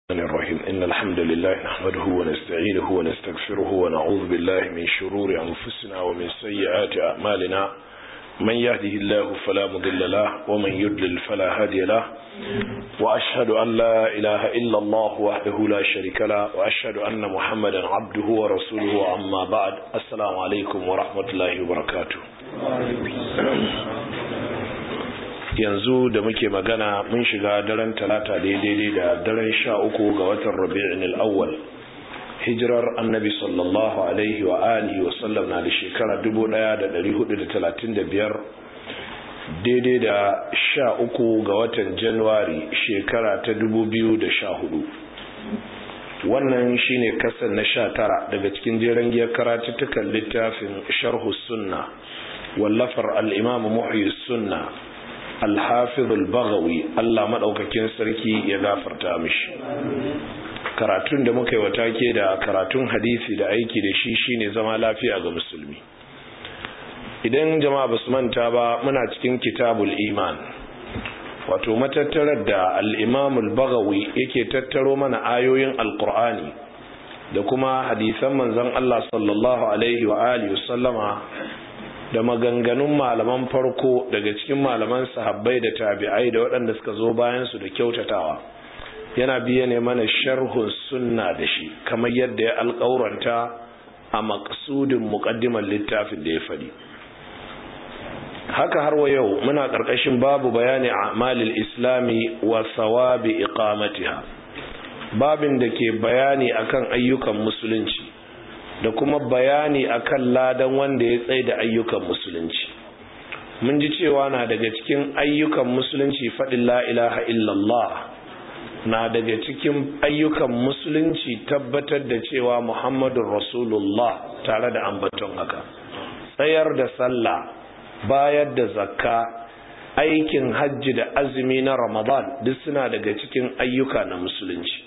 الرحيم إن الحمد لله نحمده ونستعينه ونستغفره ونعوذ بالله من شرور أنفسنا ومن سيئات أعمالنا من يهده الله فلا مضل له ومن يضلل فلا هادي له وأشهد أن لا إله إلا الله وحده لا شريك له وأشهد أن محمدا عبده ورسوله أما بعد السلام عليكم ورحمة الله وبركاته. yanzu da muke magana mun shiga daren talata daidai da daren 13 ga watan Rabi'in al-Awwal hijirar annabi sallallahu alaihi wa alihi wa sallam na da shekara 1435 daidai da 13 ga watan January shekara ta 2014. wannan shine kasan na 19 daga cikin jeren giyar karatuttukan littafin Sharh Sunna wallafar al-Imam Muhyi Sunna Al-Hafiz Al-Baghawi Allah madaukakin sarki ya gafarta mishi. Karatun da muka yi watake da karatun hadisi da aiki da shi shine zama lafiya ga musulmi. Idan jama'a basu manta ba muna cikin Kitabul Iman. Wato matattarar da Al-Imam Al-Baghawi yake tattaro mana ayoyin Al-Qur'ani da kuma hadisan manzon Allah sallallahu alaihi wa alihi wasallama da maganganun malaman farko daga cikin malaman sahabbai da tabi'ai da waɗanda suka zo bayan su da kyautatawa yana biye ne mana sharhun sunna da shi kamar yadda ya alƙauranta a maqsudin muqaddimar littafin da ya fadi. Haka har wa yau muna ƙarƙashin babu bayani a'malil islami wa thawabi iqamatiha, babin da ke bayani akan ayyukan musulunci da kuma bayani akan ladan wanda ya tsaye da ayyukan musulunci. Mun ji cewa na daga cikin ayyukan musulunci faɗin la ilaha illallah, na daga cikin ayyukan musulunci tabbatar da cewa Muhammadun Rasulullah tare da ambaton haka, tsayar da sallah, bayar da zakka, aikin hajji da azumi na Ramadan duk suna daga cikin ayyuka na musulunci.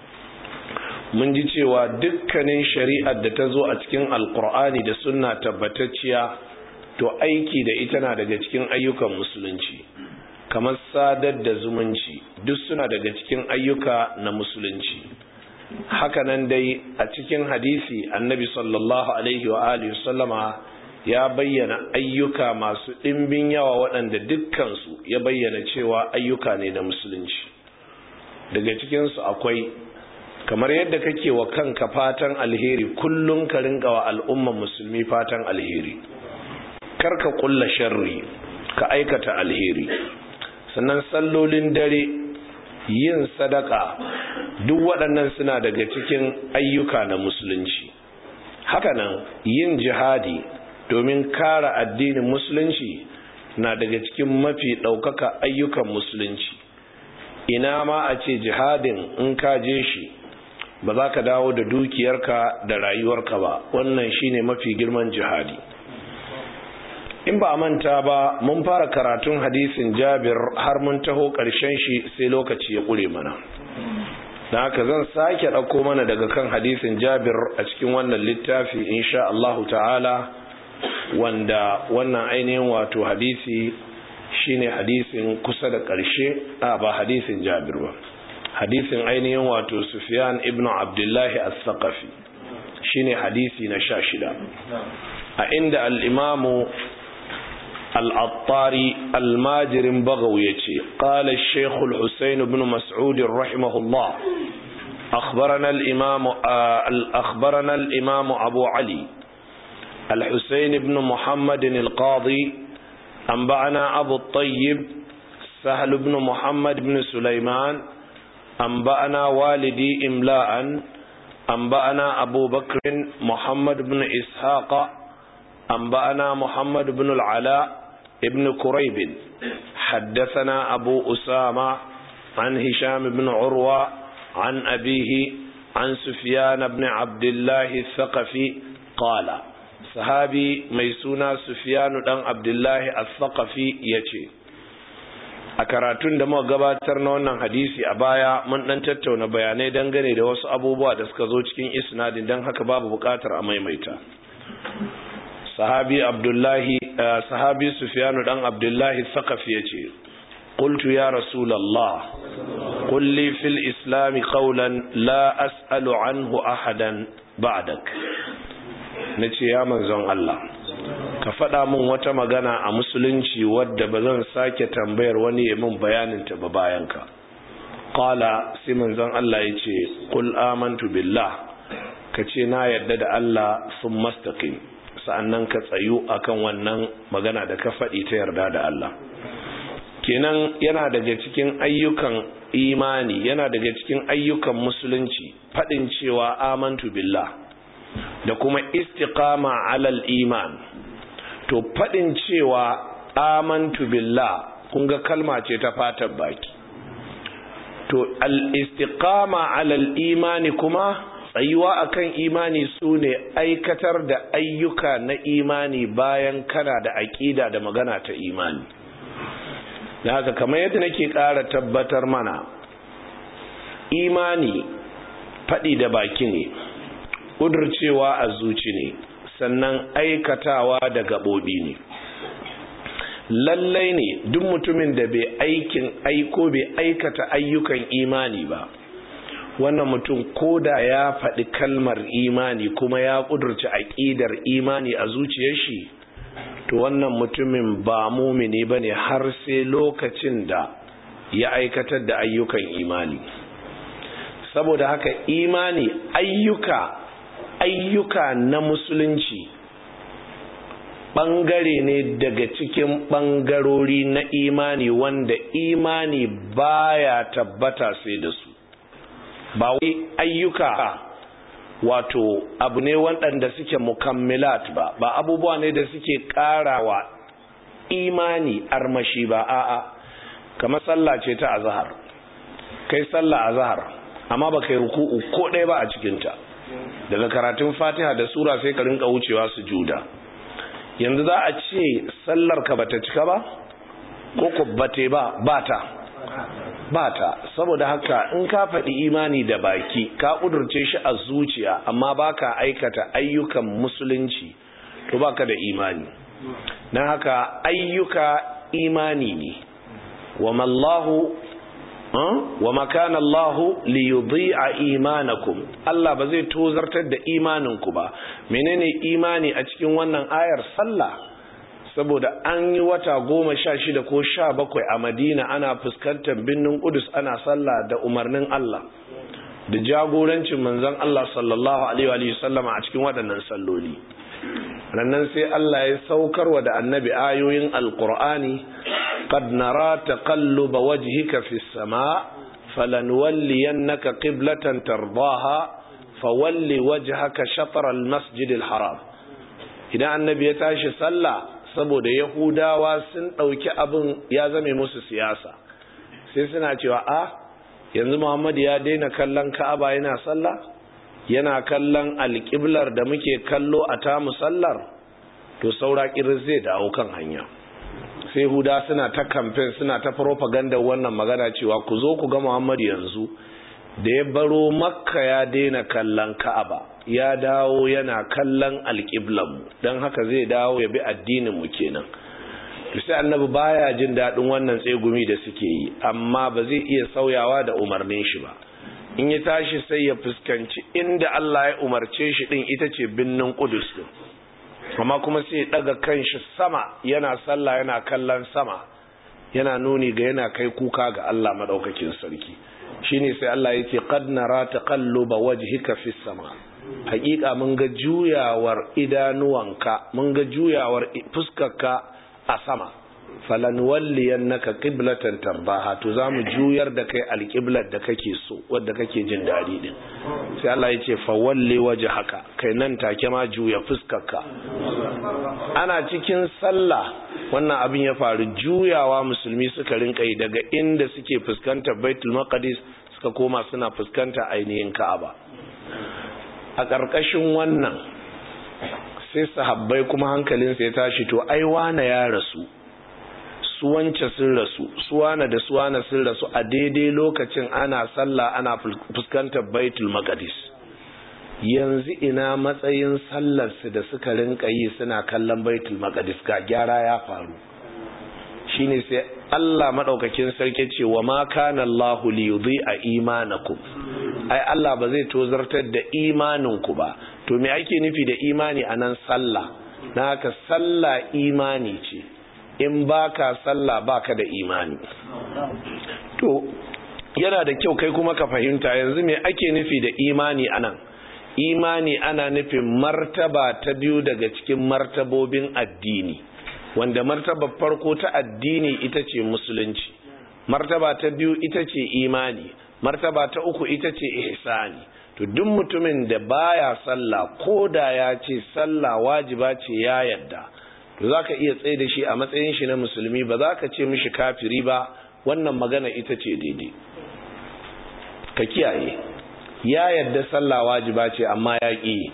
Mun ji cewa dukkanin shari'ar da ta zo a cikin alkur'ani da sunna tabbatacciya to aiki da ita na daga cikin ayyukan musulunci, kamar sadar da zumunci duk suna daga cikin ayyuka na musulunci. Hakanan dai a cikin hadisi annabi sallallahu alaihi wa alihi sallama ya bayyana ayyuka masu ɗimbin yawa waɗanda dukkansu ya bayyana cewa ayyuka ne na musulunci. Daga cikinsu akwai kamar yadda kake wa kanka fatan alheri kullum ka rinka wa al'umman musulmi fatan alheri, karka kulla sharri, ka aikata alheri. Sannan sallolin dare, yin sadaka, duk waɗannan suna daga cikin ayyuka na musulunci. Hakanan yin jihadi domin kare addinin musulunci na daga cikin mafi ɗaukaka ayyukan musulunci. Ina ma a ce jihadin in ka je shi ba za ka dawo da dukiyarka da rayuwarka ba, wannan shine mafi girman jihadi. In ba a manta ba mun fara karatun hadisin Jabir har mun taho ƙarshen shi sai lokaci ya ƙure mana, da haka zan sake ɗauko mana daga kan hadisin Jabir a cikin wannan littafi insha Allahu ta'ala, wanda wannan ainihin wato hadisi shine hadisin kusa da ƙarshe, ba hadisin Jabir ba, hadisin ainihin wato Sufyan ibn Abdullah al-Thaqafi shine hadisi na 16, a inda al-Imam al-Attari al-Majirin Baghawi yace qala al-Shaykh al-Husayn ibn Mas'ud rahimahullah akhbarana al-Imam Abu Ali al-Husayn ibn Muhammad al-Qadi anba'ana Abu al-Tayyib Sahl ibn Muhammad ibn Sulaiman أنبأنا والدي إملاء أنبأنا أبو بكر محمد بن إسحاق أنبأنا محمد بن العلاء ابن كريب حدثنا أبو أسامة عن هشام بن عروة عن أبيه عن سفيان بن عبد الله الثقفي قال صحابي ميسونا سفيان بن عبد الله الثقفي يتي. A karatun da muka gabatar na wannan hadisi a baya mun dan tattauna bayanai dangane da wasu abubuwa da suka zo cikin isnadin, dan haka babu bukatar a maimaita. Sahabi Sufyan dan Abdullahi Thaqafi yace qultu ya Rasulullah qul li fil islam qawlan la as'alu anhu ahadan ba'dak. Nace ya manzon Allah, ka faɗa min wata magana a musulunci wadda ba zan sake tambayar wani ya min bayanin ta ba bayan ka. Qala, sai manzon Allah yace qul amantu billah, kace na yarda da Allah sun mastaqim, sa'annan ka tsayu akan wannan magana da ka faɗi ta yarda da Allah. Kenan yana daga cikin ayyukan imani, yana daga cikin ayyukan musulunci faɗin cewa amantu billah da kuma istiqama alal iman. To faɗin cewa amantu billah kun ga kalma ce ta fatan baki. To al-istiqama alal imani kuma tsayuwa akan imani sune aikatar da ayyuka na imani bayan kana da aqida da magana ta imani. Da haka kamar yadda nake ƙara tabbatar mana, imani faɗi da baki ne, ƙudurcewa a zuci ne, sannan aikatawa da gaɓoɓi ne. Lallai ne duk mutumin da bai aikata ayyukan imani ba, wannan mutum koda ya faɗi kalmar imani kuma ya ƙudurci aƙidar imani a zuciyar shi, to wannan mutumin ba mumini bane har sai lokacin da ya aikatar da ayyukan imani. Saboda haka imani ayyuka na musulunci ɓangare ne daga cikin ɓangarori na imani wanda imani baya tabbata sai da su. Ba wai ayyuka wato abu ne waɗanda suke mukammilat ba abubuwa ne da suke ƙarawa imani armashi ba. A'a, kamar sallah ce ta azhar, kai sallah azhar amma ba kai ruku'u ko ɗaya ba a cikinta, daga karatun fatiha da sura sai ka rinka wucewa sujuda. Yanzu za a ce sallar ka bata cika ba ko ko bate bata. Saboda haka in ka faɗi imani da baki ka ƙudurce shi a zuciya amma baka aikata ayyukan musulunci, to baka da imani. Na haka ayyuka imani ne. wa makana Allahu li yudhi'a imanakum, Allah ba zai tozartar da imaninku ba. Menene imani a cikin wannan ayar? Sallah. Saboda an yi wata 16 ko 17 a Madina ana fuskantar birnin Qudus ana sallah da umarnin Allah da jagorancin manzon Allah sallallahu alaihi wa sallama a cikin waɗannan salloli. Rannan sai Allah ya saukarwa da annabi ayoyin alqur'ani, qad nara taqalluba wajhika fis samaa falanwalliyannaka qiblatan tardaha fawalli wajhaka shatr al masjid al haram. Idan annabi ya tashi sallah, saboda yahudawa sun ɗauki abin ya zame musu siyasa, sai suna cewa yanzu Muhammad ya daina kallon Ka'aba yana sallah, yana kallon alƙiblar da muke kallo a tamu sallar, to saura kirin zai dawo kan hanya. Sai Yahuda suna ta campaign, suna ta propaganda wannan magana cewa ku zo ku ga Muhammad yanzu da ya baro Makka ya daina kallon Ka'aba, ya dawo yana kallon alƙiblanmu, don haka zai dawo ya bi addininmu kenan. Sai annabi baya jin daɗin wannan tsegumi da suke yi, amma ba zai iya sauyawa da umarnin shi ba. In ya tashi sai ya fuskanci inda Allah ya umarce shi ɗin, ita ce birnin Qudus ɗin, amma kuma sai ya ɗaga kanshi sama yana sallah, yana kallon sama, yana nuni ga yana kai kuka ga Allah madaukakin sarki. Shine sai Allah ya ce qad nara taqalluba wajhika fis sama, hakika mun ga juyawar idanuwanka, mun ga juyawar fuskarka a sama. Falanwalliyannaka qiblatan tardaha, to zamu juyar da kai alqiblar da kake so, wanda kake jin dadi din. Sai Allah ya ce fawalli wajhaka, kai nan take ma juya fuskarka. Ana cikin sallah wannan abin ya faru, juyawa musulmi suka rinka yi daga inda suke fuskantar Baitul Maqdis suka koma suna fuskantar ainihin Ka'aba. A ƙarƙashin wannan sai sahabbai kuma hankalinsa ya tashi, to ai wane ya rasu, su wance sun rasu, su wane da su wane sun rasu a daidai lokacin ana sallah ana fuskantar Baitul Maqdis. Yanzu ina matsayin sallarsu da suka rinka yi suna kallon Baitul Maqdis? Ga gyara ya faru. Shine sai Allah madaukakin sarki ce wa ma kana Allahu li yudhi'a imanakum, ai Allah ba zai tozartar da imaninku ba. To me ake nufi da imani anan? Sallah. Na haka sallah imani ce, in baka sallah baka da imani. To yana da kyau kai kuma ka fahimta yanzu me ake nufi da imani anan. Imani ana nufin martaba ta biyu daga cikin martabobin addini, wanda martabar farko ta addini ita ce musulunci, martaba ta biyu ita ce imani, martaba ta uku ita ce ihsani. To duk mutumin da baya sallah, ko da ya ce sallah wajiba ce ya yadda, to zaka iya tsaye da shi a matsayin shi na musulmi, ba za ka ce mishi kafiri ba. Wannan magana ita ce daidai. Ka kiyaye, ya yadda sallah wajiba ce amma ya ƙi.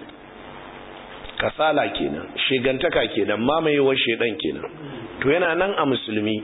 Kasala kenan, shegantaka kenan, mamayewar shedan kenan. To yana nan a musulmi,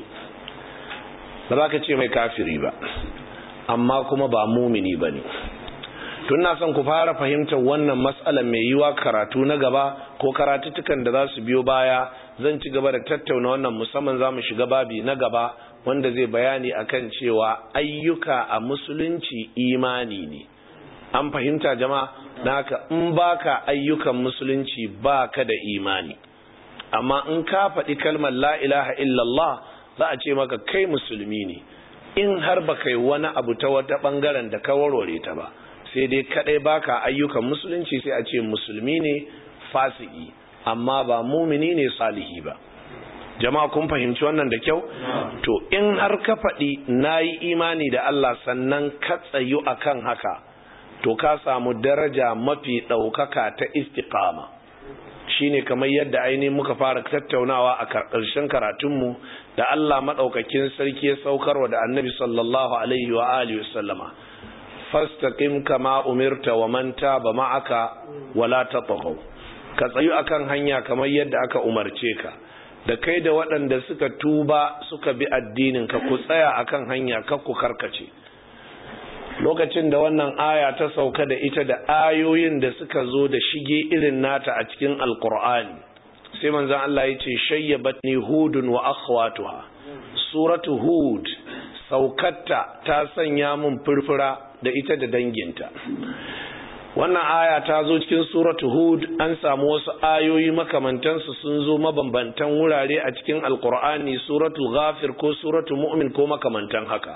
ba za ka ce mai kafiri ba, amma kuma ba mumini ba ne. Tun na son ku fara fahimtar wannan matsalar mai yiwa karatu na gaba ko karatuttukan da za su biyo baya, zan ci gaba da tattauna wannan, musamman za mu shiga babi na gaba wanda zai bayani akan cewa ayyuka a musulunci imani ne. An fahimta jama'a? Naka in baka ayyukan musulunci baka da imani, amma in ka faɗi kalmar la ilaha illallah za a ce maka kai musulmi ne, in har baka yi wani abu ta wata ɓangaren da ka warware ta ba. Sai dai kadai baka ayyukan musulunci sai a ce musulmi ne fasiki, amma ba mumini ne salihi ba. Jama'a kun fahimci wannan da kyau? To in har ka faɗi nayi imani da Allah sannan ka tsayu akan haka, to ka samu daraja mafi ɗaukaka ta istiqama. Shine kamar yadda ainihin muka fara tattaunawa a ƙarshen karatunmu da Allah maɗaukakin sarki ya saukarwa da Annabi sallallahu alaihi wa alihi wasallama, fastaqim kama umirta wa man taba ma'aka wala tatghaw. Ka tsayu akan hanya kamar yadda aka umarce ka, da kai da waɗanda suka tuba suka bi addinin ka, ku tsaya akan hanya, kar ku karkace. Lokacin da wannan aya ta sauka da ita da ayoyin da suka zo da shige irin nata a cikin alqur'ani, sai manzon Allah ya ce shayyabatni hudun wa akhwatuha. Suratu hud saukatta ta sanya mun furfura da ita da danginta. Wannan aya ta zo cikin suratu hud, an samu wasu ayoyi makamantansu sun zo mabambantan wurare a cikin alqur'ani, suratu ghafir ko suratu mu'min ko makamantan haka.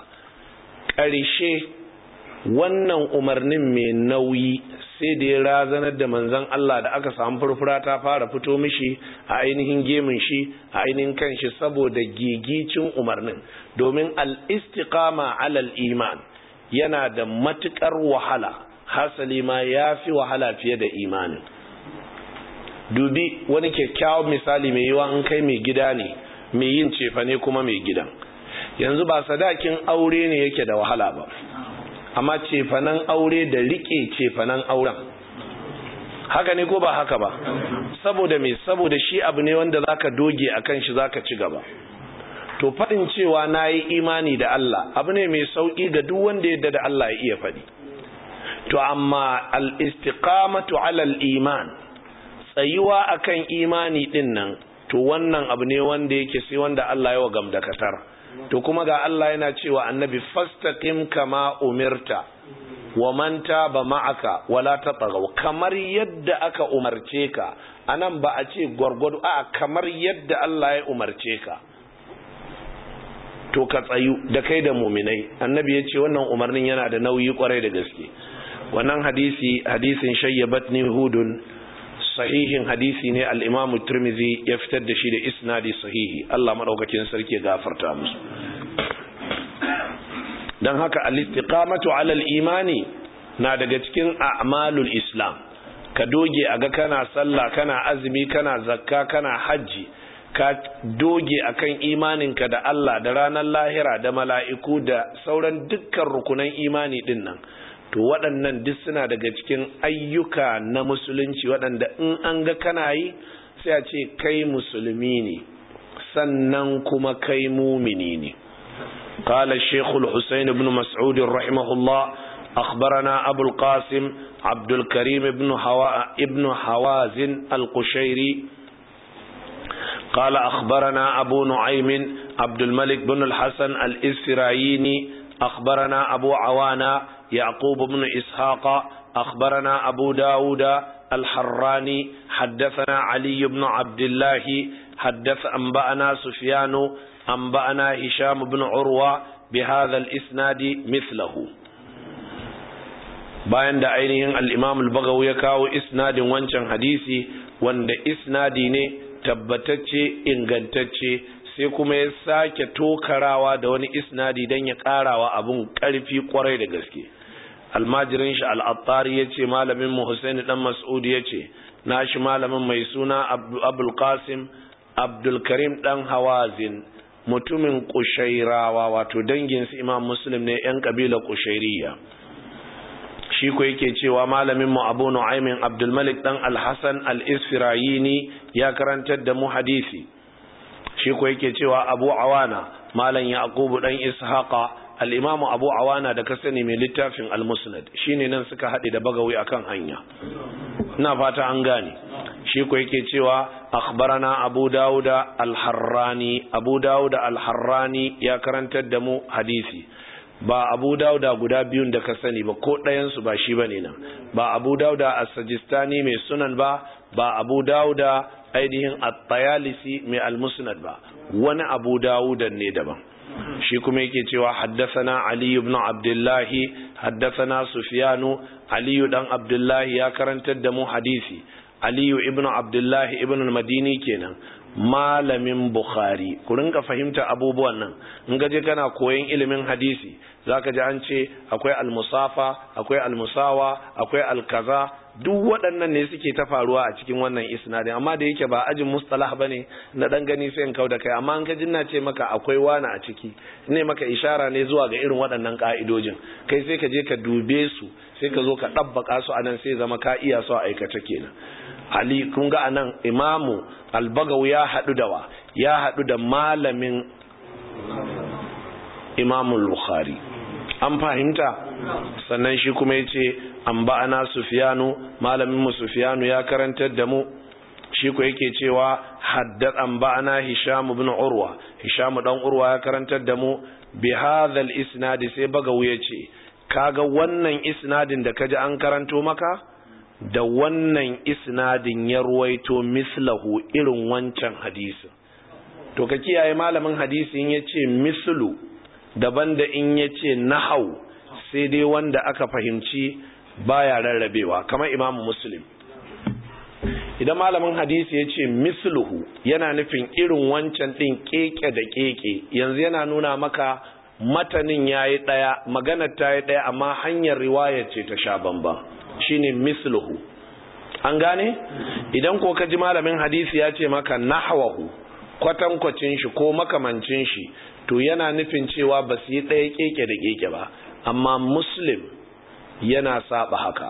Ƙarshe wannan umarnin mai nauyi sai da ya razanar da manzon Allah da aka samu furfura ta fara fito mishi a ainihin gemin shi, a ainihin kanshi, saboda gigicin umarnin. Domin al-istiqama alal iman yana da matukar wahala, hasali ma ya fi wahala fiye da imanin. Dubi wani kyakkyawan misali mai yiwa in kai mai gida ne, mai yin cefane kuma mai gidan. Yanzu ba sadakin aure ne yake da wahala ba, amma cefanen aure da rike cefanen auren, haka ne ko ba haka ba? Saboda me? Saboda shi abu ne wanda zaka doge akan shi, zaka ci gaba. To faɗin cewa nayi imani da Allah abu ne mai sauki ga duk wanda yadda da Allah ya iya faɗi. To amma al-istiqamatu ala al-iman, tsayuwa akan imani din nan, to wannan abu ne wanda yake sai wanda Allah ya wa gamdakatar. To kuma ga Allah yana cewa annabi fastaqim kama umirta wa man taba ma'aka wala tatghaw, kamar yadda aka umarce ka. Anan ba a ce gwargwado, a kamar yadda Allah ya umarce ka, to ka tsayu da kai da mu'minai. Annabi ya ce wannan umarnin yana da nauyi kwarai da gaske. Wannan hadisin shayyabatni hudun, sahihin hadisi ne, al-Imam Tirmidhi ya fitar da shi da isnadi sahihi. Allah madaukakin sarki ya gafarta musu. Dan haka al-istiqamatu ala al-imani na daga cikin a'malul Islam. Ka doge aga kana sallah, kana azumi, kana zakka, kana haji, ka doge akan imaninka da Allah da ranar lahira da mala'iku da sauran dukkan rukunan imani din nan. To waɗannan duk suna daga cikin ayyuka na musulunci waɗanda in an ga kana yi sai a ce kai musulmi ne, sannan kuma kai mumini ne. قال الشيخ الحسين بن مسعود رحمه الله أخبرنا أبو القاسم عبد الكريم ابن حوازن القشيري قال أخبرنا أبو نعيم عبد الملك بن الحسن الإسفرايني أخبرنا أبو عوانة يعقوب بن إسحاق أخبرنا أبو داود الحراني حدثنا علي بن عبد الله أنبأنا سفيان أنبأنا هشام بن عروة بهذا الإسناد مثله. bayan da ainihin al-Imam al-Baghawi ya kawo isnadin wancan hadisi wanda isnadi ne tabbatacce ingantacce, sai kuma ya sake tokarawa da wani isnadi dan ya karawa abun karfi kwarai da gaske. almajirin shi al-Attari yace malamin mu Husaini dan Mas'ud yace nashi malamin mai suna Abdul Qasim Abdul Karim dan Hawazin mutumin Qushairawa, wato dangin su Imam Muslim ne yan kabilar Qushairiyya. shi ko yake cewa malamin mu Abu Nu'aym Abdul Malik dan Al-Hasan Al-Isfirayini ya karantar da mu hadisi. shi ko yake cewa Abu Awana malam Yaqub dan Ishaqa, al-Imam Abu Awana da ka sani mai littafin Al-Musnad, shine nan suka haɗe da Bagawi akan hanya. ina fata an gane. shi ko yake cewa akhbarana Abu Dawud al-Harrani, Abu Dawud al-Harrani ya karantar da mu hadisi. ba Abu Dauda guda biyun da ka sani ba, ko ɗayansu ba shi bane nan. ba Abu Dauda as-Sajistani mai sunan ba Abu Dauda ainihin at-Tayalisi mai al-Musnad ba, wani Abu Dauda ne daban. shi kuma yake cewa haddathana Ali ibn Abdullah haddathana Sufyanu, Ali dan Abdullah ya karantar da mu hadisi. Ali ibn Abdullah ibn al-Madini kenan, malamin Bukhari. ku rinka fahimta abubuwan nan in gaje kana koyon ilimin hadisi, zaka ji an ce akwai al-musafa, akwai al-musawa, akwai al-kaza, duk waɗannan ne suke ta faruwa a cikin wannan isnadin. amma da yake ba ajin mustalah bane na dan gani sai in kauda kai, amma an ka jinna ce maka akwai wani a ciki, ne maka ishara ne zuwa ga irin waɗannan ka'idojin, kai sai ka je ka dube su, sai ka zo ka dabbaka su anan, sai zama ka iya su a aikata kenan. Ali kun ga anan Imamu Al-Bagawi ya haɗu da wa? Ya haɗu da malamin Imamul Bukhari. An fahimta? Sannan shi kuma yace an ba'ana Sufyanu, malamin mu Sufyanu ya karantar da mu. Shi ko yake cewa haddath an ba'ana Hisham ibn Urwa, Hisham dan Urwa ya karantar da mu bi hadha al-isnad. sai Bagawi yace kaga wannan isnadin da kaji an karanto maka, da wannan isnadin ya ruwaito mislahu irin wancan hadisin. to ka kiyaye malamin hadisi in yace mislu daban da in yace nahau, sai dai wanda aka fahimci baya rarrabewa, kamar Imam Muslim. idan malamin hadisi yace misluhu yana nufin irin wancan din keke da keke, yanzu yana nuna maka matanin yayi daya, maganar ta yi daya, amma hanyar riwayar ce ta sha bamban, shine misluhu. an gane? idan ko kaji malamin hadisi ya ce maka nahwahu, kwatankwacin shi ko makamancin shi, to yana nufin cewa ba su yi ɗaya keke da keke ba. amma Muslim yana saba haka,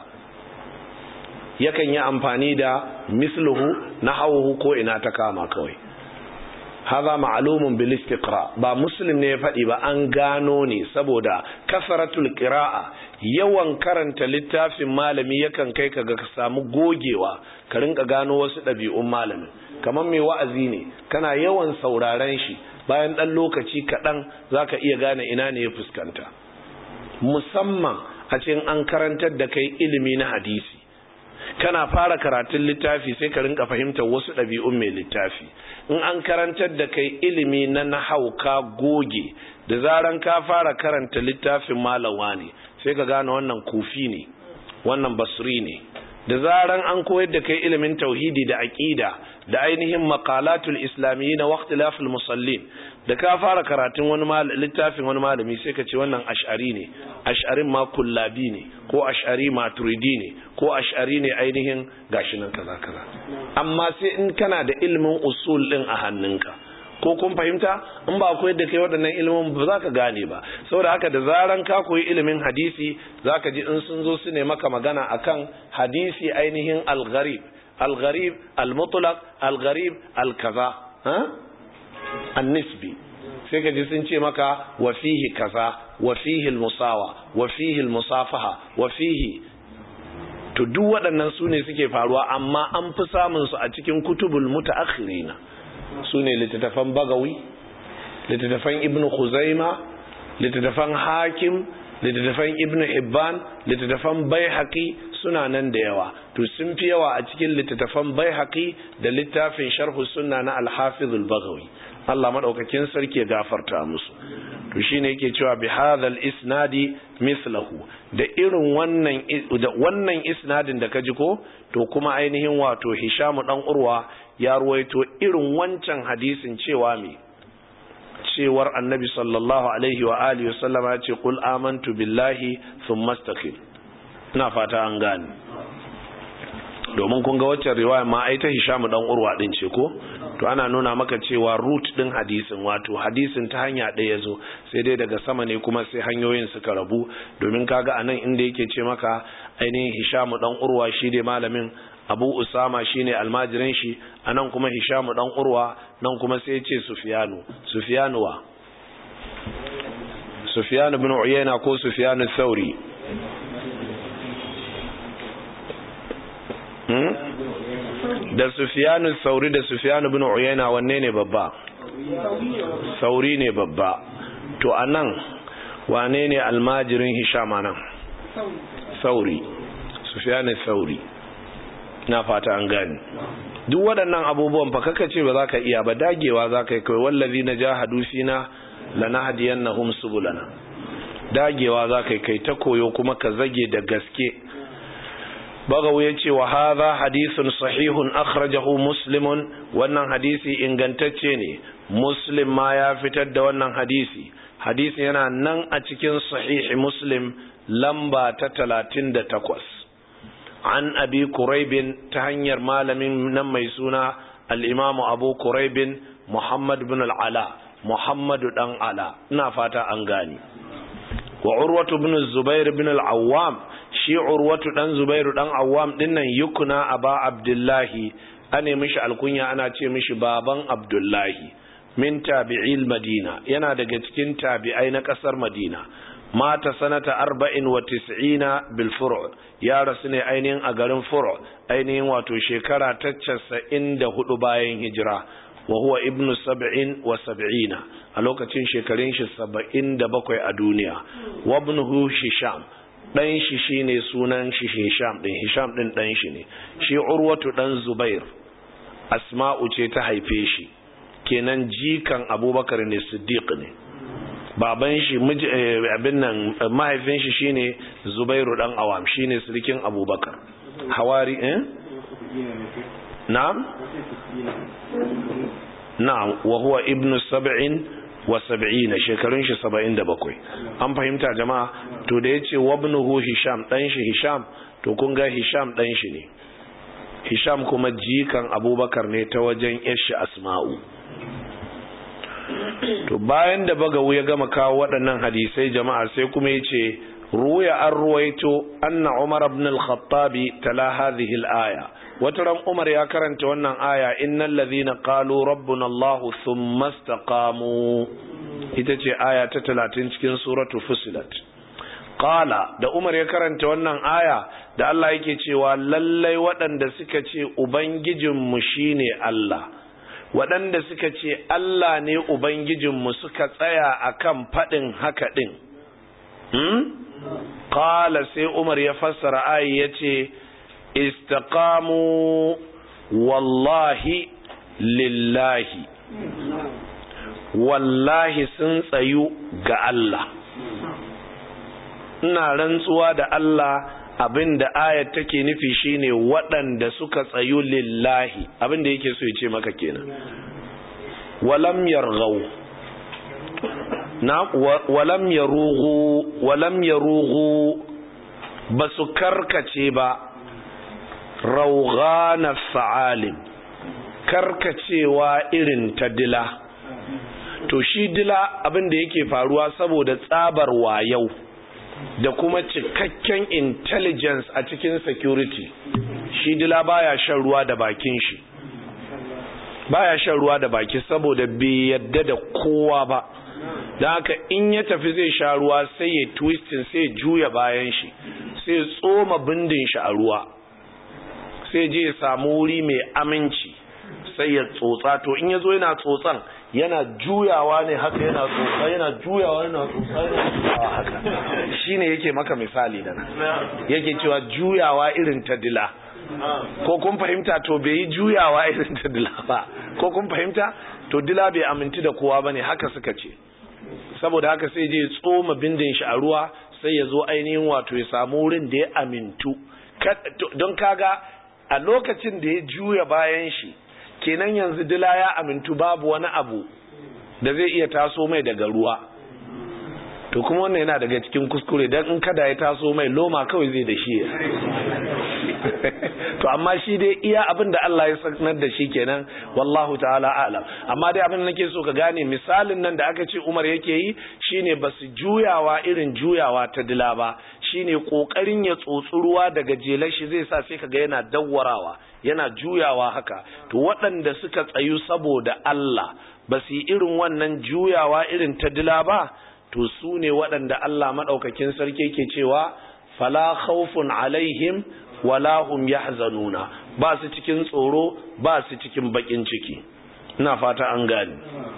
yakan yi amfani da misluhu, nahwahu ko ina ta kama kawai. haza ma'lumun bil istiqra, ba Muslim ne ya faɗi ba, an gano ne saboda kasaratul qira'a, yawan karanta littafin malami yakan kai ka ga ka samu gogewa, ka rinka gano wasu ɗabi'un malamin. kamar mai wa'azi ne, kana yawan sauraren shi, bayan ɗan lokaci kaɗan zaka iya gane ina ne ya fuskanta. musamman a cikin an karantar da kai ilimi na hadisi, kana fara karatun littafi sai ka rinka fahimtar wasu ɗabi'un mai littafi. in an karantar da kai ilimi na nahau ka goge, da zaran ka fara karanta littafin malawa ne sai ka gane wannan kufi ne, wannan basri ne. da zaran an koyar da kai ilimin tauhidi da aqida da ainihin maqalatul islamiyyin wa ikhtilaful musallin, da ka fara karatun wani littafin wani malami sai ka ce wannan ash'ari ne, ash'arin ma kullabi ne, ko ash'ari maturidi ne, ko ash'ari ne ainihin gashi nan kaza kaza. amma sai in kana da ilimin usul din a hannunka, ko kun fahimta? in ba koyar da kai waɗannan ilimin ba za ka gane ba. saboda haka da zaran ka koyi ilimin hadisi, za ka ji in sun zo su ne maka magana akan hadisi ainihin al-gharib, al-gharib al-mutlaq, al-gharib al-kaza, an-nisbi, sai ka ji sun ce maka wa fihi kaza, wa fihi al-musawa, wa fihi al-musafaha, wa fihi. to duk waɗannan su ne suke faruwa, amma an fi samun su a cikin kutubul mutaakhirina. su ne littattafan Bagawi, littattafan Ibn Khuzaima, littattafan Hakim, littattafan Ibn Hibban, littattafan Baihaqi, suna nan da yawa. To sun fi yawa a cikin littattafan Baihaqi da littafin Sharh Sunna na Al-Hafiz Al-Baghawi. Allah madaukakin sarki ya gafarta musu. To shine yake cewa bi hadhal isnadi mislahu, da irin wannan isnadin da kaji ko, to kuma ainihin wato Hisham dan Urwa ya ruwaito irin wancan hadisin cewa me, cewar Annabi sallallahu alaihi wa alihi wasallama ya ce qul amantu billahi thumma istaqim. Ina fata an gane, domin kun ga waccan riwaya ma ai ta Hisham dan Urwa din ce ko, to ana nuna maka cewa root din hadisin, wato hadisin ta hanya ɗaya yazo, sai dai daga sama ne kuma sai hanyoyin suka rabu. Domin kaga anan inda yake ce maka ainihin Hisham dan Urwa shi ne malamin, Abu Usama shine almajirin shi, anan kuma Hisham dan Urwa, nan kuma sai ya ce Sufyanu wa Sufyan ibn Uyayna ko Sufyan al-Thawri? Da Sufyan al-Thawri da Sufyan ibn Uyayna wanne ne babba? Thawri ne babba. To anan wane ne almajirin Hisham anan? Thawri, Sufyan al-Thawri. Na fata an gani. Duk waɗannan abubuwan fa kaka ce ba za ka iya ba, dagewa za ka yi kai. wallazina jahadu fina lanahdiyannahum subulana. Dagewa za ka yi kai ta koyo kuma ka zage da gaske. Bagawi ya ce wa hadha hadithun sahihun akhrajahu Muslimun, wannan hadisi ingantacce ne, Muslim ma ya fitar da wannan hadisi. Hadisi yana nan a cikin sahih Muslim lamba ta 38. An Abi Quraib, ta hanyar malamin nan mai suna al-Imam Abu Quraib Muhammad ibn al-Ala, Muhammadu dan Ala. Ina fata an gani. Wa Urwatu ibn Zubair ibn al-Awwam, shi Urwatu dan Zubairu dan Awwam dinnan yukuna Aba Abdullahi, ane mishi alkunya ana ce mishi baban Abdullahi, min tabi'il Madina, yana daga cikin tabi'ai na kasar Madina. Mata sanata 94 bil Furu', ya rasu ne ainihin a garin Furu', ainihin wato shekara ta 94 bayan hijira. Wa huwa ibnu 77, a lokacin shekarun shi 77 a duniya. Wa ibnuhu Hisham, dan shi shine sunan shi Hisham din dan shi ne. Shi Urwatu dan Zubair, Asma'u ce ta haife shi, kenan jikan Abubakar ne Siddiq ne. Baban shi abin nan mahaifin shi shine Zubairu dan Awam, shine sirikin Abubakar. Hawari Na'am wa huwa ibnu 77, shekarun shi 77. An fahimta jama'a? To da yace wabnuhu Hisham, dan shi Hisham, to kun ga Hisham dan shi ne. Hisham kuma jikan Abubakar ne ta wajen yashi Asma'u. To bayan da Bagawu ya gama kawo waɗannan hadisai jama'a, sai kuma yace ruya an ruwaito anna Umar ibn al-Khattabi tala hadhihi al-aya. Wataran Umar ya karanta wannan aya, innal ladhina qalu rabbuna Allah thumma istaqamu. Ita ce aya ta 30 cikin suratu Fussilat. Qala, da Umar ya karanta wannan aya, da Allah yake cewa lallai waɗanda suka ce ubangijinmu shine Allah, waɗanda suka ce Allah ne ubangijinmu suka tsaya akan faɗin haka ɗin. Qala, sai Umar ya fassara ayi yace istaqamu wallahi lillahi, wallahi sun tsayu ga Allah. Ina rantsuwa da Allah, abinda ayat take nufi shine waɗanda suka tsayu lillahi, abinda yake so ya ce maka kenan. Walam yarghaw, na walam yarughu basu karkace ba, rawghana sa'alim, karkacewa irin ta dila. To shi dila abinda yake faruwa saboda tsabar wayau da kuma cikakken intelligence a cikin security, shi dila baya shan ruwa da bakin shi, baya shan ruwa da baki saboda bai yadda da kowa ba. Da haka in ya tafi zai sha ruwa sai ya twistin, sai ya juya bayan shi, sai ya tsoma bindin shi a ruwa, sai je ya samu wuri mai aminci, sai ya tsotsa. To in yazo yana tsotsan yana juyawa ne haka, yana tsotsa yana juyawa yana tsotsa yana juyawa haka, shine yake maka misali da nan yake cewa juyawa irin ta dila. Ko kun fahimta? To bai yi juyawa irin ta dila ba. Ko kun fahimta? To dila bai amintu da kowa bane, haka suka ce. Saboda haka sai je tsoma bindin shi a ruwa, sai ya zo ainihin wato ya samu wurin da ya amintu. Don kaga a lokacin da ya juya bayan shi kenan yanzu dila ya amintu, babu wani abu da zai iya taso mai daga ruwa. To kuma wannan yana daga cikin kuskure, dan in kada ya taso mai loma kawai zai da shi. To amma shi dai iya abin da Allah ya sanar da shi kenan, wallahu ta'ala a'lam. Amma dai abin da nake so ka gane, misalin nan da aka ce Umar yake yi shine basu juyawa irin juyawa ta dila ba, shine kokarin ya tsotsi ruwa daga jelar shi zai sa sai kaga yana dawwarawa, yana juyawa haka. To waɗanda suka tsayu saboda Allah basu yi irin wannan juyawa irin ta dila ba, to su ne waɗanda Allah madaukakin sarki yake cewa fala khawfun alaihim wala hum yahzanuna, ba su cikin tsoro ba su cikin bakin ciki. Ina fata an gani.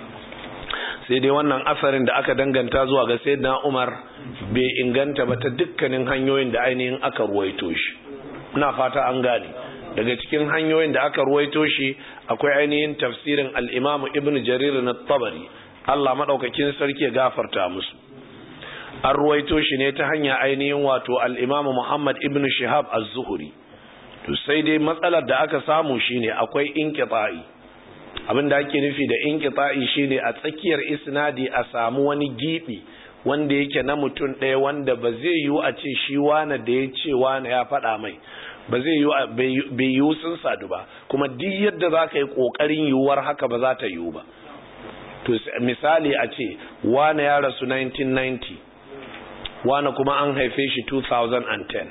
Sai dai wannan asarin da aka danganta zuwa ga sayyidina Umar bai inganta ba ta dukkanin hanyoyin da ainihin aka ruwaito shi. Ina fata an gani. Daga cikin hanyoyin da aka ruwaito shi akwai ainihin tafsirin al-Imam Ibn Jarir at-Tabari, Allah madaukakin sarki ya gafarta musu. An ruwaito shi ne ta hanya ainihin wato al-Imam Muhammad ibn Shihab az-Zuhri. To sai dai matsalar da aka samu shine akwai inqita'i. Abinda ake nufi da inqita'i shine a tsakiyar isnadi a samu wani gibi wanda yake na mutum ɗaya, wanda ba zai yiwu a ce shi wani da ya ce wani ya faɗa mai, ba zai yiwu, bai yiwu sun sadu ba, kuma duk yadda za ka yi ƙoƙarin yiwuwar haka ba za ta yiwu ba. To misali a ce wani ya rasu 1990, wani kuma an haife shi 2010,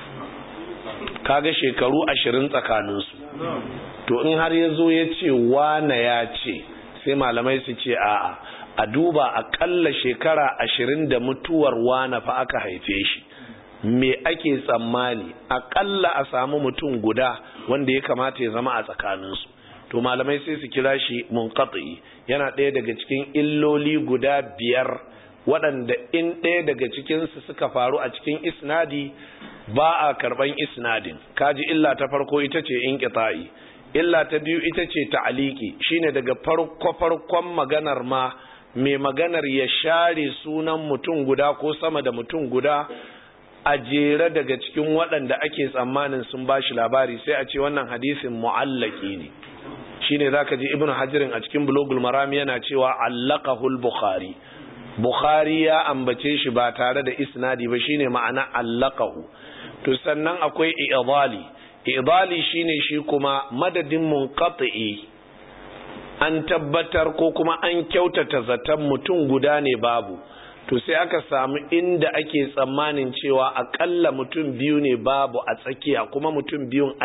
kaga shekaru 20 tsakaninsu. To in har ya zo ya ce wane ya ce, sai malamai su ce a'a, a duba akalla shekara 20 da mutuwar wane fa aka haife shi, me ake tsammani akalla a samu mutum guda wanda ya kamata ya zama a tsakaninsu. To malamai sai su kira shi munqati, yana ɗaya daga cikin illoli guda 5 waɗanda in ɗaya daga cikinsu suka faru a cikin isnadi ba a karɓan isnadin. Kaji illa ta farko ita ce inqita'i, illa ta biyu ita ce ta'aliki, shine daga farkon maganar ma mai maganar ya share sunan mutum guda ko sama da mutum guda a jere daga cikin waɗanda ake tsammanin sun bashi labari, sai a ce wannan hadisin mu'allaki ne. Shine zaka ji Ibn Hajarin a cikin Bulughul Maram yana cewa allaqahu al-Bukhari, Bukhari ya ambace shi ba tare da isnadi ba, shine ma'ana allaqahu. To sannan akwai i'dali shine shi kuma madadin munqati, an tabbatar ko kuma an kyautata zaton mutum guda ne babu, to sai aka samu inda ake tsammanin cewa akalla mutum biyu ne babu a tsakiya, kuma mutum biyun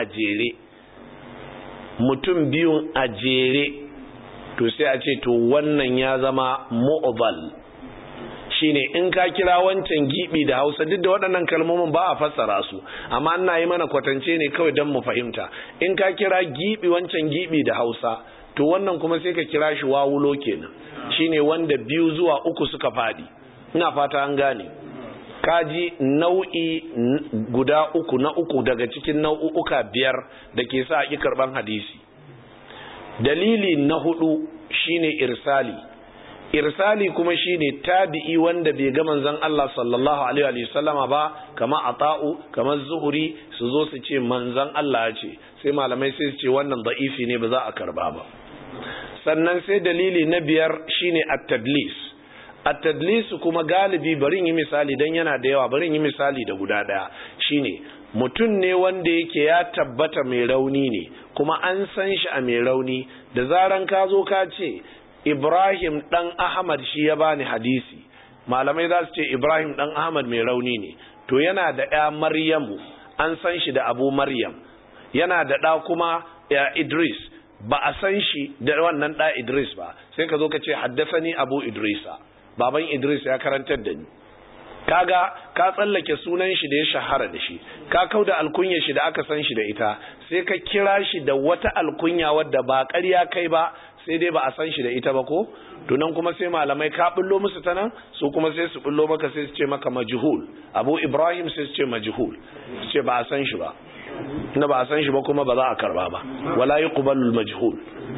a jere, to sai a ce to wannan ya zama mu'dal. Shine in ka kira wancan gibi da Hausa, duk da waɗannan kalmomin ba a fassara su, amma ina yi mana kwatance ne kawai don mu fahimta. In ka kira gibi, wancan gibi da Hausa, to wannan kuma sai ka kira shi wawulo kenan, shine wanda 2 zuwa 3 suka fadi. Ina fata an gane. Kaji nau'i guda 3 na 3 daga cikin nau'uka 5 da ke sa a karban hadisi. Dalili na 4 shine irsali kuma shine tabi'i wanda bai ga manzon Allah sallallahu alaihi wa sallama ba, kama Ata'u, kama Zuhri, su zo su ce manzon Allah ya ce, sai malamai sai su ce wannan da'ifi ne, ba za a karba ba. Sannan sai dalili na 5 shine at-tadlis kuma galibi, barin yi misali dan yana da yawa, barin yi misali da guda daya, shine mutum ne wanda yake ya tabbata mai rauni ne, kuma an san shi a mai rauni, da zaran ka zo ka ce Ibrahim dan Ahmad shi ya bani hadisi, malamai za su ce Ibrahim dan Ahmad mai rauni ne, to yana da ya Maryamu, an san shi da Abu Maryam, yana da ɗa kuma ya Idris, ba a san shi da wannan ɗa Idris ba, sai ka zo ka ce haddasani Abu Idrisa, baban Idris ya karantar da ni. kaga ka tsallake sunan shi da ya shahara da shi, ka kauda alkunya shi da aka san shi da ita, sai ka kira shi da wata alkunya wadda ba ƙarya kai ba, sai dai ba a san shi da ita ba ko, to nan kuma sai malamai ka bullo musu ta nan, su kuma sai su bullo maka sai su ce maka majhul. Abu Ibrahim sai su ce majhul, su ce ba a san shi ba, na ba a san shi ba kuma ba za a karba ba, wala yuqbalu majhul.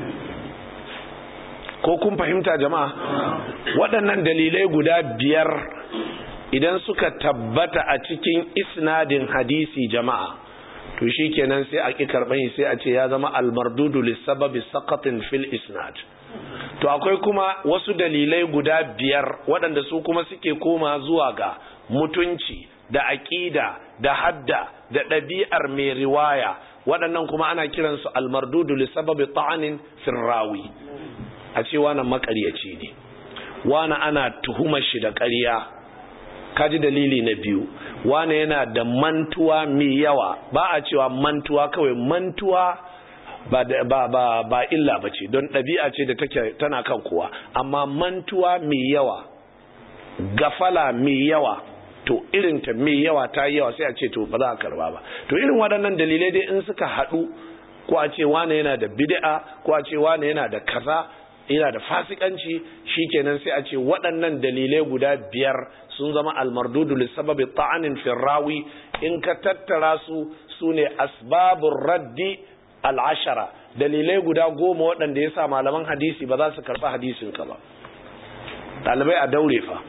Ko kun fahimta jama'a? Waɗannan dalilai guda biyar idan suka tabbata a cikin isnadin hadisi jama'a, to shikenan sai a ki karban sai a ce ya zama al-mardudu lis-sababi saqatin fil isnad. To akwai kuma wasu dalilai guda biyar waɗanda su kuma suke koma zuwa ga mutunci da aqida da hadda da ɗabi'ar mai riwaya, waɗannan kuma ana kiransu al-mardudu lis-sababi ta'anin fil rawi. A ce wani makaryaci ne, wani ana tuhumar shi da ƙarya, kaji dalili na biyu, wani yana da mantuwa mai yawa. Ba a cewa mantuwa kawai, mantuwa ba illa ba ce, don ɗabi'a ce da tana kan kowa, amma mantuwa mai yawa, gafala mai yawa, to irinta mai yawa ta yi yawa sai a ce to ba za a karba ba. To irin waɗannan dalilai dai in suka haɗu, ko a ce wani yana da bid'a, ko a ce wani yana da kaza, yana da fasikanci, shikenan sai a ce waɗannan dalilai guda biyar sun zama almardudu lissababi ta'anin firrawi. In ka tattara su sune asbabur raddi al'ashara, dalilai guda 10 waɗanda yasa malaman hadisi ba za su karɓi hadisin ka ba. Ɗalibai a daure fa,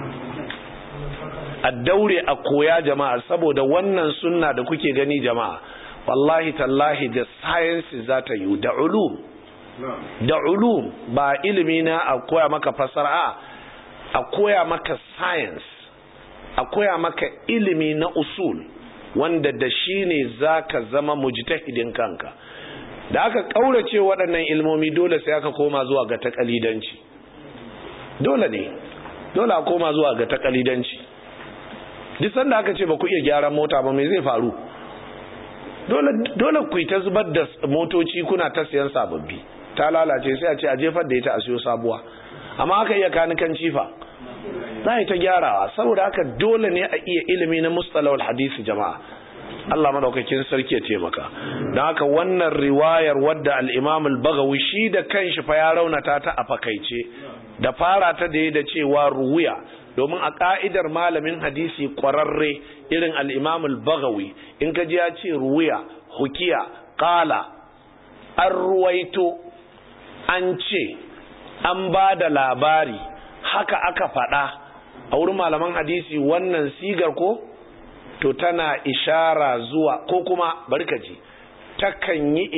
a daure a koya jama'a, saboda wannan sunna da kuke gani jama'a, wallahi tallahi da science za ta yi, da ulum ba ilimi na a koya maka fasara, a koya maka science, a koya maka ilimi na usul wanda da shi ne za ka zama mujtahidin kanka. Da aka kaurace waɗannan ilmomi dole sai aka koma zuwa ga takalidanci, dole a koma zuwa ga takalidanci. Duk sanda aka ce ba ku iya gyaran mota ba, me zai faru? Dole ku yi ta zubar da motoci kuna ta siyan sababbi, ta lalace sai a ce a jefar da ita a siyo sabuwa. Amma aka iya kanikanci fa, za a yi ta gyarawa. Saboda haka dole ne a iya ilimi na mustalahul hadisi jama'a. Allah madaukakin sarki ya taimaka. Don haka wannan riwayar wadda al-Imam al-Baghawi shi da kanshi fa ya raunata ta a fakaice, da fara ta da cewa ruwiya, domin a ka'idar malamin hadisi kwararre irin al-Imam al-Baghawi, in ka ji ya ce ruwiya, hukiya, qala, an ruwaito, an ce, an ba da labari, haka aka faɗa a wurin malaman hadisi, wannan sigar ko to tana ishara zuwa, ko kuma barkaji, takan yi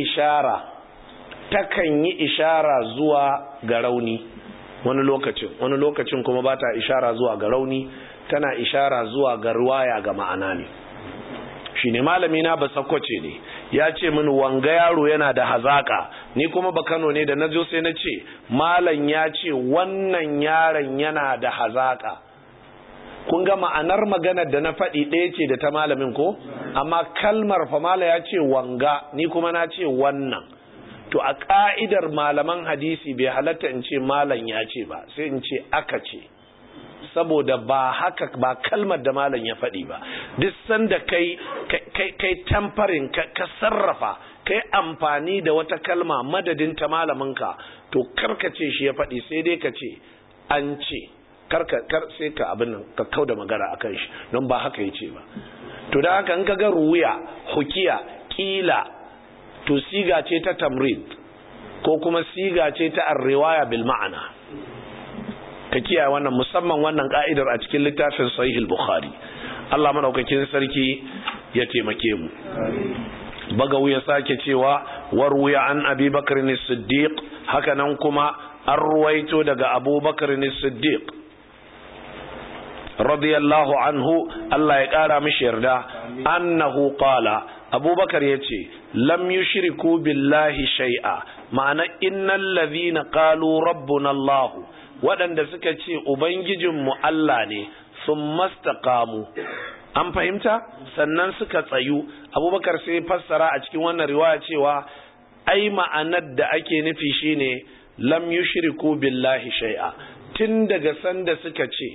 ishara zuwa ga rauni wani lokacin kuma ba ta ishara zuwa ga rauni, tana ishara zuwa ga riwaya ga ma'ana ne. Shine malami na ba sakkwace ne, ya ce mini wanga yaro yana da hazaka, ni kuma ba Kano ne, da na zo sai na ce malam ya ce wannan yaron yana da hazaka. Kun ga ma'anar maganar da na faɗi ɗaya ce da ta malamin ko, amma kalmar fa mala ya ce wanga, ni kuma na ce wannan. To a ka'idar malaman hadisi bai halatta in ce malam ya ce ba, sai in ce aka ce, saboda ba haka, ba kalmar da malam ya faɗi ba. Duk sanda kai tamfarin ka sarrafa, kai amfani da wata kalma madadin ta malaminka, to karkace shi ya faɗi, sai dai ka ce an ce, kar sai ka abin nan ka kauda magana akan shi, don ba haka yace ba. To da haka in ka ga ruwiya, hukiya, kila, to siga ce ta tamrid ko kuma siga ce ta ar-riwaya bil ma'ana. Ka kiyaye wannan, musamman wannan ka'idar a cikin littafin Sahih al-Bukhari. Allah madaukakin sarki ya taimake mu. Bagawi ya sake cewa warwiya an Abi Bakr as-Siddiq, haka nan kuma an ruwaito daga Abu Bakr as-Siddiq radiyallahu anhu, Allah ya kara mishi yarda, annahu qala, Abubakar yace lam yushriku billahi shay'a, ma'ana innal ladhina qalu rabbuna Allah, waɗanda suka ce ubangijinmu Allah ne, thumma istaqamu, an fahimta, sannan suka tsayu. Abubakar sai fassara a cikin wannan riwaya cewa ai ma'anar da ake nufi shine lam yushriku billahi shay'a, tun daga sanda suka ce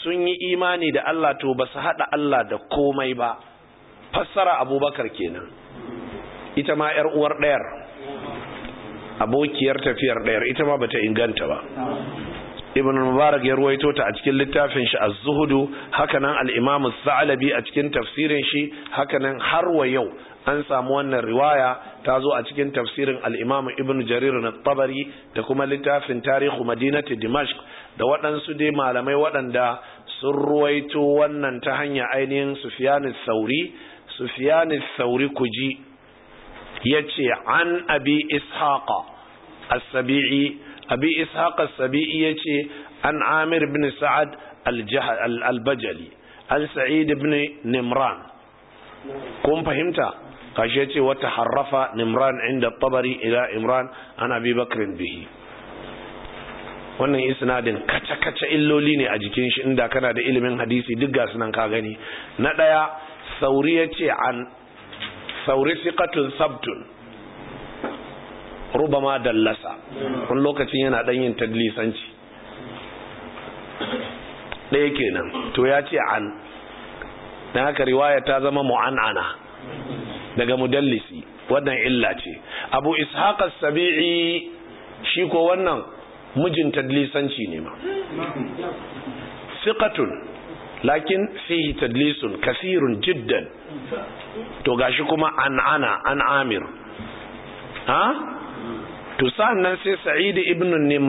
sun yi imani da Allah to ba su haɗa Allah da komai ba. Fassara Abubakar kenan, ita ma ‘yar uwar ɗayar, abokiyar tafiyar ɗayar, ita ma bata inganta ba. Ibn Mubarak ya ruwaito ta a cikin littafin shi Az-Zuhdu, hakanan al-Imam As-Sa'labi a cikin tafsirin shi, hakanan har wa yau an samu wannan riwaya ta zo a cikin tafsirin al-Imam Ibn Jarir at-Tabari da kuma littafin Tarihu Madinati Dimashq da waɗansu dai malamai waɗanda sun ruwaito wannan ta hanya ainihin Sufyan as-Sauri kuji yace an Abi Ishaq as-Sabi'i, Abi Ishaq as-Sabi'i yace an Amir ibn Sa'ad al-Bajali an Sa'id ibn Nimran. Kun fahimta? Kashi yace wata harrafa Nimran inda Tabari ila Imran an Abi Bakr bihi. Wannan isnadin kaca illoli ne a jikin shi, inda kana da ilimin hadisi duk ga sunan ka gani. Na daya Sauri yace an Sauri siqatun sabtun rubama dallasa, wani lokacin yana dan yin tadlisanci. Ɗaya kenan, to ya ce an, dan haka riwaya ta zama mu'an'ana daga mudallisi, wannan illa ce. Abu Ishaq as-Sabi'i shi ko wannan mijin tadlisanci ne ma, siqatun lakin fihi tadlisun kasirun jiddan. To gashi kuma an Amir, to sannan sai Sa'id ibn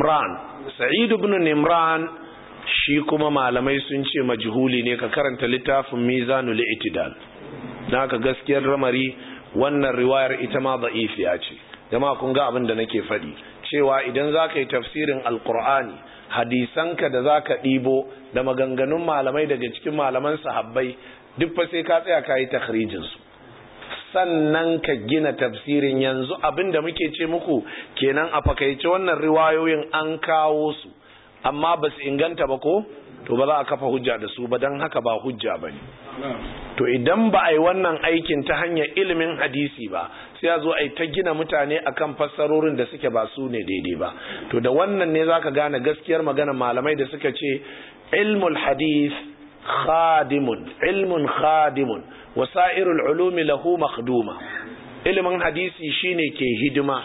Nimran shi kuma malamai sun ce majhuli ne, ka karanta littafin Mizanul I'tidal. Naka gaskiyar ramari wannan riwayar ita ma da'ifiya ce. Jama'a kun ga abin da nake faɗi, cewa idan zaka yi tafsirin Alqur'ani, hadisanka da zaka ɗibo da maganganun malamai daga cikin malaman sahabbai duk fa sai ka tsaya ka yi takhrijin su, sannan ka gina tafsirin. Yanzu abin da muke ce muku kenan a fakaice, wannan riwayoyin an kawo su amma ba su inganta ba ko, to ba za a kafa hujja da su ba, don haka ba hujja ba ne. To idan ba a yi wannan aikin ta hanyar ilimin hadisi ba, sai a zo a yi ta gina mutane akan fassarorin da suke ba su ne daidai ba. To da wannan ne za ka gane gaskiyar magana malamai da suka ce ilmul hadis ilmun khadimun wasa'irul ulumi lahu makhduma. Ilimin hadisi shine ke hidima,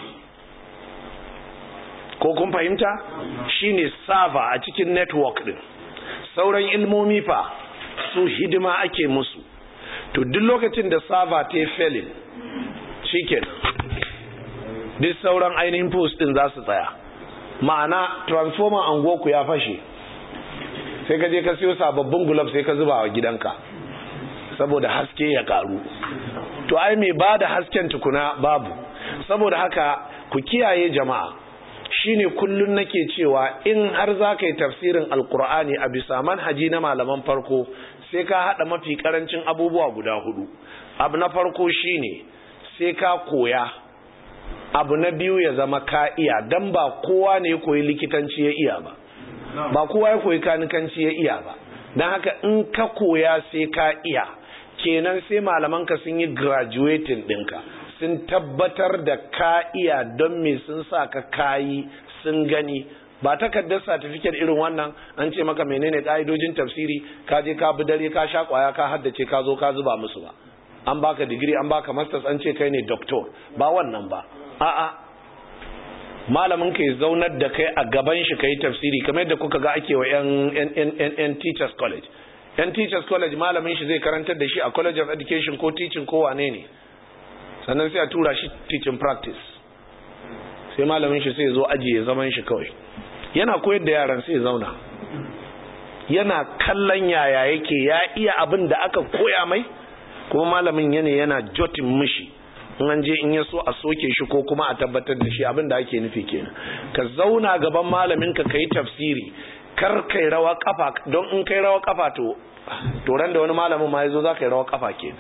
ko kun fahimta, shine server a cikin network din. Sauran ilmomi fa su hidima ake musu. To duk lokacin da server ta failin, shikenan duk sauran ainihin post din za su tsaya. Ma'ana transformer angoku ya fashe, sai ka je ka siyo sababbin gulab sai ka zuba wa gidanka saboda haske ya karu. To ai mai bada hasken tukuna babu. Saboda haka ku kiyaye jama'a, shine kullun nake cewa in har za ka yi tafsirin Alkur'ani a bisa manhaji na malaman farko, sai ka hada mafi karancin abubuwa guda 4. Abu na farko shine sai ka koya, abu na biyu ya zama ka iya, dan ba kowa ne ya koyi likitanci ya iya ba, ba kowa ya koyi kanikanci ya iya ba. Dan haka in ka koya sai ka iya, kenan sai malamanka sun yi graduating ɗinka, sun tabbatar da ka iya, don me sun sa ka kayi sun gani. Ba takardar certificate irin wannan an ce maka menene ka'idojin tafsiri, ka je ka bi dare ka sha kwaya ka haddace ka zo ka zuba musu ba. An baka degree, an baka masters, an ce kai ne doctor, ba wannan ba. A'a, malamin ka ya zaunar da kai a gaban shi kai tafsiri, kamar yadda kuka ga ake wa yan teachers college. Yan teachers college malamin shi zai karantar da shi a college of education ko teaching ko wane ne, sannan sai a tura shi teaching practice, sai malamin shi sai ya zo aji ya zaman shi kawai yana koyar da yaran, sai ya zauna yana kallon yaya yake, ya iya abin da aka koya mai, kuma malamin yana jotin mishi in an je in ya so a soke shi ko kuma a tabbatar da shi. Abin da ake nufi kenan, ka zauna gaban malamin ka kai tafsiri, kar kai rawa kafa, don in kai rawa kafa to ran da wani malamin ma yazo za ka yi rawa kafa kenan.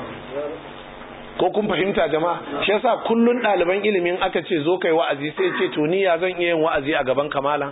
Ko kun fahimta jama'a? Shi yasa kullun ɗaliban ilimin aka ce zo kai wa'azi, sai ce to ni ya zan iya yin wa'azi a gaban kamalan?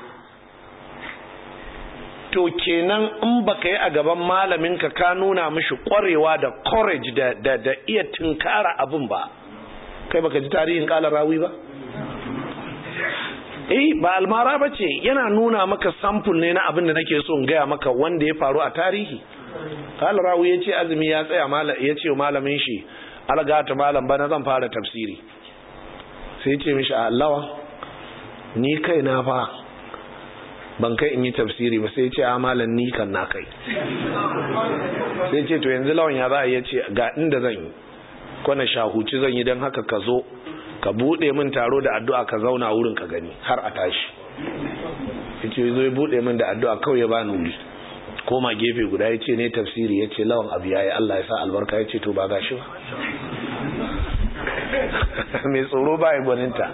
To kenan in baka yi a gaban malamin ka nuna mishi kwarewa da courage da iya tinkara abin ba, kai baka ji tarihin kala rawi ba? ba almara bace, yana nuna maka sample ne na abin da nake so in gaya maka wanda ya faru a tarihi. qala rawi yace azumi ya tsaya yace malamin shi algata malam bana zan fara tafsiri. sai yace mishi Allah ni kai na fa ban kai in yi tafsiri ba. sai yace a malam ni kan na kai. sai yace to yanzu lawan ya za a yace ga inda zan yi kwana shahuci zan yi dan haka ka zo ka bude min taro da addu'a ka zauna wurin ka gani har a tashi. yace zo ya bude min da addu'a kawai ya bani wuri, koma gefe guda yace ne tafsiri, yace lawan abu yayi Allah ya sa albarka. yace to ba gashi ba mai tsoro ba ya gwaninta.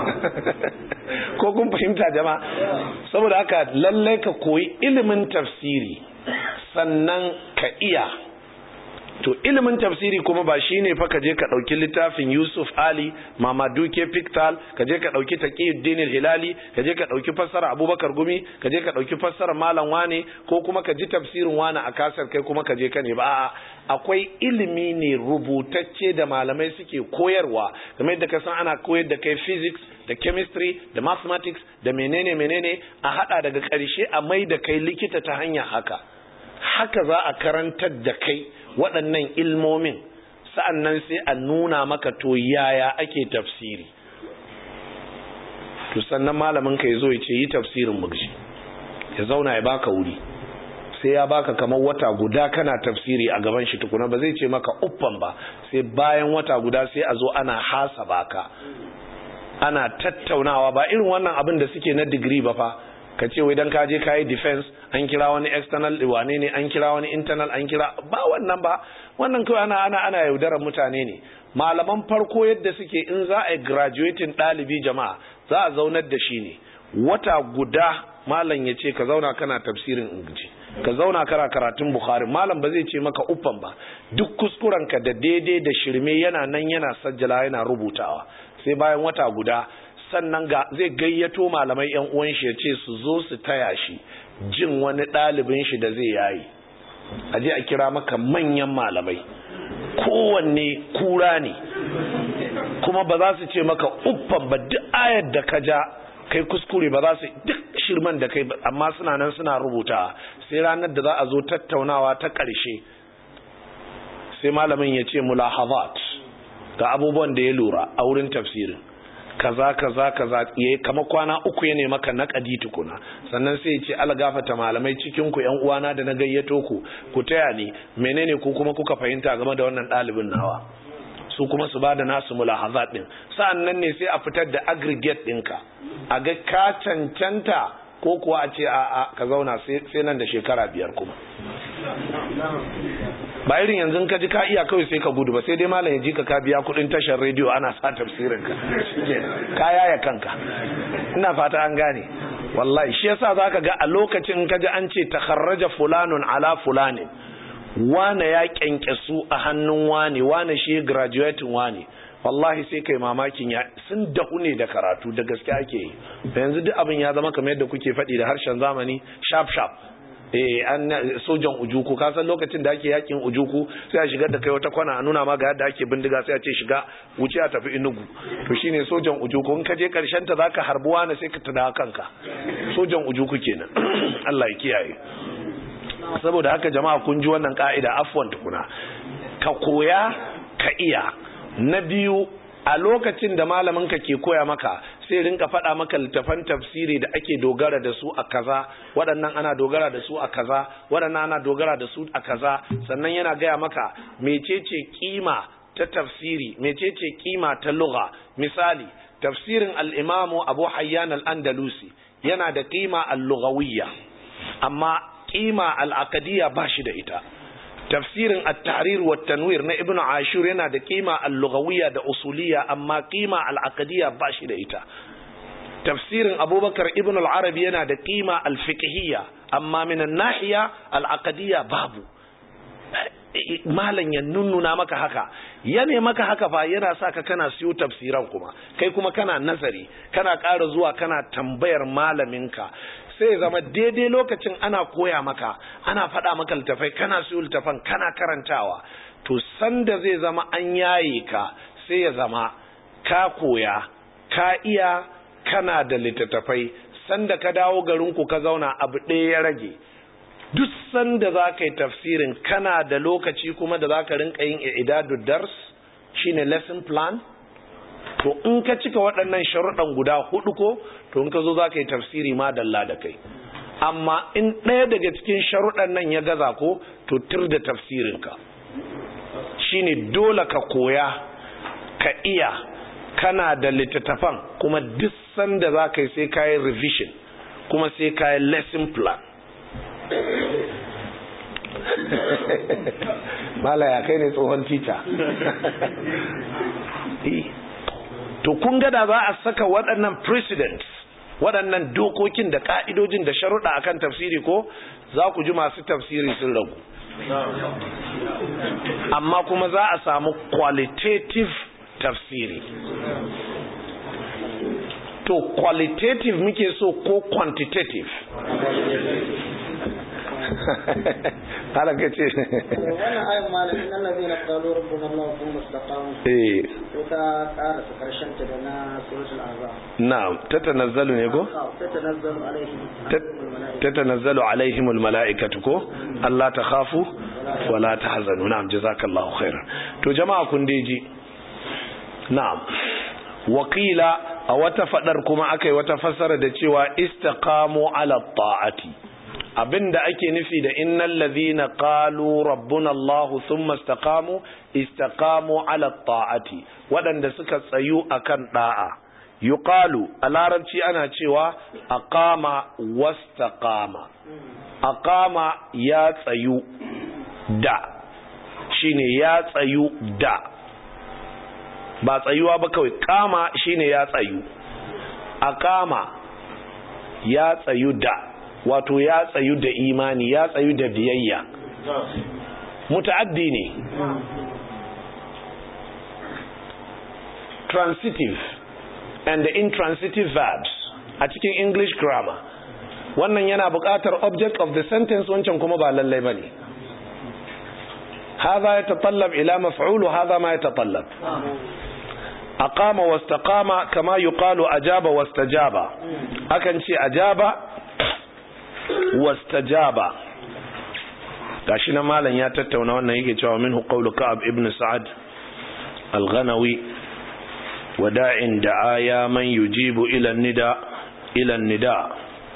ko kun fahimta jama'a? saboda haka lallai ka koyi ilimin tafsiri sannan ka iya. to ilimin tafsiri kuma ba shine fa ka je ka dauki littafin Yusuf Ali Mamaduke Piktal, ka je ka dauki Taqiyuddin al-Hilali, ka je ka dauki fassara Abubakar Gumi, ka je ka dauki fassara Malam Wane, ko kuma ka ji tafsirin Wane a kasar kai kuma ka je ka ne ba. akwai ilimi ne rubutacce da malamai suke koyarwa, kamar yadda ka san ana koyar da kai physics da chemistry da mathematics da menene a hada daga karshe a mai da kai likita ta hanya haka za a karantar da kai waɗannan ilmomin, sa'annan sai a nuna maka to yaya ake tafsiri. to sannan malamin ka yazo ya ce yi tafsirin mugji, ya zauna ya baka wuri, sai ya baka kamar wata guda kana tafsiri a gaban shi tukuna, ba zai ce maka uffan ba, sai bayan wata guda sai a zo ana hasaba ka, ana tattaunawa. ba irin wannan abin da suke na digiri ba fa, ka ce wai dan ka je kai defense an kira wani external wane ne, an kira wani internal, an kira ba wannan ba. wannan kawai ana yaudarar mutane ne. malaman farko yadda suke, in za a graduating dalibi jama'a za a zaunar da shi ne wata guda, malam ya ce ka zauna kana tafsirin inji, ka zauna kana karatun Bukhari. malam ba zai ce maka uffan ba, duk kuskurenka da daidai da shirme yana nan yana sajjala yana rubutawa. sai bayan wata guda sannan zai gayyato malamai yan uwan shi ya ce su zo su taya shi jin wani ɗalibin shi da zai yayi. aje a kira maka manyan malamai, kowanne kura ne, kuma ba za su ce maka uffan ba. duk ayar da ka ja kai kuskure ba za su, duk shirman da kai, amma suna nan suna rubuta. sai ranar da za a zo tattaunawa ta ƙarshe, sai malamin ya ce mulahazat ga abubuwan da ya lura a wurin tafsirin, kaza yayi kama kwana uku ya ne maka naƙadi tukuna, sannan sai ya ce algafata malamai cikin ku ƴan uwana da na gayyato ku taya ni, menene ku kuma kuka fahimta game da wannan ɗalibin nawa, su kuma su bada nasu mulahazat din. sa'annan ne sai a fitar da aggregate ɗinka, a ga ka cancanta ko kuwa a ce a ka zauna sai nan da shekara 5 kuma. ba irin yanzu ka ji ka iya kawai sai ka gudu ba, sai dai malam ya ji ka biya kudin tashar rediyo ana sa tafsirin ka yaya kanka. ina fata an gane. wallahi shi yasa zaka ga a lokacin ka ji an ce takharraja fulanun ala fulani, wane ya kyankyasu a hannun wane shi graduating wane, wallahi sai kai mamakin sun dahu ne da karatu, da gaske ake yi. yanzu duk abin ya zama kamar yadda kuke faɗi da harshen zamani, sharp an sojan ujuku. ka san lokacin da ake yakin ujuku sai a shigar da kai wata kwana a nuna ma ga yadda ake bindiga, sai a ce shiga wuce a tafi Enugu. to shine sojan ujuku. in ka je karshen ta zaka harbi wani sai ka tada kanka, sojan ujuku kenan. Allah ya kiyaye. saboda haka jama'a kun ji wannan ka'ida, afwan tukuna ka koya ka iya. na biyu, a lokacin da malamin ka ke koya maka sai rinka faɗa maka littafan tafsiri da ake dogara da su a kaza, waɗannan ana dogara da su a kaza, waɗannan ana dogara da su a kaza. sannan yana gaya maka mecece kima ta tafsiri, mecece kima ta lugha. misali, tafsirin al-Imam Abu Hayyan al-Andalusi yana da kima al-lughawiyya, amma kima al-aqdiyya ba shi da ita. tafsirin at-tahrir wa tanwir na Ibn Ashur yana da kima al-lughawiyya da usuliyya, amma kima al-aqdiyya ba shi da ita. tafsirin Abubakar Ibn al-Arabi yana da kima al-fiqhiyya, amma min an-nahiya al-aqdiyya babu. malan ya nunnuna maka haka, yana maka haka fa yana saka kana siyo tafsiran, kuma kai kuma kana nazari, kana ƙara zuwa kana tambayar malaminka. sai zama daidai lokacin ana koya maka, ana faɗa maka littafai, kana siyo littafan kana karantawa. to sanda zai zama an yaye ka, sai ya zama ka koya, ka iya, kana da littattafai, sanda ka dawo garinku ka zauna abu ɗaya ya rage. Duk sanda za ka yi tafsirin kana da lokaci kuma da za ka rinka yin i'dadud dars, shine lesson plan. To in ka cika waɗannan sharuɗan guda hudu ko, to in ka zo za ka yi tafsiri ma dalla da kai. Amma in ɗaya daga cikin sharuɗan nan ya gaza ko, to tir da tafsirinka. Shine dole ka koya, ka iya, kana da littattafan, kuma duk sanda za ka yi sai ka yi revision, kuma sai ka yi lesson plan. Malaya kai ne tsohon tita. To kun ga da za a saka waɗannan precedents, waɗannan dokokin da ƙa'idojin da sharuɗa akan tafsiri ko, za ku ji masu tafsiri sun ragu. Amma kuma za a samu qualitative tafsiri. To qualitative muke so ko quantitative? halaka ce wannan ayin malamin annabi na qalu rabbuna allah thumma istaqamu ko ta ƙara su karshen ta da na suratul azab. na'am tatanazzalu ne ko tatanazzalu alaihimul mala'ikatu ko Allah ta khafu wala tahzanu. na'am jazakallahu khairan. to jama'a kun deji. na'am wakila a wata fadar kuma akai wata fassara da cewa istaqamu ala ta'ati. abinda ake nufi da innal ladhina qalu rabbuna Allah thumma istaqamu ala ta'ati, wadanda suka tsayu akan da'a. yuqalu a larabci ana cewa aqama wastaqama. aqama ya tsayu da, shine ya tsayu da, ba tsayuwa ba kawai, kama shine ya tsayu, aqama ya tsayu da, wato ya tsayu da imani, ya tsayu da biyayya. muta'addi ne, transitive and the intransitive verbs a cikin English grammar. wannan yana buƙatar object of the sentence, wancan kuma ba lallai bane. hadha yatatallab ila maf'ul wa hadha ma yatatallab. aqama wastaqama kama yuqalu ajaba wastajaba. akan ce ajaba wastajaba. gashi na malam ya tattauna wannan, yake cewa minhu qawlu Ka'ab ibn Sa'ad al-Ghanawi wada'in da'a ya man yujibu ila an-nida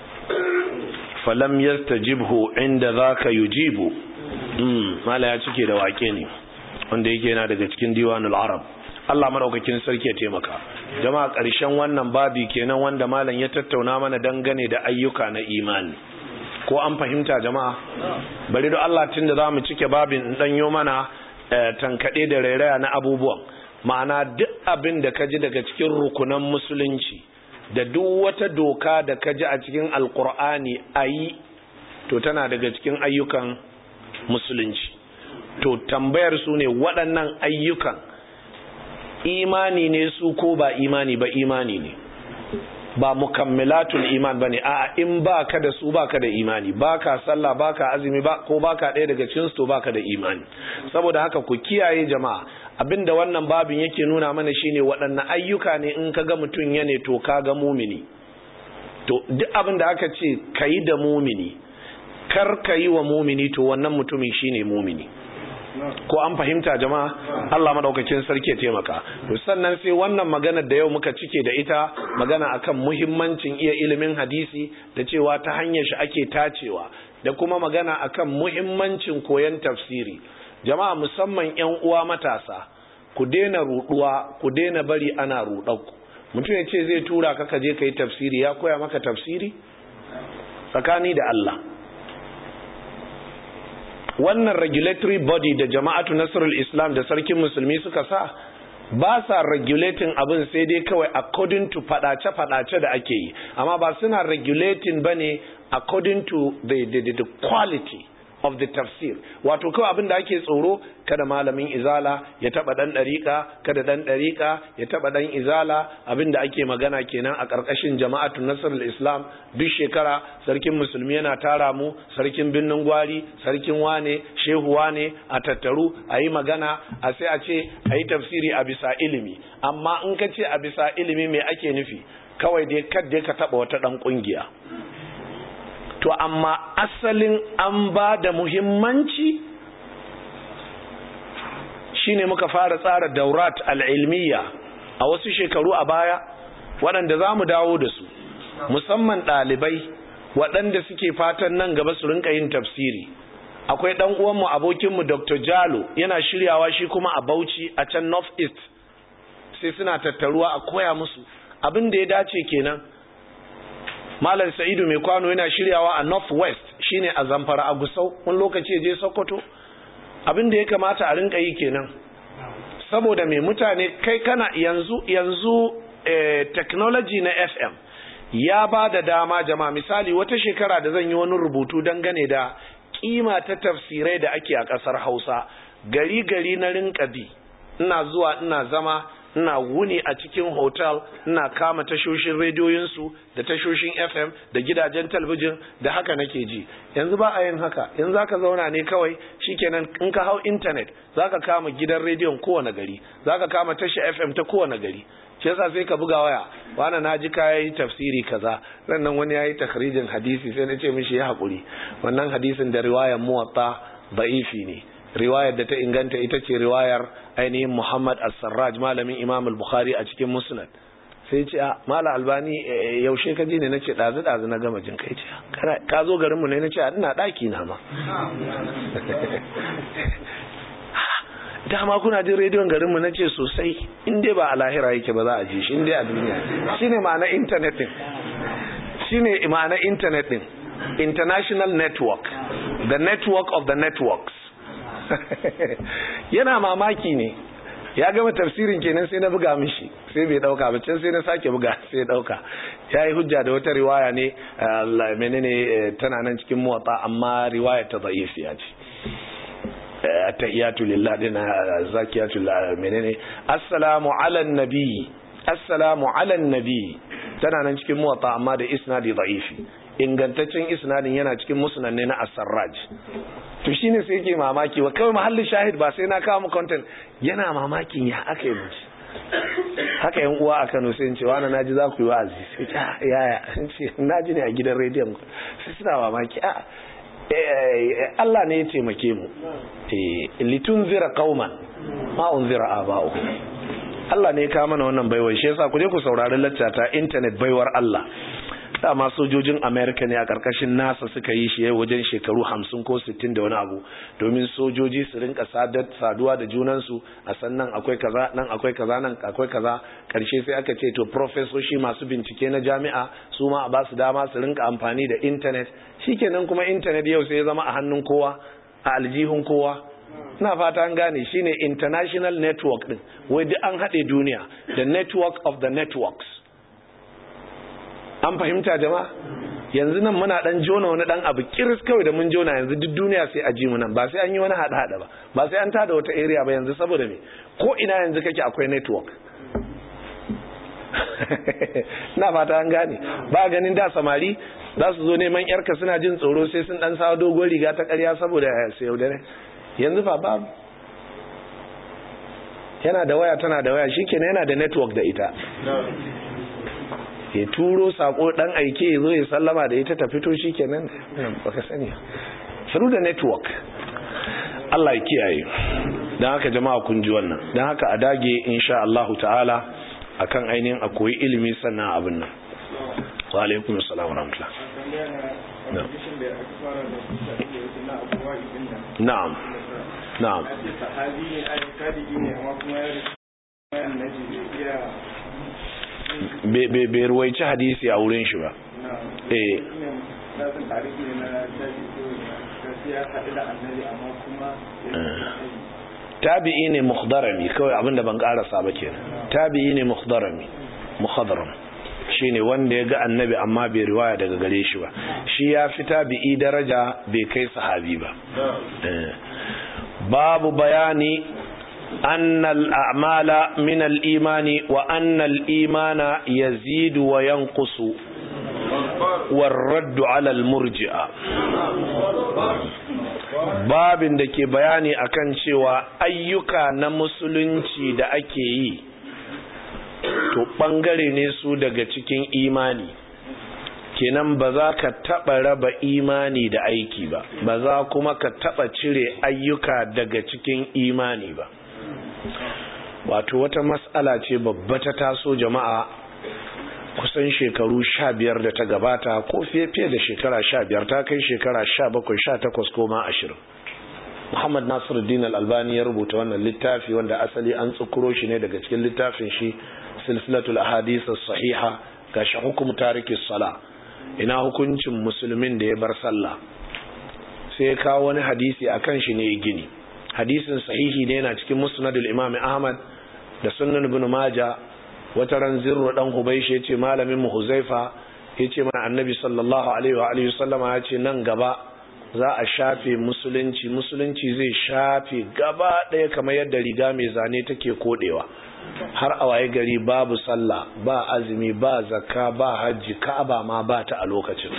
falam yastajibhu inda dhaka yujibu. mala ya cike da wake ne wanda yake yana daga cikin diwanul arab. Allah madaukakin sarki ya taimaka. jama'a ƙarshen wannan babi kenan wanda malam ya tattauna mana dangane da ayyuka na imani. ko an fahimta jama'a? bari da Allah tunda zamu cike babin danyo mana tankade da rairaya na abubuwan. ma'ana duk abin da kaji daga cikin rukunan musulunci da duk wata doka da kaji a cikin alkur'ani ayi, to tana daga cikin ayyukan musulunci. to tambayar su ne, waɗannan ayyukan imani ne su ko ba imani ba? imani ne, ba mukammilatul iman bane. a in baka da su baka da imani. baka sallah, baka azumi, ba ko baka ɗaya daga cikin su, to baka da imani. saboda haka ku kiyaye jama'a, abinda wannan babin yake nuna mana shine waɗannan ayyuka ne in kaga mutun yane to kaga mumini. to duk abinda aka ce kai da mumini, kar kai wa mumini, to wannan mutumin shine mumini. ko an fahimta jama'a? Allah madaukakin sarki ya taimaka. to sannan sai wannan maganar da yau muka cike da ita, magana akan muhimmancin iya ilimin hadisi da cewa ta hanyar shi ake tacewa, da kuma magana akan muhimmancin koyon tafsiri. jama'a musamman ƴan uwa matasa, ku daina ruduwa, ku daina bari ana rudanku. mutum ya ce zai tura ka je kai tafsiri, ya koya maka tafsiri? tsakani da Allah, wannan regulatory body da jama'atu nasrul islam da sarkin musulmi suka sa, ba sa regulating abin sai dai kawai according to fadace-fadace da ake yi, amma ba suna regulating bane according to the quality of the tafsir. wato kawai abin da ake tsoro, kada malamin izala ya taba dan dariqa, kada dan dariqa ya taba dan izala. abin da ake magana kenan a karkashin jama'atu nasrul islam. duk shekara sarkin musulmi yana tara mu, sarkin binnin gwari, sarkin wane, shehu wane, a tattaru ayi magana, a sai a ce ayi tafsiri a bisa ilimi. amma in ka ce a bisa ilimi me ake nufi? kawai dai kadda ka taba wata dan kungiya. To amma asalin an ba da muhimmanci shine muka fara tsara daurat al'ilmiya a wasu shekaru a baya waɗanda za mu dawo da su, musamman ɗalibai waɗanda suke fatan nan gaba su rinka yin tafsiri. Akwai ɗan uwanmu abokinmu Dr. Jalo yana shiryawa shi kuma a Bauchi a can North East, sai suna tattaruwa a koya musu abin da ya dace kenan. Malam Sa'idu mai kwano yana shiryawa a North West, shine a Zamfara a Gusau, wani lokaci je Sokoto. Abin da ya kamata a rinka yi kenan, saboda mai mutane kai kana yanzu technology na FM ya ba da dama jama'a. Misali wata shekara da zan yi wani rubutu dangane da kima ta tafsirai da ake a ƙasar Hausa, gari na rinka bi, ina zuwa ina zama ina wuni a cikin hotel, ina kama tashoshin rediyoyinsu da tashoshin FM da gidajen talabijin, da haka nake ji. Yanzu ba a yin haka. Yanzu zaka zauna ne kawai shikenan, in ka hau internet zaka kama gidan rediyon kowane gari, zaka kama tashar FM ta kowane gari. Shi yasa sai ka buga waya, wani naji kai tafsiri kaza, sannan wani yayi takhrijin hadisi, sai na ce mishi ya hakuri, wannan hadisin da riwayar Muwatta da'ifi ne. Riwayar da ta inganta ita ce riwayar ainihin Muhammad as-Sarraj, malamin Imam al-Bukhari a cikin Musnad. Sai ce Malam Albani yaushe ka ji ne? Nace dazu na gama jin kai. Ce ka zo garin mu ne? Nace ina daki na ma. Dama kuna jin rediyon garin mu? Nace sosai. In dai ba a lahira yake ba za a ji shi, in dai a duniya. Shine ma'ana internet din. Shine ma'ana internet din. International network, the network of the networks. Yana mamaki ne, ya gama tafsirin kenan sai na buga mishi, sai bai dauka ba, can sai na sake buga sai ya dauka. Yayi hujja da wata riwaya ne menene tana nan cikin Muwatta, amma riwaya ta da'ifiya ce. Tahiyatu lillah dina zakiyatu menene assalamu ala nabi, assalamu ala nabi tana nan cikin Muwatta amma da isnadi da'ifi. Ingantaccen isnadin yana cikin musnad ne na As-Sarraj. To shine sai yake mamaki, wa kawai mahallin shahid ba sai na kawo mu content, yana mamakin ya aka yi muci. Haka yan uwa a Kano sai in ce wani naji za ku yi wa'azi, sai ta yaya in ce naji ne a gidan rediyon ku, sai suna mamaki. Allah ne ya taimake mu, litunzira qauman ma unzira aba'uhum. Allah ne ya kawo mana wannan baiwar, shi yasa ku je ku saurari lacca ta internet baiwar Allah. Dama sojojin America ne a karkashin NASA suka yi shi wajen shekaru 50 ko 60 da wani abu, domin sojoji su rinka saduwa da junansu, a sannan akwai kaza nan akwai kaza nan akwai kaza. Karshe sai aka ce to professoshi masu bincike na jami'a su ma a ba su dama su rinka amfani da internet. Shikenan kuma internet yau sai ya zama a hannun kowa, a aljihun kowa. Ina fata an gane, shine international network din, wai duk an haɗe duniya, the network of the networks. An fahimta jama'a? Yanzu nan muna dan jona wani dan abu kiris kawai da mun jona yanzu duk duniya sai a ji mu nan, ba sai an yi wani hada ba, ba sai an tada wata area ba yanzu, saboda me ko ina yanzu kake akwai network. Na fata an gane. Ba ganin da samari za su zo neman yarka suna jin tsoro sai sun dan sawo dogon riga ta ƙarya saboda sai yaudare. Yanzu fa babu. Yana da waya, tana da waya, shikenan yana da network da ita. Ya turo sako dan aike ya zo ya sallama da ita ta fito, shikenan baka sani. Through the network. Allah ya kiyaye. Dan haka jama'a kun ji wannan. Dan haka a dage insha Allah ta'ala akan ainihin a koyi ilimi sannan abin nan. Wa alaikum assalam wa rahmatullah. Na'am. Na'am. Bai ruwaici hadisi a wurin shi ba. Tabi'i ne mukhdarami, kawai abinda ban karasa ba kenan. Tabi'i ne mukhdarami, mukhadram shine wanda ya ga annabi amma bai riwaya daga gare shi ba. Shi ya fi tabi'i daraja, bai kai sahabi ba. Babu bayani أن الأعمال من الإيمان وأن الإيمان يزيد وينقص والرد على المرجئة. babin da ke bayani akan cewa ayyuka na musulunci da ake yi to ɓangare ne su daga cikin imani. Kenan ba za ka taɓa raba imani da aiki ba, ba za kuma ka taɓa cire ayyuka daga cikin imani ba. Wato wata mas'ala ce babba ta taso jama'a kusan shekaru 15 da ta gabata, ko fiye da shekara 15, ta kai shekara 17, 18 ko ma 20. Muhammad Nasiruddin Al-Albani ya rubuta wannan littafi wanda asali an tsukuro shi ne daga cikin littafin shi Silsilatul Ahadith As-Sahiha, gashi hukum tariki sala, ina hukuncin musulmin da ya bar sallah. Sai ya kawo wani hadisi akan shi ne gini. Hadisin sahihi ne, yana cikin Musnadul Imam Ahmad da Sunan Ibn Majah. Wata ran Zirru dan Hubaysh yace malamin mu Huzaifa yace mana Annabi sallallahu alaihi wa alihi wasallama yace nan gaba za a shafe musulunci zai shafe gaba daya kamar yadda riga mai zane take kodewa, har a waye gari babu sallah, ba azumi, ba zakka, ba hajji, Ka'aba ma ba ta a lokacin.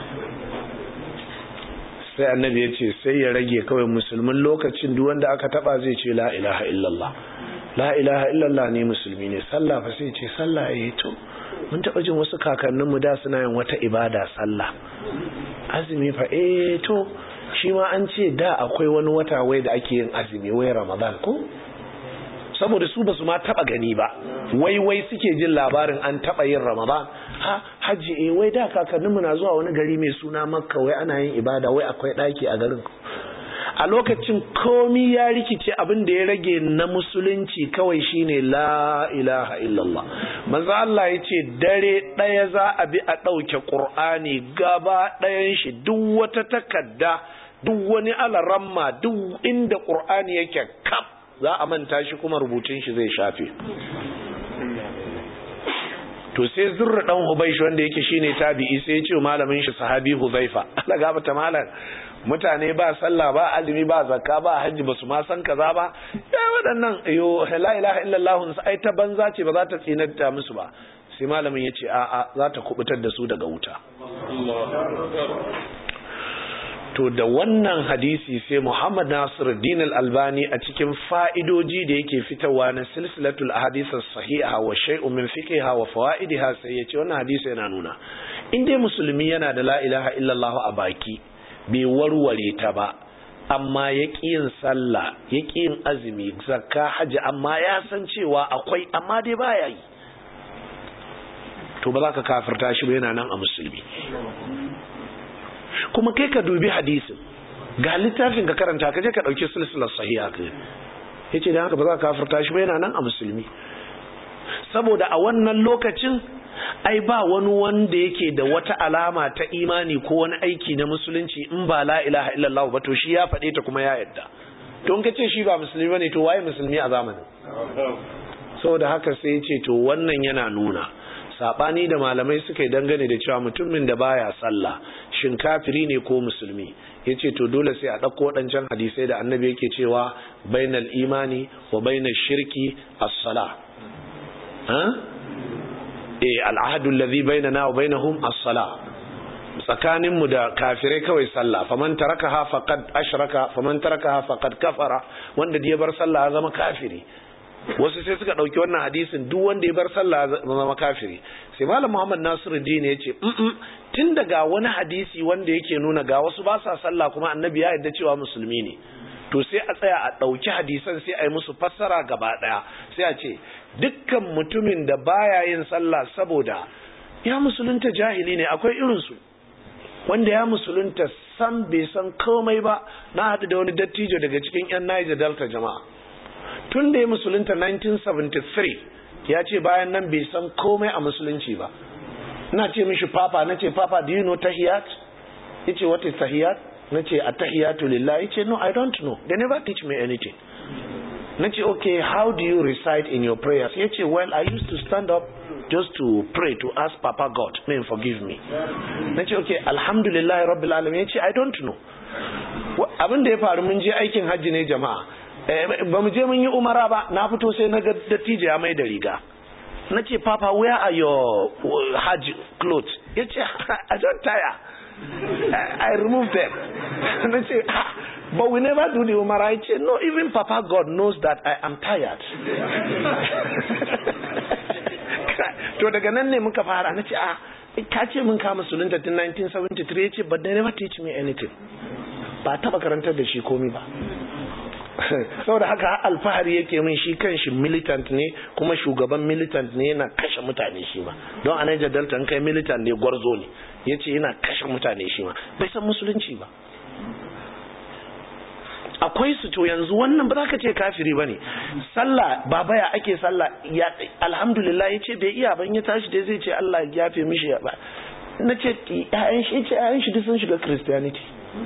Sai Annabi yace sai ya rage kawai musulmin lokacin duk wanda aka taba zai ce la ilaha illallah, la ilaha illallah ne musulmi ne. Sallah fa sai ce sallah to mun taba jin wasu kakanninmu da suna yin wata ibada sallah. Azumi fa to shi ma an ce da akwai wani wata wai da ake yin azumi, wai Ramadan ko, saboda su basu ma taba gani ba, wai suke jin labarin an taba yin Ramadan. Hajji wai da kakanninmu na zuwa wani gari mai suna Makka, wai ana yin ibada, wai akwai daki a garin. A lokacin komi ya rikice, abin da ya rage na musulunci kawai shine la ilaha illallah. Manzo Allah yace dare daya za a bi a dauke Qur'ani gaba dayan shi, duk wata takadda, duk wani alaramma, duk inda Qur'ani yake kaf za a manta shi, kuma rubutun shi zai shafe. To sai Zurra dan Hubaysh wanda yake shine tabi'i sai ya ce malamin shi sahabi Huzaifa, Allah gaba ta malam, mutane ba sallah, ba azumi, ba zakka, ba hajji, ba su ma san kaza ba, waɗannan la ilaha illallah ai ta banza ce, ba za ta tsinanta musu ba. Sai malamin ya ce a'a, za ta kubutar da su daga wuta. To da wannan hadisi sai Muhammad Nasiruddin Al-Albani a cikin fa'idoji da yake fitarwa na silsilatul ahadith as-sahiha wa shay'un min fiqhiha wa fawaidiha, sai ya ce wannan hadisi yana nuna in dai musulmi yana da la ilaha illallah a baki, bai warware ta ba, amma ya ƙi yin sallah, ya ƙi yin azumi, zakka, hajji, amma ya san cewa akwai, amma dai baya yi, to ba za ka kafirta shi ba, yana nan a musulmi. Kuma kai ka dubi hadisin, ga littafin ka karanta, ka je ka ɗauki silsilar sahiha ka yace da haka ba za ka kafirta shi ba, yana nan a musulmi. Saboda a wannan lokacin ai ba wani wanda yake da wata alama ta imani ko wani aiki na musulunci in ba la ilaha illallah ba, to shi ya faɗe ta kuma ya yadda. To in kace shi ba musulmi bane, to waye musulmi a zamanin? Saboda haka sai ya ce to wannan yana nuna sabani da malamai suka yi dangane da cewa mutumin da baya sallah shin kafiri ne ko musulmi. Yace to dole sai a dauko wadancan hadisai da annabi yake cewa bainal imani wa bainash shirki as-salah. Al'ahadu alladhi bainana wa bainahum as-salah, tsakanin mu da kafirai kawai sallah, faman tarakaha faqad ashraka, faman tarakaha faqad kafara, wanda ya bar sallah ya zama kafiri. Wasu sai suka dauki wannan hadisin duk wanda ya bar sallah ya zama kafiri. Sai malam Muhammad Nasiruddin ya ce tun daga wani hadisi wanda yake nuna ga wasu ba sa sallah kuma annabi ya yarda cewa musulmi ne, to sai a tsaya a ɗauki hadisan sai a yi musu fassara gaba ɗaya, sai a ce dukkan mutumin da baya yin sallah saboda ya musulunta jahili ne. Akwai irinsu wanda ya musulunta san bai san komai ba. Na haɗu da wani dattijo daga cikin 'yan Niger Delta jama'a, tun da ya musulunta 1973 ya ce bayan nan bai san komai a musulunci ba. Ina ce mishi papa, na ce papa do you know tahiyat? Ya ce what is tahiyat? Na ce attahiyatu lillah. Ya ce no, I don't know, they never teach me anything. Na ce okay, how do you recite in your prayers? Ya ce well, I used to stand up just to pray, to ask Papa God, may He forgive me. Na ce okay, alhamdulillah rabbil alamin. Ya ce I don't know. Abin da ya faru, mun je aikin hajji ne jama'a, ba mu je mun yi umara ba, na fito sai na ga dattijo ya mai da riga. Na ce papa, where are your hajj clothes? Ya ce I don't tire, I removed them. Na ce but we never do the umara. I say no, even Papa God knows that I am tired. to daga nan ne muka fara na ce ka ce mun kama musulunta tun 1973 ya ce but they never teach me anything, ba taba karantar da shi komi ba. saboda haka alfahari yake min shi kan shi militant ne kuma shugaban militant ne, yana kashe mutane shi ma, don a Niger Delta in kai militant ne gwarzo ne, ya ce yana kashe mutane shi ma, bai san musulunci ba. akwai su to yanzu wannan ba za ka ce kafiri ba ne. Sallah baba ya ake sallah, ya alhamdulillah ya ce bai iya ban ya tashi dai zai ce Allah ya yafe mishi ya ba. Na ce ƴaƴan shi duk sun shiga Christianity.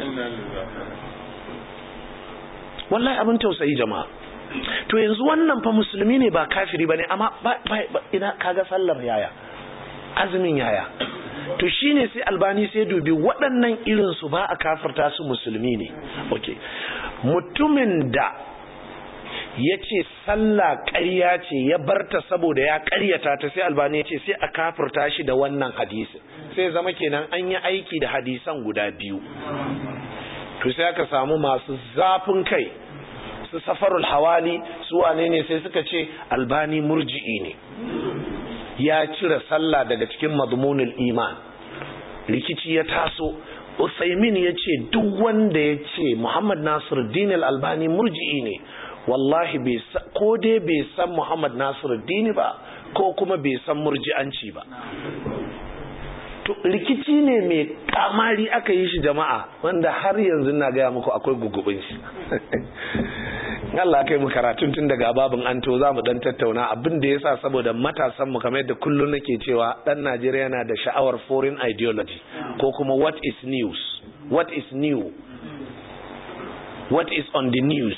Wallahi abin tausayi jama'a. To yanzu wannan fa musulmi ne ba kafiri bane, amma ina kaga sallar yaya, azumin yaya. To shine sai Albani sai dubi waɗannan irin su ba a kafirta su musulmi ne. Okay. Mutumin da ya ce sallah ƙarya ce ya barta saboda ya ƙaryata ta, sai Albani ya ce sai a kafirta shi da wannan hadisi, sai zama kenan an yi aiki da hadisan guda biyu. To sai aka samu masu zafin kai, su Safarul Hawali, su wane ne, sai suka ce Albani murji'i ne, ya cire sallah daga cikin madmunul iman. Rikici ya taso. Usaimin ya ce duk wanda ya ce Muhammad Nasiruddin Al-Albani murji'i ne, wallahi ko dai bai san Muhammad Nasiruddin ba ko kuma bai san murji'anci ba. To rikici ne mai kamari aka yi shi jama'a, wanda har yanzu na gaya muku akwai gugubin shi. Allah kai mu karatun tun daga babin anto za mu dan tattauna abin da yasa, saboda matasan mu kamar yadda kullun nake cewa dan Najeriya yana da sha'awar foreign ideology ko kuma what is news, what is new, what is on the news,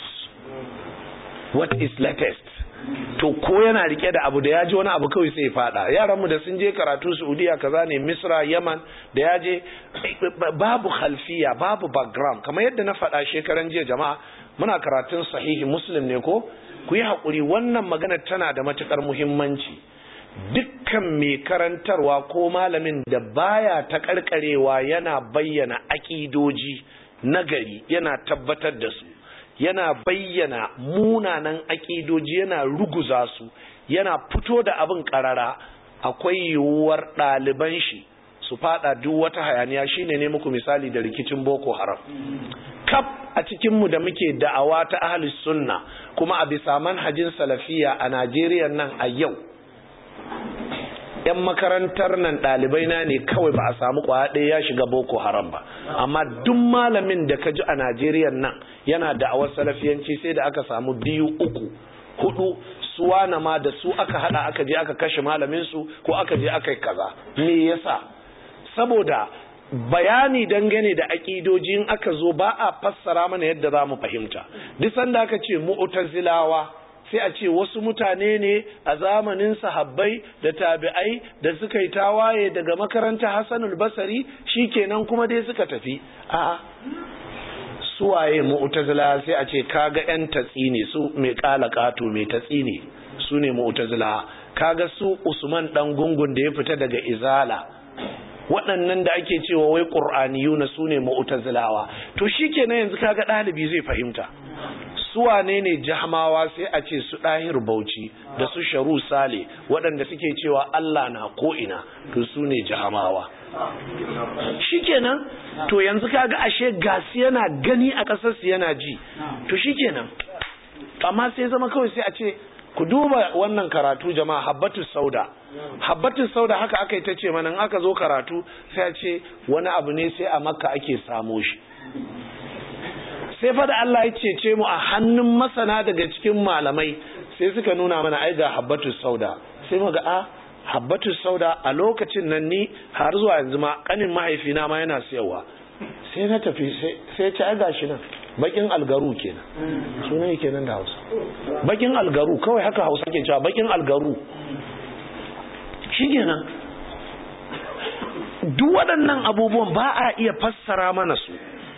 what is latest. To ko yana rike da abu da ya ji wani abu kawai sai ya fada. Yaran mu da sun je karatu Saudiya kaza ne, Misra, Yaman, da ya je babu khalfiya, babu background. Kamar yadda na faɗa shekaran jiya jama'a, muna karatun sahihi Muslim ne ko? Ku yi haƙuri, wannan magana tana da matukar muhimmanci. Dukkan mai karantarwa ko malamin da baya ta karkarewa yana bayyana akidoji nagari, yana tabbatar da su, yana bayyana munanan akidoji, yana ruguza su, yana fito da abin karara, akwai yiwuwar ɗaliban shi su fada duk wata hayaniya. Shine ne muku misali da rikicin Boko Haram. Kaf a cikinmu da muke da'awa ta ahli sunna kuma a bisa manhajin salafiya a Najeriya nan a yau, yan makarantar nan ɗalibai na ne kawai ba a samu kwaya ɗaya ya shiga Boko Haram ba, amma duk malamin da ka ji a Najeriya nan yana da'awar salafiyanci sai da aka samu 2, 3, 4 suwana ma da su aka hada aka je aka kashe malamin su ko aka je aka yi kaza. Me yasa? Saboda bayani dangane da aƙidojin aka zo ba a fassara mana yadda za mu fahimta. Duk sanda aka ce mu'tazilawa sai a ce wasu mutane ne a zamanin sahabbai da tabi'ai da suka yi tawaye daga makarantar Hassanul Basri, shikenan kuma dai suka tafi. A'a, suwaye mu'tazila? Sai a ce kaga yan tatsi ne, su mai kalakato mai tatsi ne, su ne mu'tazila. Kaga su Usman dan gungun da ya fita daga Izala, waɗannan da ake cewa wai ƙur'aniyuna su ne mu'tazilawa. To shikenan yanzu kaga ɗalibi zai fahimta su wane ne jahmawa. Sai a ce su Ɗahir Bauchi da su Sharu Sale, waɗanda suke cewa Allah na ko'ina, to su ne jahmawa. Shikenan to yanzu kaga ashe gasi yana gani a ƙasar su yana ji. To shikenan, amma sai zama kawai sai a ce ku duba wannan karatu jama'a, habbatus sauda haka aka yi ta ce mana, in aka zo karatu sai a ce wani abu ne sai a Makka ake samo shi. Sai fa da Allah ya cece mu a hannun masana daga cikin malamai, sai suka nuna mana ai ga habbatus sauda. Sai mu ga habbatus sauda a lokacin nan ni har zuwa yanzu ma kanin mahaifina ma yana siyarwa. Sai na tafi sai ce ai gashi nan, bakin algaru kenan, sunan yake nan da Hausa, bakin algaru, kawai haka Hausa ke cewa bakin algaru. Shi kenan, duk waɗannan abubuwan ba a iya fassara mana su.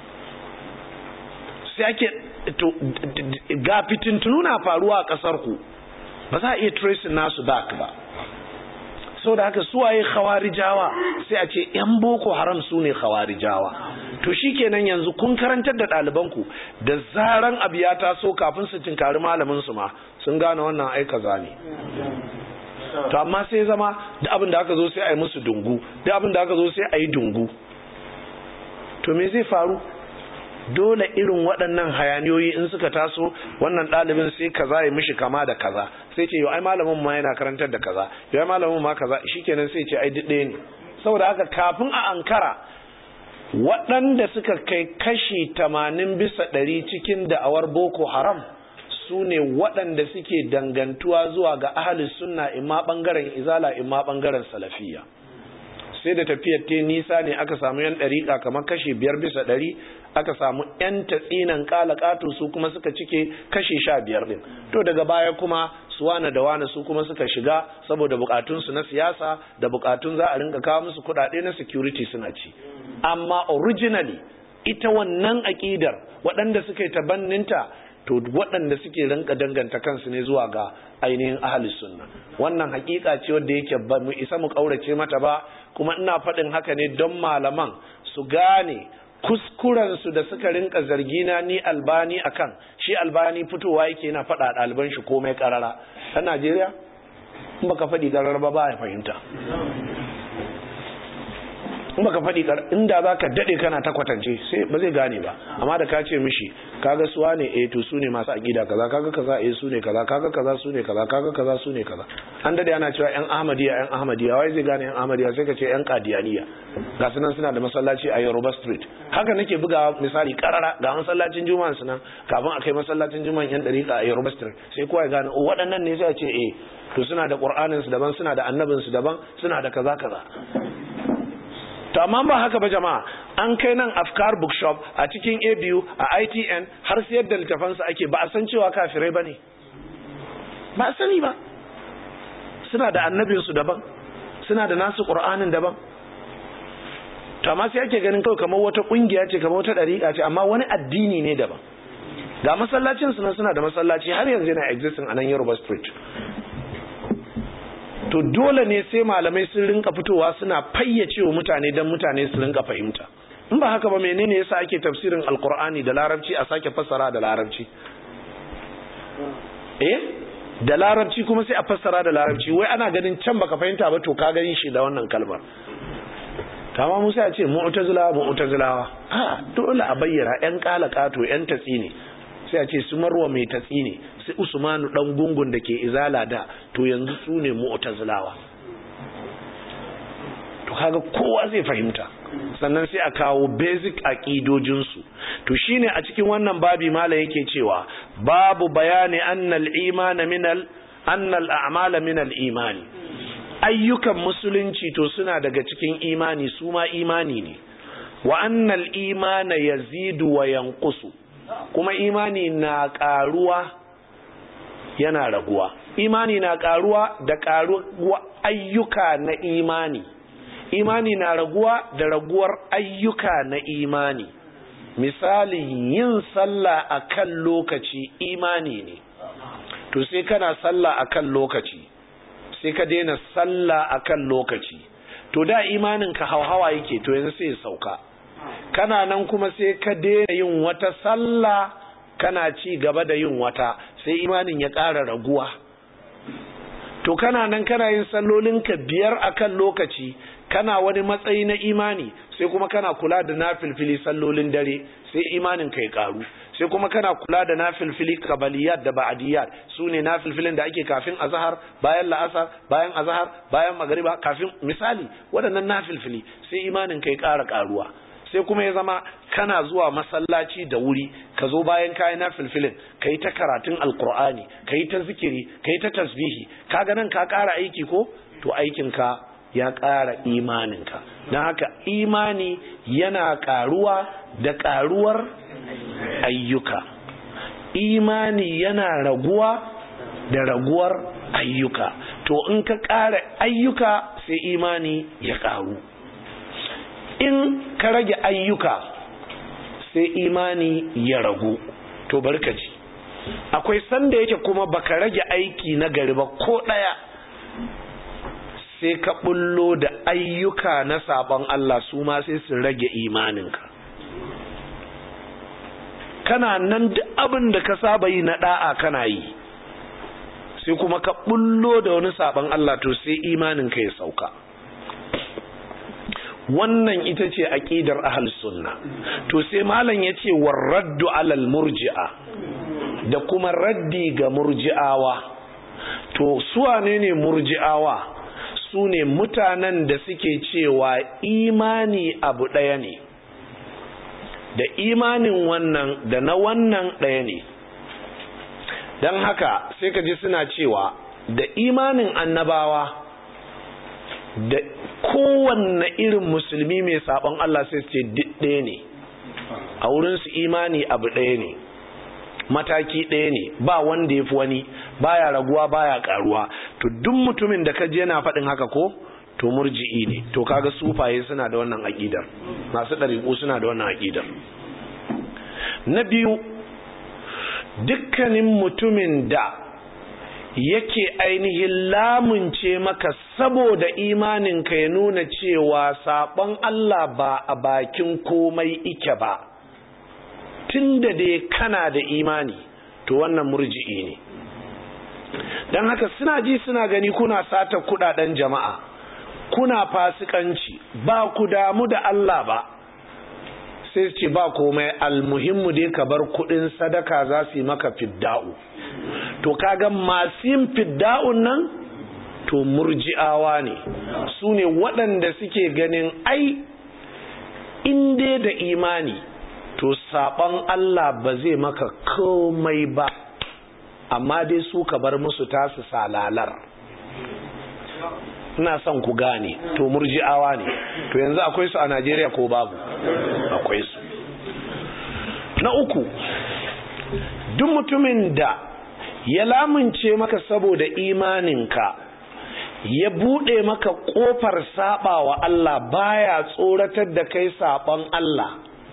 Sai ake ga fitintunu na faruwa a ƙasar ku, ba za a iya tracing nasu back ba. Sau da haka suwaye khawarijawa, sai a ce yan Boko Haram su ne khawarijawa. To shikenan yanzu kun karantar da ɗalibanku, da zaran abu ya taso kafin su tinkari malamin su ma sun gane wannan ai kaza ne. to amma sai zama da abin da aka zo sai a yi musu dungu, da abin da aka zo sai a yi dungu. To me zai faru? Dole irin waɗannan hayaniyoyi in suka taso, wannan ɗalibin sai kaza ya mishi kama da kaza, sai ce yau ai malamin ma yana karantar da kaza, yau ai malamin ma kaza, shikenan sai ce ai duk ɗaya ne. Saboda haka kafin a ankara, waɗanda suka kai kashi 80% cikin da'awar Boko Haram su ne waɗanda suke dangantuwa zuwa ga ahlus sunna, imma ɓangaren izala imma ɓangaren salafiyya. Sai da tafiyar ta nisa ne aka samu yan ɗariƙa kamar kashi 5%, aka samu yan tatsinan ƙalaƙato su kuma suka cike kashi 15 ɗin. To daga baya kuma suwana da wane su kuma suka shiga saboda bukatunsu na siyasa da bukatun za a rinka kawo musu kuɗaɗe na security suna ci. Amma originally ita wannan aƙidar waɗanda suka yi tabanninta, to waɗanda suke rinka danganta kansu ne zuwa ga ainihin ahlus sunna. Wannan hakika ce wanda yake ba mu isa mu kaurace mata ba, kuma ina faɗin haka ne don malaman su gane kuskuren su da suka rinka zargina ni Albani akan shi. Albani fitowa yake yana faɗa ɗaliban shi komai karara. Ta Najeriya in baka faɗi karara ba ya fahimta. In baka faɗi inda zaka dade kana ta kwatance sai ba zai gane ba. Amma da ka ce mishi kaga suwa ne to su ne masu aqida kaza, kaga kaza su ne kaza, kaga kaza su ne kaza, kaga kaza su ne kaza. An dade ana cewa yan Ahmadiyya wai zai gane yan Ahmadiyya sai ka ce yan Qadiyaniya. Ga sunan suna da masallaci a Yoruba Street. Haka nake buga misali karara ga masallacin Juma'a sunan kafin a kai masallacin Juma'a yan dariqa a Yoruba Street. Sai kowa ya gane waɗannan ne sai a ce to suna da Qur'anin su daban, suna da annabin su daban, suna da kaza kaza. To amma ba haka ba jama'a, an kai nan Afkar Bookshop a cikin ABU a ITN har sayar da littafansu ake, ba a san cewa kafirai ba ne, ba a sani ba. Suna da annabinsu daban, suna da nasu ƙur'anin daban. To amma sai ake ganin kawai kamar wata ƙungiya ce, kamar wata ɗariƙa ce, amma wani addini ne daban. Ga masallacin su nan suna da masallaci har yanzu yana existing a nan Yoruba Street. To dole ne sai malamai sun rinka fitowa suna fayyace wa mutane don mutane su rinka fahimta. In ba haka ba menene yasa ake tafsirin Alkur'ani da Larabci a sake fassara da Larabci? Da Larabci kuma sai a fassara da Larabci. Wai ana ganin can baka fahimta ba to ka gani shi da wannan kalmar. Kama Musa ya ce mu'tazilawa. Dole a bayyana ƴan kalakato ƴan tatsi ne. Sai a ce su Marwa mai tatsi ne, sai Usmanu dan gungun da ke izala da, to yanzu su ne mu'tazilawa. To kaga kowa zai fahimta. Sannan sai a kawo basic aqidojin su. To shine a cikin wannan babi mala yake cewa babu bayani annal a'mala min al-imani. Ayyukan musulunci to suna daga cikin imani, su ma imani ne. Wa annal imana yazidu wa yanqusu. Kuma imani na karuwa yana raguwa. Imani na karuwa da karuwa ayyuka na imani. Imani na raguwa da raguwar ayyuka na imani. Misali yin sallah akan lokaci imani ne. To sai kana sallah akan lokaci, sai ka daina sallah akan lokaci, to da imanin ka hauhawa yake, to yanzu sai ya sauka. Kana nan kuma sai ka daina yin wata sallah, kana ci gaba da yin wata, sai imanin ya ƙara raguwa. To kana nan kana yin sallolinka 5 akan lokaci, kana wani matsayi na imani, sai kuma kana kula da nafilfili sallolin dare, sai imanin ka ya ƙaru. Sai kuma kana kula da nafilfili qabaliyat da ba'diyat, sune nafilfilin da ake kafin azhar, bayan la'asar, bayan azhar, bayan magriba, kafin misali waɗannan nafilfili, sai imanin ka ya ƙara ƙaruwa. Sai kuma ya zama kana zuwa masallaci da wuri, ka zo bayan kayan nafilfilin, ka yi ta karatun alkur'ani, ka yi ta zikiri, ka yi ta tasbihi, kaga nan ka ƙara aiki ko? To aikinka ya ƙara imaninka. Don haka imani yana ƙaruwa da ƙaruwar ayyuka. Imani yana raguwa da raguwar ayyuka. To in ka ƙara ayyuka sai imani ya ƙaru. In ka rage ayyuka sai imani ya ragu. To barkaci, akwai sanda yake kuma baka rage aiki na gari ba ko ɗaya, sai ka bullo da ayyuka na sabon Allah, su ma sai su rage imaninka. Kana nan duk abin da ka saba yi na da'a kana yi, sai kuma ka bullo da wani saban Allah to sai imanin ka ya sauka. Wannan ita ce aqidar ahlus sunna. To sai malam yace warraddu alal murji'a, da kuma raddi ga murji'awa. To su wane ne murji'awa? Su ne mutanen da suke cewa imani abu ɗaya ne, da imanin wannan da na wannan ɗaya ne. Don haka sai ka ji suna cewa da imanin annabawa da kowanne irin musulmi mai sabon Allah sai su ce ɗaya ne, a wurinsu imani abu ɗaya ne, mataki ɗaya ne, ba wanda ya fi wani, baya raguwa baya karuwa. To duk mutumin da kaje yana faɗin haka ko to murji'i ne. To kaga sufaye suna da wannan aqidar, masu ɗariƙu suna da wannan aqidar. Na biyu, dukkanin mutumin da yake ainihin lamunce maka saboda imaninka ya nuna cewa saɓon Allah ba a bakin komai ike ba, tunda dai kana da imani, to wannan murji'i ne. Don haka suna ji suna gani kuna sata kudaden jama'a, kuna fasikanci, ba ku damu da Allah ba, sai ce ba komai, almuhimmu dai ka bar kudin sadaka za su yi maka fidda'u. To kaga masu yin fidda'un nan to murji'awa ne, su ne waɗanda suke ganin ai in dai da imani to saɓon Allah ba zai maka komai ba, amma dai su ka bar musu tasu salalar. Ina son ku gane, to murji'awa ne. To yanzu akwai su a Najeriya ko babu? Akwai su. Na uku, duk mutumin da ya lamunce maka saboda imaninka, ya bude maka kofar saba wa Allah, baya tsoratar da kai saban Allah,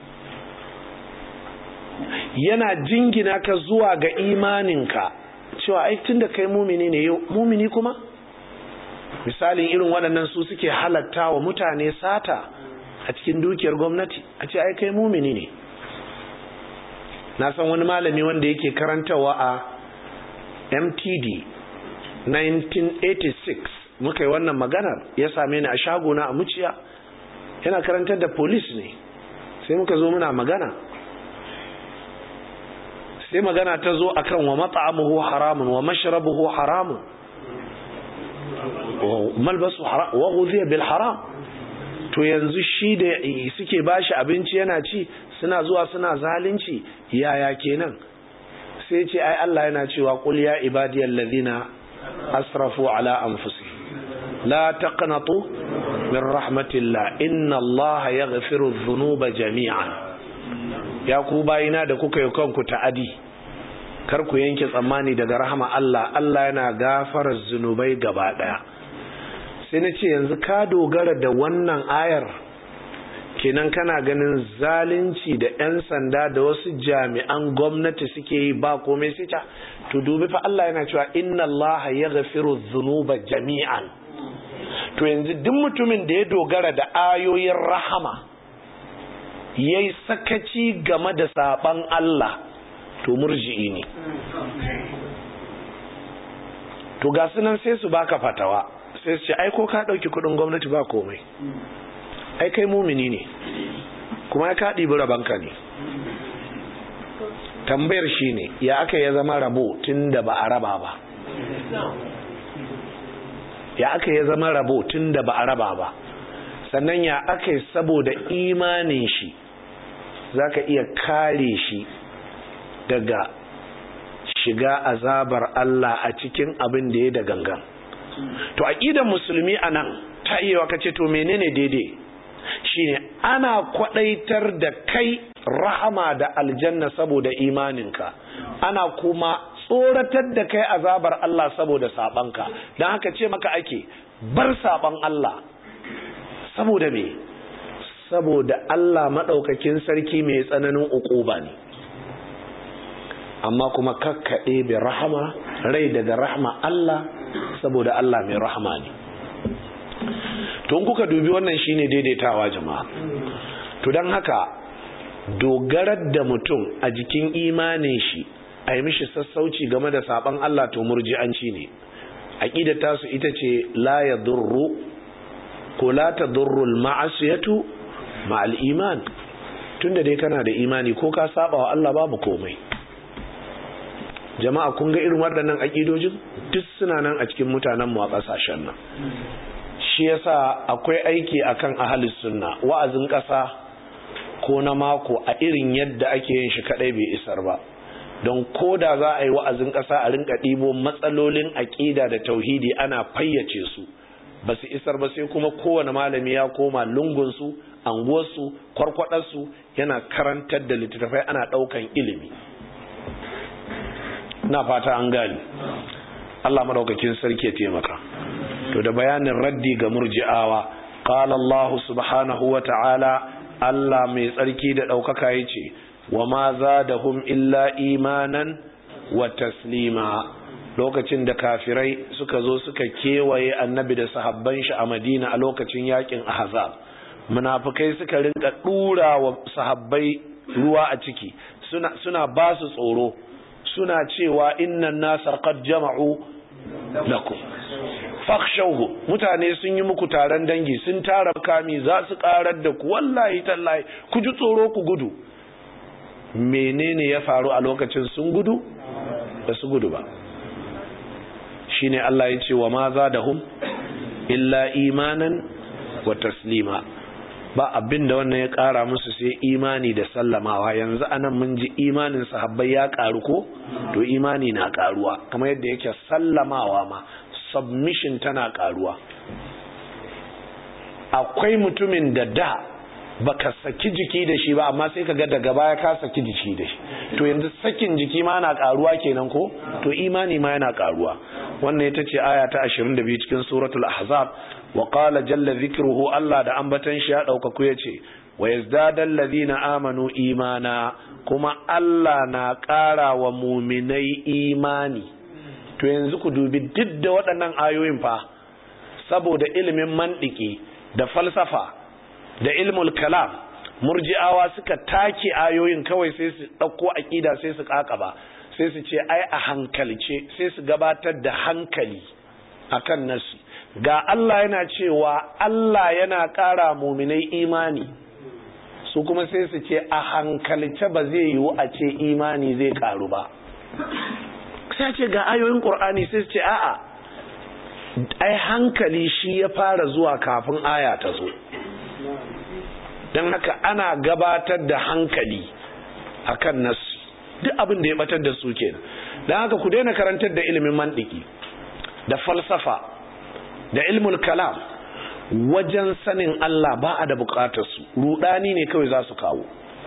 yana jingina ka zuwa ga imaninka cewa ai tunda kai mumini ne, mumini kuma misalin irin waɗannan su suke halatta wa mutane sata a cikin dukiyar gwamnati, a ce ai kai mumini ne. Na san wani malami wanda yake karantawa a MTD 1986, muka yi wannan maganar, ya same ni a shagona a Muciya, yana karantar da police ne, sai muka zo muna magana, sai magana ta zo akan wa mat'amuhu haramun wa mashrabuhu haramun wa malbasu haram wa ghudhiya bil haram. To yanzu shi da suke bashi abinci yana ci, suna zuwa suna zalunci, yaya kenan? Sai ce ai Allah yana cewa qul ya ibadiyal ladina asrafu ala anfusihim la taqnatu min rahmatillah inna Allah yaghfiru dhunuba jami'an. Ya ku bayina da kuka yi kanku ta'adi, kar ku yanke tsammani daga rahama Allah, Allah yana gafarar zunubai gaba daya. Sai na ce yanzu ka dogara da wannan ayar, kenan kana ganin zalunci da 'yan sanda da wasu jami'an gwamnati suke yi ba komai, sai ta to dubi fa Allah yana cewa inna Allah yaghfiru dhunuba jami'an. To yanzu duk mutumin da ya dogara da ayoyin rahama yayi sakaci game da saban Allah to murji'i ne. To ga sunan sai su baka fatawa, sai su ce ai ko ka dauki kudin gwamnati ba komai, ai kai mumini ne, kuma ya ka ɗibi rabanka ne. Tambayar shi ne, ya aka ya zama rabo tun da ba a raba ba? Ya aka ya zama rabo tun da ba a raba ba? Sannan ya aka yi saboda imanin shi za ka iya kare shi daga shiga azabar Allah a cikin abin da ya da gangan? To aƙidar musulmi a nan ta iya ka ce to menene daidai? Shine ana kwadaitar da kai rahama da aljanna saboda imaninka, ana kuma tsoratar da kai azabar Allah saboda sabanka. Dan haka ce maka ake bar saban Allah. Saboda me? Saboda Allah madaukakin sarki mai tsananin ukuba ne. Amma kuma kakkade bi rahama, rai daga rahma Allah, saboda Allah mai rahama ne. To kuka dubi wannan shine daidaitawa jama'a. To dan haka dogarar da mutum a jikin imanin shi a yi mishi sassauci game da saban Allah to murji'anci ne. Aqidar tasu ita ce la yadurru ko la tadurru al-ma'asiyatu ma'al iman. Tunda dai kana da imani ko ka saba wa Allah babu komai. Jama'a kun ga irin waɗannan aqidojin duk suna nan a cikin mutanen mu a ƙasashen nan. Shi yasa akwai aiki akan ahlus sunna, wa'azin ƙasa ko na mako a irin yadda ake yin shi kadai bai isar ba. Don koda za a yi wa'azin ƙasa a rinka ɗibo matsalolin aƙida da tauhidi ana fayyace su ba su isar ba, sai kuma kowane malami ya koma lungunsu, anguwarsu, kwarkwadarsu yana karantar da littattafai ana ɗaukan ilimi. Na fata an gani. Allah madaukakin sarki ya taimaka. To da bayanin raddi ga murji'awa, qala Allah subhanahu wa ta'ala, Allah mai tsarki da ɗaukaka yace wa ma zadahum illa imanan wa taslima. Lokacin da kafirai suka zo suka kewaye annabi da sahabban shi a Madina a lokacin yakin Ahzab, munafikai suka rinka dura wa sahabbai ruwa a ciki, suna ba su tsoro, suna cewa innan nasar qad jama'u lakum fakhshawhu, mutane sun yi muku taron dangi, sun tara kami za su karar da ku, wallahi tallahi ku ji tsoro ku gudu. Menene ya faru a lokacin? Sun gudu? Ba su gudu ba. Shine Allah ya ce wa ma zadahum illa imanan wa taslima. Ba abinda wannan ya kara musu sai imani da sallamawa. Yanzu anan mun ji imanin sahabbai ya karu ko? To imani na karuwa, kamar yadda yake sallamawa ma, submission tana karuwa. Akwai mutumin da baka saki jiki da shi ba, amma sai kaga daga baya ka saki jiki da shi. To yanzu sakin jiki ma na karuwa kenan ko? To imani ma yana karuwa. Wannan ita ce aya ta 22 cikin suratul ahzab. Wa qala jalla dhikruhu, Allah da ambatan shi ya daukaku yace wa yazdadal ladina amanu imana, kuma Allah na ƙara wa mu'minai imani. To yanzu ku dubi duk da waɗannan ayoyin fa, saboda ilimin mantiki da falsafa da ilmul kalam, murji'awa suka take ayoyin kawai sai su ɗauko aƙida sai su ƙaƙaba, sai su ce ai a hankalce, sai su gabatar da hankali akan nasu. Ga Allah yana cewa Allah yana ƙara muminai imani, su kuma sai su ce a hankalce ba zai yiwu a ce imani zai ƙaru ba. Sai ce ga ayoyin Qur'ani, sai su ce a'a, ai hankali shi ya fara zuwa kafin aya ta zo. Don haka ana gabatar da hankali akan nasu, duk abin da ya batar da su kenan. Don haka ku daina karantar da ilimin mantiki da falsafa da ilmul kalam wajen sanin Allah, ba a da bukatar su, rudani ne kawai za su kawo.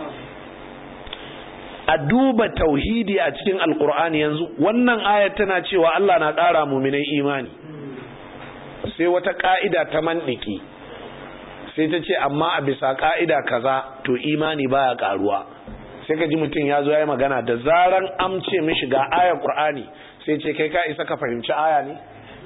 A duba tauhidi a cikin alkur'ani yanzu, wannan ayat tana cewa Allah na ƙara muminai imani, sai wata ka'ida ta mantiki sai ta ce amma a bisa ka'ida kaza to imani baya karuwa. Sai ka ji mutum ya zo ya yi magana, da zaran amce mishi ga ayar Qur'ani sai ce kai ka isa ka fahimci aya ne?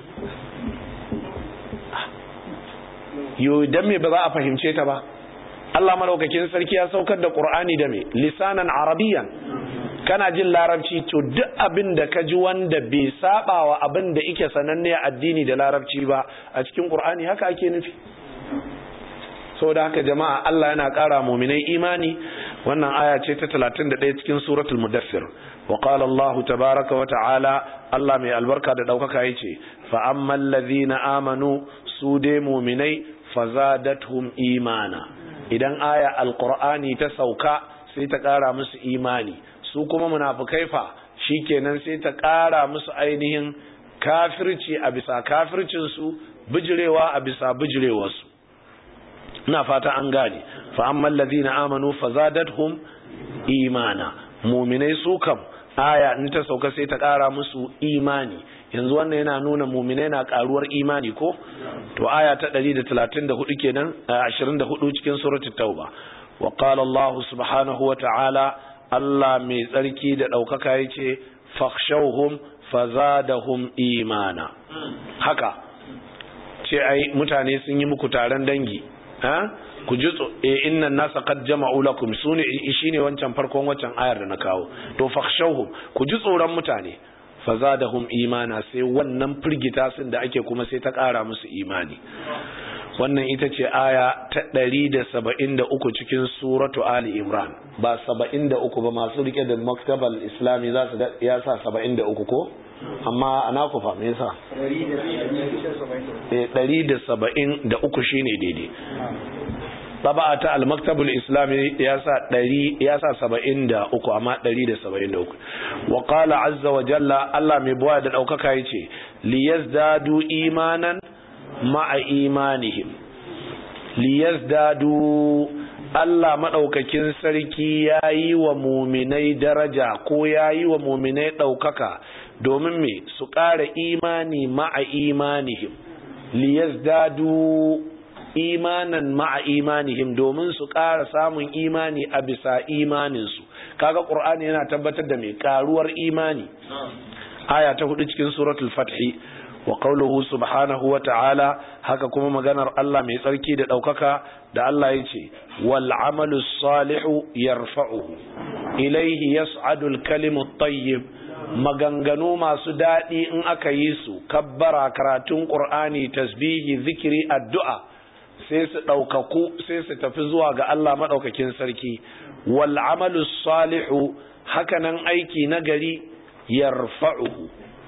Yo, dan me ba za a fahimce ta ba? Allah madaukakin sarki ya saukar da Qur'ani da me? Lisanan Arabiyan. Kana jin larabci, to duk abin da ka ji wanda bai saba wa abin da yake sananne a addini da larabci ba a cikin Qur'ani, haka ake nufi. Saboda haka jama'a, Allah yana ƙara mu'minai imani. Wannan aya ce ta 31 cikin suratul Mudaththir. Wa qala Allah tabaaraka wa ta'ala, Allah mai albarka da daukaka yace, fa ammal ladhina amanu, su dai mu'minai, fazadathum imana. Idan aya alqur'ani ta sauka sai ta ƙara musu imani. Su kuma munafikai fa, shikenan sai ta ƙara musu ainihin kafirci a bisa kafircin su, bijirewa a bisa bijirewarsu. Ina fata an gane. Fa ammal ladina amanu fazadathum imana. Mu'minai su kam aya in ta sauka sai ta ƙara musu imani. Yanzu wannan yana nuna mu'minai na ƙaruwar imani ko? To aya ta 134 kenan, 24 cikin suratul Tauba. Wa qala Allah subhanahu wa ta'ala, Allah mai tsarki da ɗaukaka yace fakhshawhum fazadahum imana. Haka ce ai mutane sun yi muku taron dangi, ku ji innan nasa qad jama'u lakum sune shine wancan farkon wancan ayar da na kawo to fakhshawhum ku ji tsoron mutane fazadahum imana sai wannan firgita sun da ake kuma sai ta ƙara musu imani. Wannan ita ce aya ta 173 cikin suratu Ali Imran, ba 73 ba, masu rike da maktabal islami za su ya sa 73 ko amma ana ku fa me yasa 173 shine daidai. Taba'a ta al-maktabul islami ya sa 73 amma 173. wa qala azza wa jalla, Allah mai buwa da daukaka yace liyazdadu imanan ma'a imanihim, liyazdadu, Allah madaukakin sarki yayi wa mu'minai daraja ko yayi wa mu'minai daukaka domin me su ƙara imani ma'a imanihim, liyazdadu imanan ma'a imanihim, domin su ƙara samun imani a bisa imaninsu. Kaga Qur'ani yana tabbatar da mai karuwar imani. Aya ta 4 cikin suratul Fath, wa qawluhu subhanahu wa ta'ala, haka kuma maganar Allah mai tsarki da daukaka da Allah yace wal amalu salihu yarfa'uhu ilayhi yas'adu al kalimu at-tayyib. Maganganu masu dadi in aka yi su, kabbara, karatun Qur'ani, tasbihi, zikiri, addu'a, sai su daukaku, sai su tafi zuwa ga Allah madaukakin sarki. Wal amalu salihu, hakanan aiki nagari, yarfa'uhu,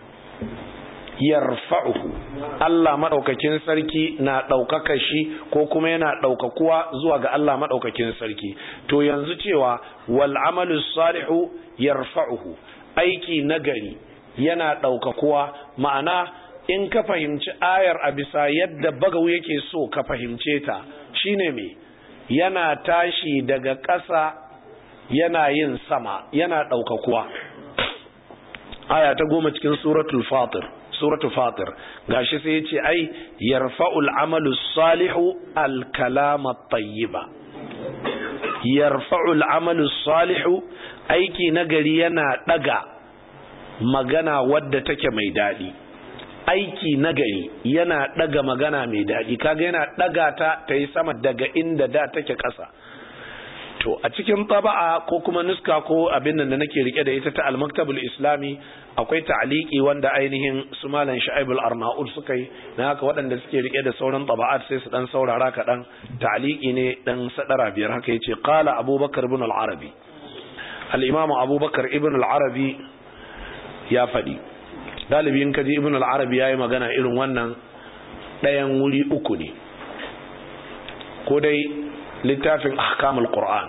Allah madaukakin sarki na daukaka shi ko kuma yana daukakuwa zuwa ga Allah madaukakin sarki. To yanzu cewa wal amalu salihu yarfa'uhu, aiki nagari yana daukakuwa, ma'ana in ka fahimci ayar a bisa yadda Bagawi yake so ka fahimce ta, shine me yana tashi daga ƙasa yana yin sama, yana ɗaukakuwa. Aya ta 10 cikin suratul Fatir gashi sai yace ai yarfa'ul amalu salihu al-kalam at-tayyiba, yarfa'ul amalu salihu, aiki nagari yana daga magana wadda take mai dadi. Aiki nagari yana daga magana mai dadi, kaga yana daga ta yi sama daga inda da take ƙasa. To a cikin taba'a ko kuma nuska ko abin nan da nake rike da ita ta al-maktabul islami, akwai ta'liqi wanda ainihin su malan Shu'aibul Arnaud suka yi, na haka waɗanda suke rike da sauran taba'at sai su dan saurara kaɗan. Ta'liqi ne dan sadara biyar, haka yace qala Abubakar ibn al-Arabi, al-Imam Abubakar ibn al-Arabi ya faɗi. Dalibin kaji ibn al-Arabi yayi magana irin wannan ɗayan wuri uku ne, ko dai littafin ahkamul Qur'an,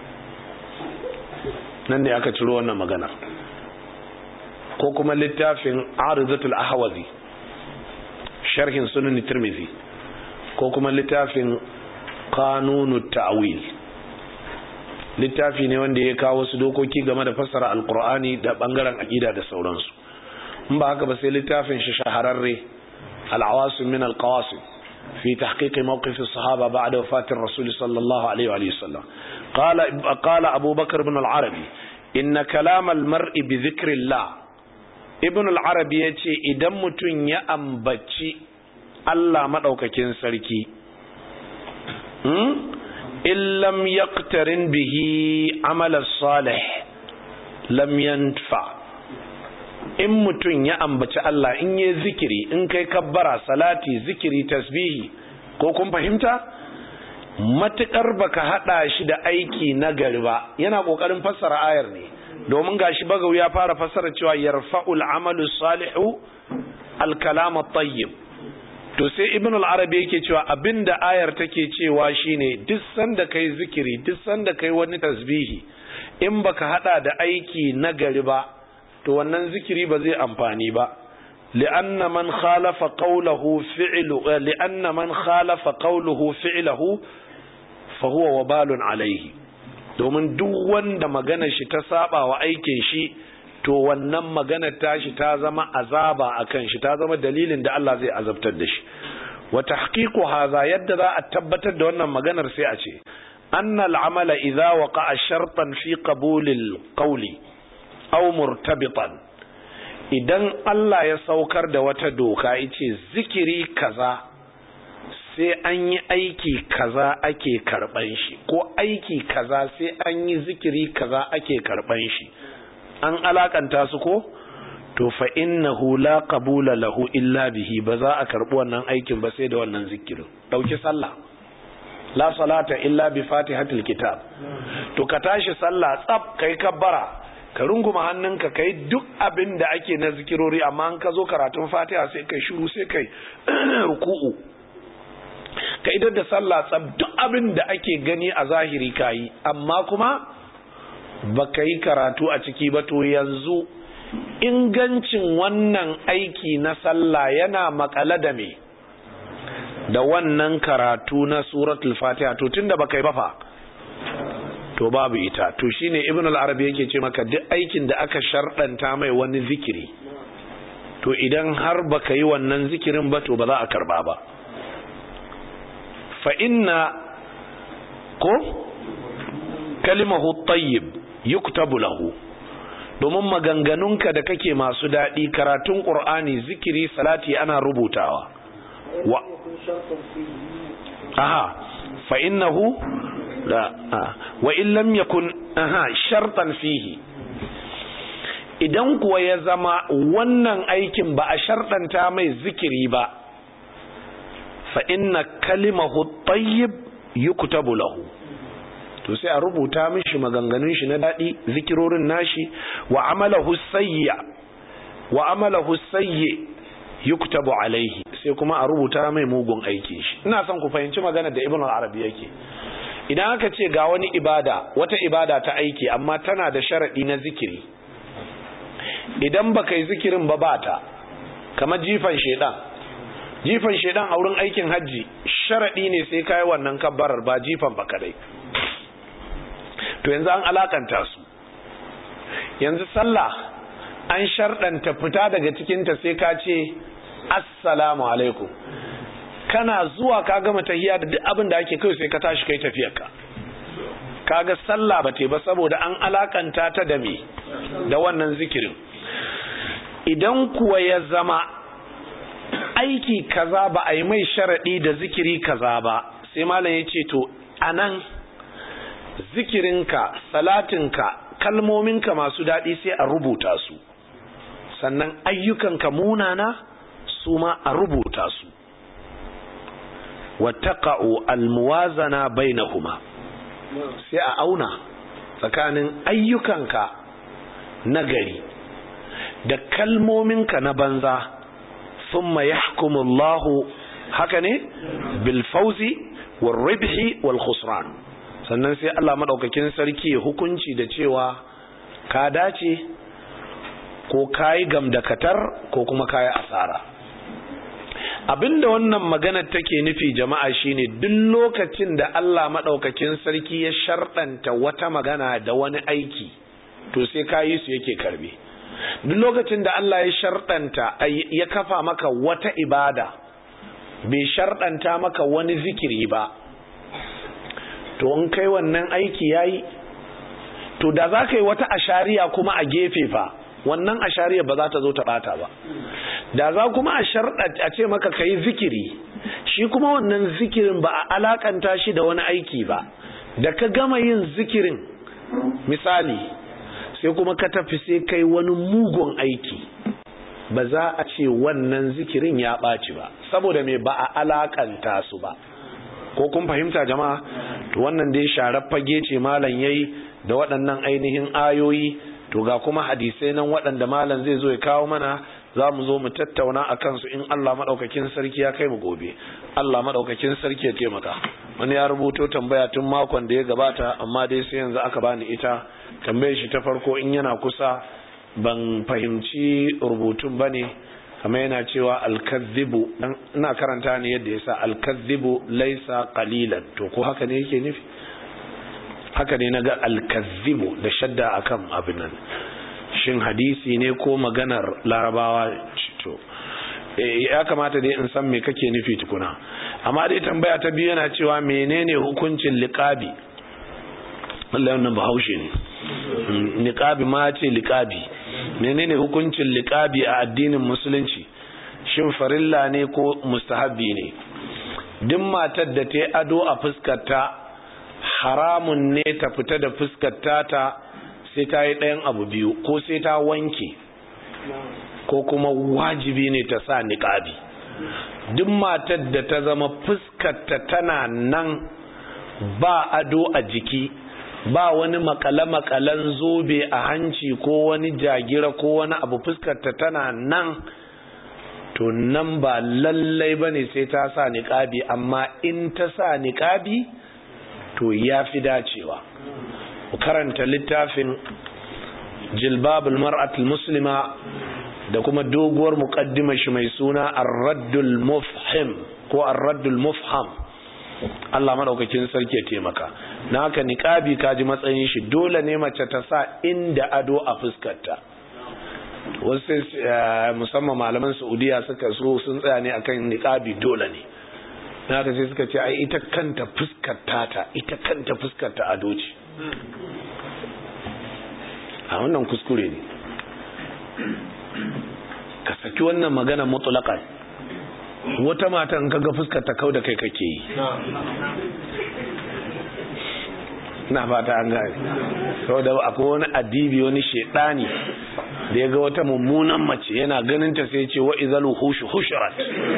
nan ne aka ciro wannan magana, ko kuma littafin Aridatul Ahwazi, sharhin Sunan Tirmidhi, ko kuma littafin Qanunut Ta'wil. Littafi ne wanda ya kawo su dokoki game da fassara Al-Qur'ani da bangaren aqida da sauransu. In ba haka ba sai littafin shi shahararre Al-Awasim min Al-Qawasim في تحقيق موقف الصحابة بعد وفاة الرسول صلى الله عليه وآله وسلم. قال أبو بكر بن العربي إن كلام المرء بذكر الله. ابن العربي يتي إدم متن يأنبتي الله مدوككين سركي إن لم يقترن به عمل الصالح لم ينفع. in mutum ya ambaci Allah, in yi zikiri, in kai kabbara, salati, zikiri, tasbihi, ko kun fahimta, matukar baka hada shi da aiki na gari ba, yana kokarin fassara ayar ne, domin gashi Bagawi ya fara fassara cewa yarfa'ul amalu salihu al-kalam at-tayyib. To sai Ibn al-Arabi yake cewa abinda ayar take cewa shine duk sanda kai zikiri, duk sanda kai wani tasbihi, in baka hada da aiki na gari ba, to wannan zikiri ba zai amfani ba. li'anna man khalafa qawluhu fi'luhu fa huwa wabalun alayhi, domin duk wanda magana shi ta saba wa aikin shi, to wannan magana tashi ta zama azaba akan shi, ta zama dalilin da Allah zai azabtar da shi. wa tahqiqu hadha, yadda za a tabbatar da wannan maganar sai a ce anna al-amala idha waqa'a shartan fi qabulil qawli aw murtabitan, idan Allah ya saukar da wata doka yace zikiri kaza sai an yi aiki kaza ake karban shi, ko aiki kaza sai an yi zikiri kaza ake karban shi, an alakanta su ko to fa innahu la qabula lahu illa bihi, ba za a karbi wannan aikin ba sai da wannan zikirin. Dauki sallah, la salata illa bi fatihatil kitab, to ka tashi sallah tsaf kai kabbara, ka runguma hannunka kai duk abin da ake na zikirori, amma an ka zo karatun fatiha sai kai shiru sai kai ruku'u, ka idar da sallah tsaf duk abin da ake gani a zahiri kayi, amma kuma baka yi karatu a ciki ba, to yanzu ingancin wannan aiki na sallah yana makale da me, da wannan karatu na suratul fatiha. To tunda baka yi ba fa, to babu ita. To shine ibn al-arabi yake ce maka duk aikin da aka sharɗanta mai wani zikiri, to idan har baka yi wannan zikirin ba, to ba za a karba ba. fa inna ko kalimahu tayyib yuktabu lahu, domin maganganunka da kake masu daɗi, karatun ƙur'ani, zikiri, salati ana rubutawa. Fa innahu wa in lam yakun shartan fihi, idan kuwa ya zama wannan aikin ba a sharɗanta mai zikiri ba, fa inna kalimahu tayyib yuktabu lahu, to sai a rubuta mishi maganganun shi na daɗi, zikirorin nashi. Wa amalahu sayyi yuktabu alaihi, sai kuma a rubuta mai mugun aiki shi. Ina son ku fahimci magana da Ibn al-Arabi yake. Idan aka ce ga wani ibada, wata ibada ta aiki, amma tana da sharadi na zikiri, idan baka yi zikirin ba bata, kamar jifan shedan a wurin aikin hajji sharadi ne sai kai wannan kabbarar, ba jifan ba kadai. To yanzu an alakanta su. Yanzu sallah an sharɗanta fita daga cikinta sai ka ce assalamu alaikum, kana zuwa ka gama tahiyya da duk abin da ake kai sai ka tashi kai tafiyarka, kaga sallah ba te ba, saboda an alakanta ta da me, da wannan zikirin. Idan kuwa ya zama aiki kaza ba a yi mai sharaɗi da zikiri kaza ba, sai malam ya ce to anan zikirinka, salatinka, kalmominka masu daɗi sai a rubuta su, sannan ayyukanka munana su ma a rubuta su. wattaqa'u almuwazana bainahuma, sai a auna tsakanin ayyukanka na gari da kalmominka na banza, thumma yahkumu Allahu, haka ne, bil fawzi wal ribhi wal khusran, sannan sai Allah madaukakin sarki ya hukunci da cewa ka dace ko kayi gamdakatar ko kuma kayi asara. Abinda wannan maganar take nufi jama'a shine duk lokacin da Allah madaukakin sarki ya sharɗanta wata magana da wani aiki, to sai kayi su yake karbe. Duk lokacin da Allah ya sharɗanta ya kafa maka wata ibada, bai sharɗanta maka wani zikiri ba, to in kai wannan aiki yayi. To da za ka yi wata ashariya kuma a gefe fa, wannan ashariya ba za ta zo ta bata ba. Da za kuma a ce maka ka yi zikiri, shi kuma wannan zikirin ba a alakanta shi da wani aiki ba, da ka gama yin zikirin misali sai kuma ka tafi sai kai wani mugun aiki, ba za a ce wannan zikirin ya ɓaci ba, saboda me, ba a alakanta su ba. Ko kun fahimta jama'a? To wannan dai sharar fage ce malam yayi da waɗannan ainihin ayoyi. To ga kuma hadisai nan waɗanda malam zai zo ya kawo mana, za mu zo mu tattauna a kansu in Allah maɗaukakin sarki ya kai mu gobe. Allah maɗaukakin sarki ya taimaka. Wani ya rubuto tambaya tun makon da ya gabata, amma dai sai yanzu aka bani ita. Tambayar shi ta farko, in yana kusa, ban fahimci rubutun bane, kamar yana cewa alkazzibu, ina karanta ne yadda yasa alkazzibu laisa qalilan, to ko haka ne yake nufi? Haka ne naga alkazzibu da shadda akan abin nan, shin hadisi ne ko maganar larabawa? To ya kamata dai in san me kake nufi tukuna. Amma dai tambaya ta biyu yana cewa menene hukuncin liqabi? Allah wannan bahaushe ne, niqabi ma ce liqabi. Menene hukuncin liqabi a addinin musulunci? Shin farilla ne ko mustahabbi ne? duk matar da ta yi ado a fuskarta haramun ne ta fita da fuskarta ta sai ta yi ɗayan abu biyu, ko sai ta wanke ko kuma wajibi ne ta sa niqabi. Duk matar da ta zama fuskarta tana nan ba ado a jiki, ba wani makale-makalen zobe a hanci ko wani jagira ko wani abu, fuskarta tana nan, to nan ba lallai bane sai ta sa niqabi, amma in ta sa niqabi to ya fi dacewa. Ku karanta littafin Jilbabul Mar'atul Muslima da kuma doguwar muqaddimar shi mai suna Ar-Raddul Mufhim ko Ar-Raddul Mufham. Allah madaukakin sarki ya taimaka. Na haka niqabi kaji matsayin shi, dole ne mace ta sa inda ado a fuskarta. Wasu musamman malaman Saudiya suka so sun tsaya ne akan niqabi dole ne. Na haka sai suka ce ai ita kanta fuskarta ado ce. A wannan kuskure ne. Ka saki wannan magana mutlaqan. Wata mata in kaga fuskarta kauda kai kake yi. Na fata an gane. Saboda akwai wani adibi, wani shedani da ya ga wata mummunan mace yana ganin ta sai ya ce wa izal hushu hushurat.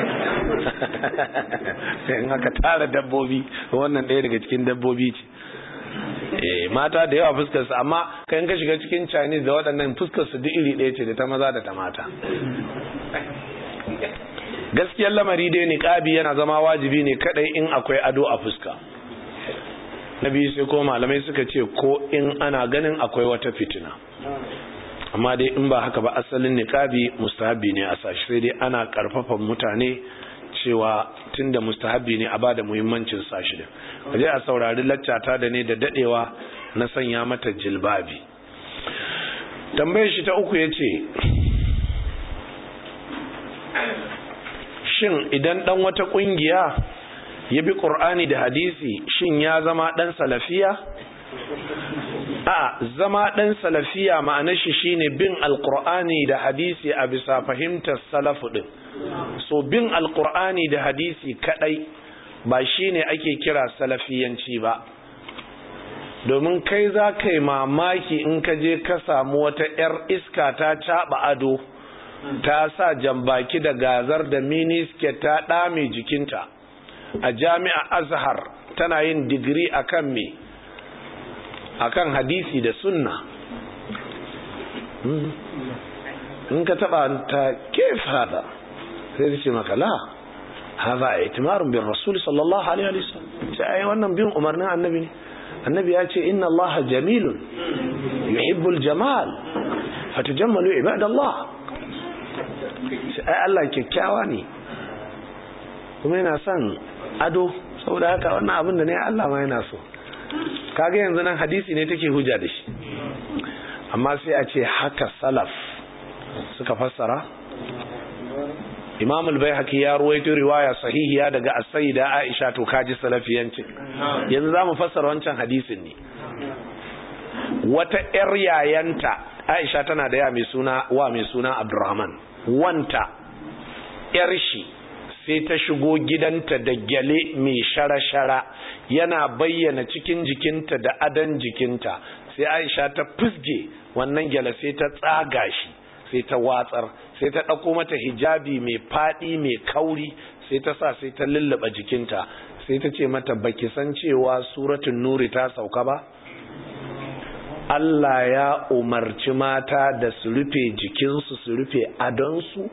Sai in aka tara dabbobi, wannan ɗaya daga cikin dabbobi ce. Mata da yawa fuskar su, amma kai in ka shiga cikin Chinese da waɗannan fuskar su duk iri ɗaya ce, da ta maza da ta mata. Gaskiyar lamari dai niqabi yana zama wajibi ne kadai in akwai ado a fuska. Nabi sai ko malamai suka ce ko in ana ganin akwai wata fitina. Amma dai in ba haka ba, asalin niqabi mustahabi ne a sashi, sai dai ana karfafan mutane cewa tunda mustahabi ne a bada muhimmancin sashi din. Kaje a saurari laccata da ne da dadewa na sanya mata jilbabi. Tambayar shi ta uku yace, shin idan dan wata kungiya ya bi Qur'ani da hadisi, shin ya zama dan salafiya? Zama dan salafiya ma'anar shi shine bin alqur'ani da hadisi a bisa fahimtar salafu din. So bin alqur'ani da hadisi kadai ba shine ake kira salafiyanci ba. Domin kai za ka yi mamaki in ka je ka samu wata 'yar iska ta caɓa ado, ta sa jambaki da gazar da miniskirt, ta ɗame jikinta a jami'a Azhar, tana yin digiri akan me? Akan hadisi da sunna. In ka taba ta kef hada, sai ta ce maka la, haza itimarun bin rasul sallallahu alaihi wasallam. Sai wannan bin umarnin annabi ne. Annabi ya ce inna allaha jamilun yuhibbul jamal fatajammalu ibadallah. Sai Allah kyakkyawa ne kuma yana son ado, saboda haka wannan abin da ne Allah ma yana so. Kaga yanzu nan hadisi ne take hujja da shi, amma sai a ce haka salaf suka fassara. Imam al-Baihaqi ya ruwaito riwaya sahihiya daga as-sayyida Aisha, to kaji salafiyanci. Yanzu zamu fassara wancan hadisin ne. Wata ƴar yayanta Aisha tana da mai suna Abdurrahman, wanta ƴar shi sai ta shigo gidanta da gyale mai shara-shara yana bayyana cikin jikinta da adan jikinta. Sai Aisha ta fusge wannan gyale, sai ta tsaga shi, sai ta watsar, sai ta ɗauko mata hijabi mai faɗi mai kauri, sai ta sa, sai ta lullaba jikinta, sai ta ce mata baki san cewa suratul nuri ta sauka ba? Allah ya umarci mata da su rufe jikinsu, su rufe adonsu.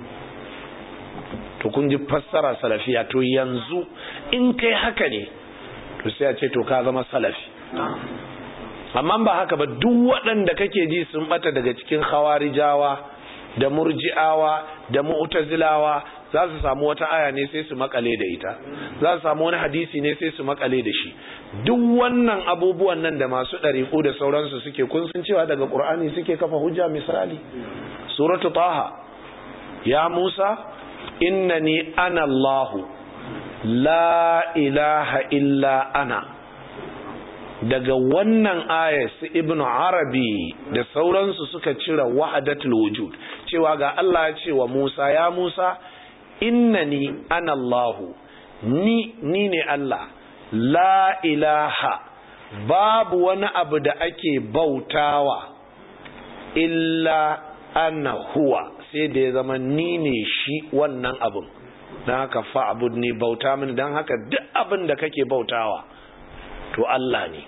To kun ji fassara salafiya. To yanzu in kai haka ne, to sai a ce to ka zama salafi. Amma ba haka ba, duk waɗanda kake ji sun bata daga cikin khawarijawa da murji'awa da mu'tazilawa, za su samu wata aya ne sai su makale da ita, za su samu wani hadisi ne sai su makale da shi. Duk wannan abubuwan nan da masu ɗariƙu da sauransu suke, kun sun cewa daga Qur'ani suke kafa hujja. Misali suratu Taha, ya Musa innani ana Allahu la ilaha illa ana. Daga wannan ayar su Ibn Arabi da sauransu suka cire wahdatul wujud, cewa ga Allah ya ce wa Musa, ya Musa innani ana Allahu, ni ne Allah, la ilaha, babu wani abu da ake bautawa illa ana huwa, sai da ya zama ni ne shi wannan abin. don haka fa'abud ne, bauta mini. don haka duk abin da kake bautawa to Allah ne.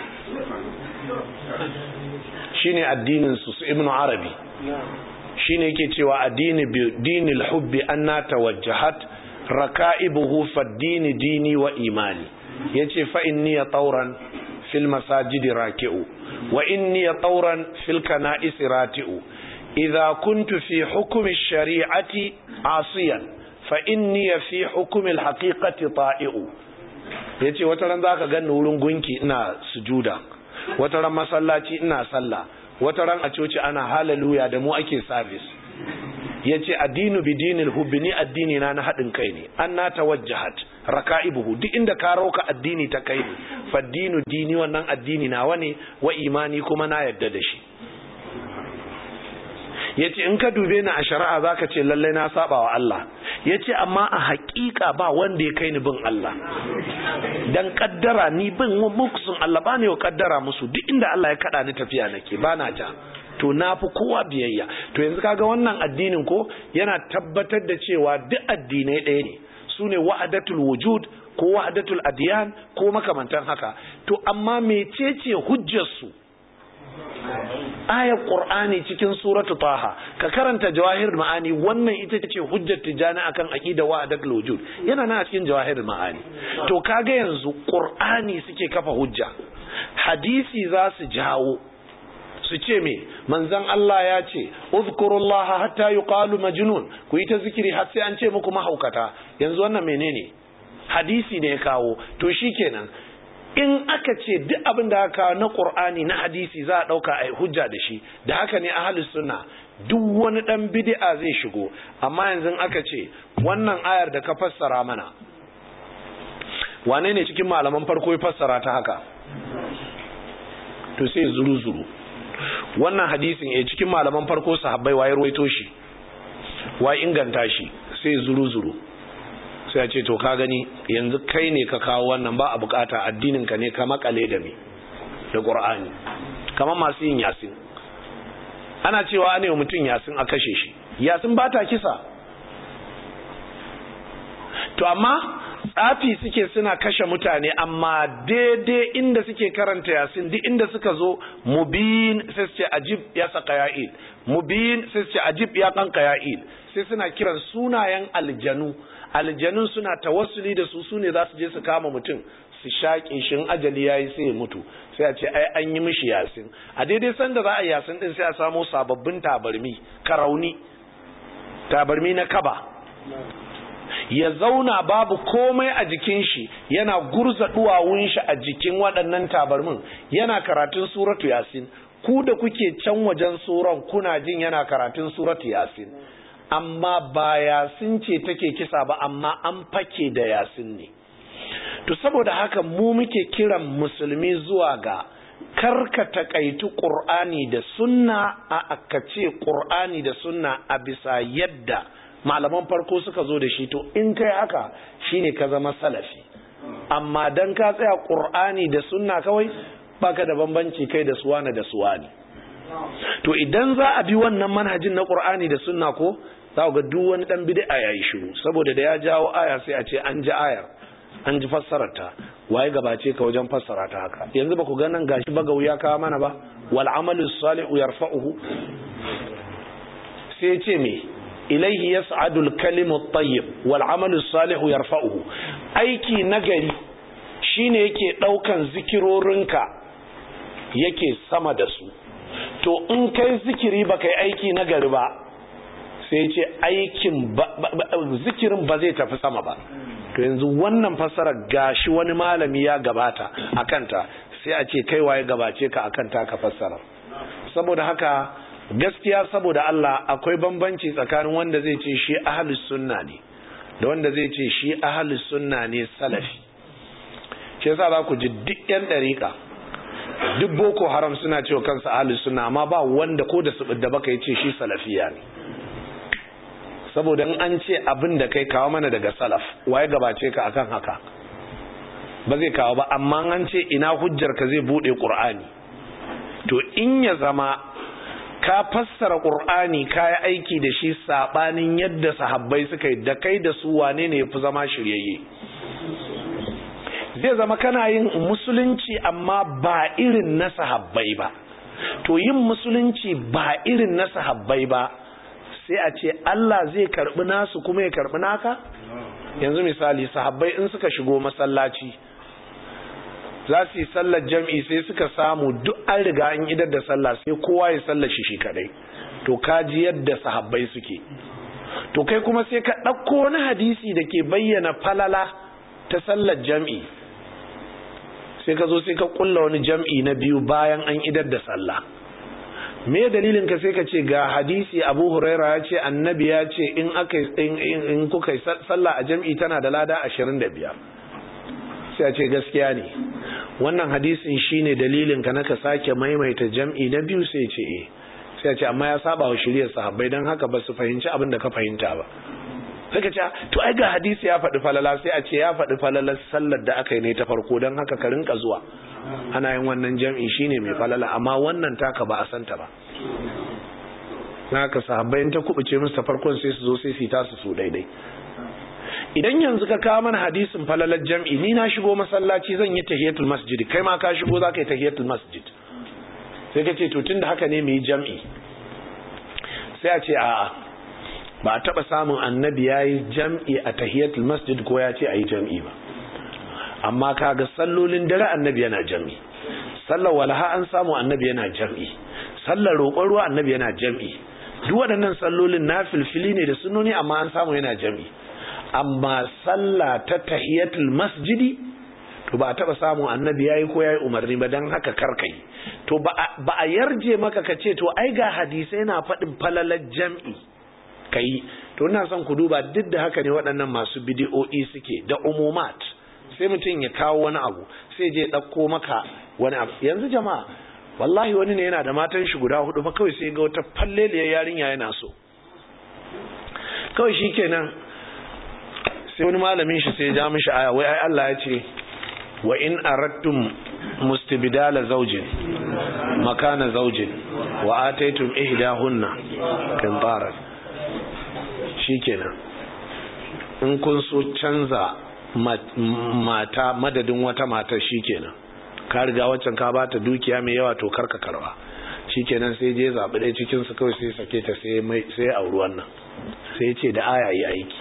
shine addinin su Ibn Arabi shine yake cewa addini bi dinil hubbi anna tawajjahat raka'ibuhu fad-dini dini wa imani. yace fa inni tawran fil masajidi raki'u wa inni tawran fil kana'is rati'u idha kuntu fi hukmi ash-shari'ati asiyan fa inni fi hukmi al-haqiqati ta'i'u. yace wata ran zaka ganni wurin gunki ina sujuda, wata ran masallaci ina sallah, wata ran a coci ana hallelujah da mu ake service. yace addinu bi dinil hubbi, ni addini na hadin kai ne. anna tawajjahat raka'ibuhu, duk inda ka roka addini ta kai ne. faddinu dini, wannan addini nawa ne, wa imani kuma na yadda da shi. yace in ka dube ni a shari'a zaka ce lalle na saba wa Allah. yace amma a hakika ba wanda ya kai ni bin Allah, dan kaddara ni bin muksun Allah ba ne wa kaddara musu. duk inda Allah ya kada ni tafiya nake, ba na ta, to nafi kowa biyayya. to yanzu kaga wannan addinin ko yana tabbatar da cewa duk addinai ɗaya ne, sune wahdatul wujud ko wahdatul adyan ko makamantan haka. to amma mecece hujjar su? ayar Qur'ani cikin suratu Taha, ka karanta Jawahir Ma'ani, wannan ita ce hujjar Tijani akan aqida wahdatul wujud, yana na cikin Jawahir Ma'ani. to kaga yanzu Qur'ani suke kafa hujja, hadisi za su jawo su ce me manzon Allah ya ce uzkurullaha hatta yuqalu majnun, ku yi ta zikiri har sai an ce muku mahaukata. yanzu wannan menene? hadisi ne ya kawo. to shikenan in aka ce duk abin da aka na Qur'ani na hadisi za a dauka ai hujja da shi, da haka ne ahlus sunna duk wani dan bid'a zai shigo. amma yanzu aka ce wannan ayar da ka fassara mana, wane ne cikin malaman farko ya fassara ta haka? to sai zuru wannan hadisin cikin malaman farko sahabbai waye ruwaito shi, waye inganta shi? sai zuru sai ya ce to ka gani yanzu kai ne ka kawo wannan, ba a bukata, addinin ka ne ka makale da me da Qur'ani. kamar masu yin yasin, ana cewa ne mutum yasin a kashe shi, yasin ba ta kisa. to amma tsafi suke suna kashe mutane, amma daidai inda suke karanta yasin, duk inda suka zo mubin sai su ce ajib ya saka ya'id, mubin sai su ce ajib ya kanka ya'id, sai suna kiran sunayen aljanun suna tawassuli da su ne za su je su kama mutum su shaƙe shin ajali yayi sai ya mutu, sai a ce ai an yi mishi yasin. a daidai sanda za a yi yasin din sai a samo sababbin tabarmi, karauni, tabarmi na kaba, ya zauna babu komai a jikin shi, yana gurza duwawun shi a jikin waɗannan tabarmin, yana karatun suratu yasin. ku da kuke can wajen suran kuna jin yana karatun suratu yasin, amma ba yasin ce take kisa ba, amma an fake da yasin ne. to saboda haka mu muke kiran musulmi zuwa ga karka takaitu Qur'ani da sunna, a akace Qur'ani da sunna a bisa yadda malaman farko suka zo da shi. to in kai haka shine ka zama salafi. amma dan ka tsaya Qur'ani da sunna kawai, baka da bambanci kai da suwana da suwani. to idan za a bi wannan manhajin na Qur'ani da sunna ko, za ga duk wani dan bid'a yayi shiru, saboda da ya jawo aya sai a ce an ji ayar, an ji fassararta, waye gabace ka wajen fassara ta haka? yanzu ba ku ga nan gashi bagawu ya kawo mana ba, wal amalu salihu yarfa'uhu, sai ce me ilaihi yas'adu al-kalimu at-tayyib wal amalu salihu yarfa'uhu. aiki nagari shine yake daukan zikirorinka yake sama da su. to in kai zikiri ba kai aiki nagari ba, sai ce aikin zikirin ba zai tafi sama ba. to yanzu wannan fassarar gashi wani malami ya gabata akanta, sai a ce kai waye gabace ka akanta ka fassara. saboda haka gaskiya saboda Allah akwai bambanci tsakanin wanda zai ce shi ahlus sunna ne da wanda zai ce shi ahlus sunna ne salafi. shi yasa za ku ji duk yan dariƙa, duk boko haram suna cewa kansa ahlus sunna, amma ba wanda ko da su da baka yace shi salafiya ne. saboda in an ce abin da kai kawo mana daga salaf waye gabace ka akan haka ba zai kawo ba, amma an ce ina hujjar ka zai bude Qur'ani. To in ya zama ka fassara Qur'ani ka yi aiki da shi sabanin yadda sahabbai suka yi, da kai da su wane ne yafi zama shiryayye? Zai zama kana yin musulunci amma ba irin na sahabbai ba. To yin musulunci ba irin na sahabbai ba, sai a ce Allah zai karbi nasu kuma ya karbi naka? Yanzu misali, sahabbai in suka shigo masallaci za su yi sallar jam'i, sai suka samu duk an riga an idar da sallah, sai kowa ya sallar shi kadai. To kaji yadda sahabbai suke. To kai kuma sai ka ɗauko wani hadisi da ke bayyana falala ta sallar jam'i, sai ka zo sai ka kulla wani jam'i na biyu bayan an idar da sallah. Me dalilin ka? sai ka ce ga hadisi Abu Huraira ya ce annabi ya ce in kuka yi sallah a jam'i tana da lada 25. sai a ce gaskiya ne, wannan hadisin shine dalilin ka naka sake maimaita jam'i na biyu, sai ce sai a ce amma ya saba wa shiriyar sahabbai, don haka ba su fahimci abin da ka fahimta ba. sai ka ce to ai ga hadisi ya faɗi falala, sai a ce ya faɗi falalar sallar da aka yi ne ta farko, don haka ka rinka zuwa ana yin wannan jam'i shine mai falala, amma wannan taka ba a santa ba. haka sahabbai ta kubuce musu ta farkon sai su zo sai su tasu su daidai. Idan yanzu ka kawo mana hadisin falalar jam'i, ni na shigo masallaci zan yi tahiyatul masjid, kai ma ka shigo za ka yi tahiyatul masjid, sai ka ce to tunda haka ne mu yi jam'i. sai a ce a'a, ba a taba samun annabi yayi jam'i a tahiyatul masjid ko ya ce ayi jam'i ba, amma kaga sallolin dare annabi yana jam'i, sallar walaha an samu annabi yana jam'i, sallar roƙon ruwa annabi yana jam'i. Duk waɗannan sallolin nafilfili ne da sunnoni, amma an samu yana jam'i. Amma sallah ta tahiyatul masjidi to ba a taba samu annabi yayi ko yayi umarni ba, dan haka karkai. To ba a yarje maka kace to ai ga hadisi yana faɗin falalar jam'i kai. To ina son ku duba, duk da haka ne waɗannan masu bid'o'i suke da umumat. Sai mutum ya kawo wani abu, sai je ɗauko maka wani abu. Yanzu jama'a, wallahi wani ne yana da matan shi guda 4 fa, kawai sai ga wata falleliyar yarinya yana so, kawai shikenan sai wani malamin shi sai ya ja mishi aya, wai ai Allah ya ce wa in aradtum mustibdala zawjin makana zawjin wa ataytum ihdahunna qintaran. Shikenan in kun so canza mata madadin wata mata, shikenan ka riga waccan ka bata dukiya mai yawa, to karka karba. Shikenan sai je zabi ɗaya cikin su, kawai sai sake ta, sai auri wannan, sai ya ce da aya yi aiki.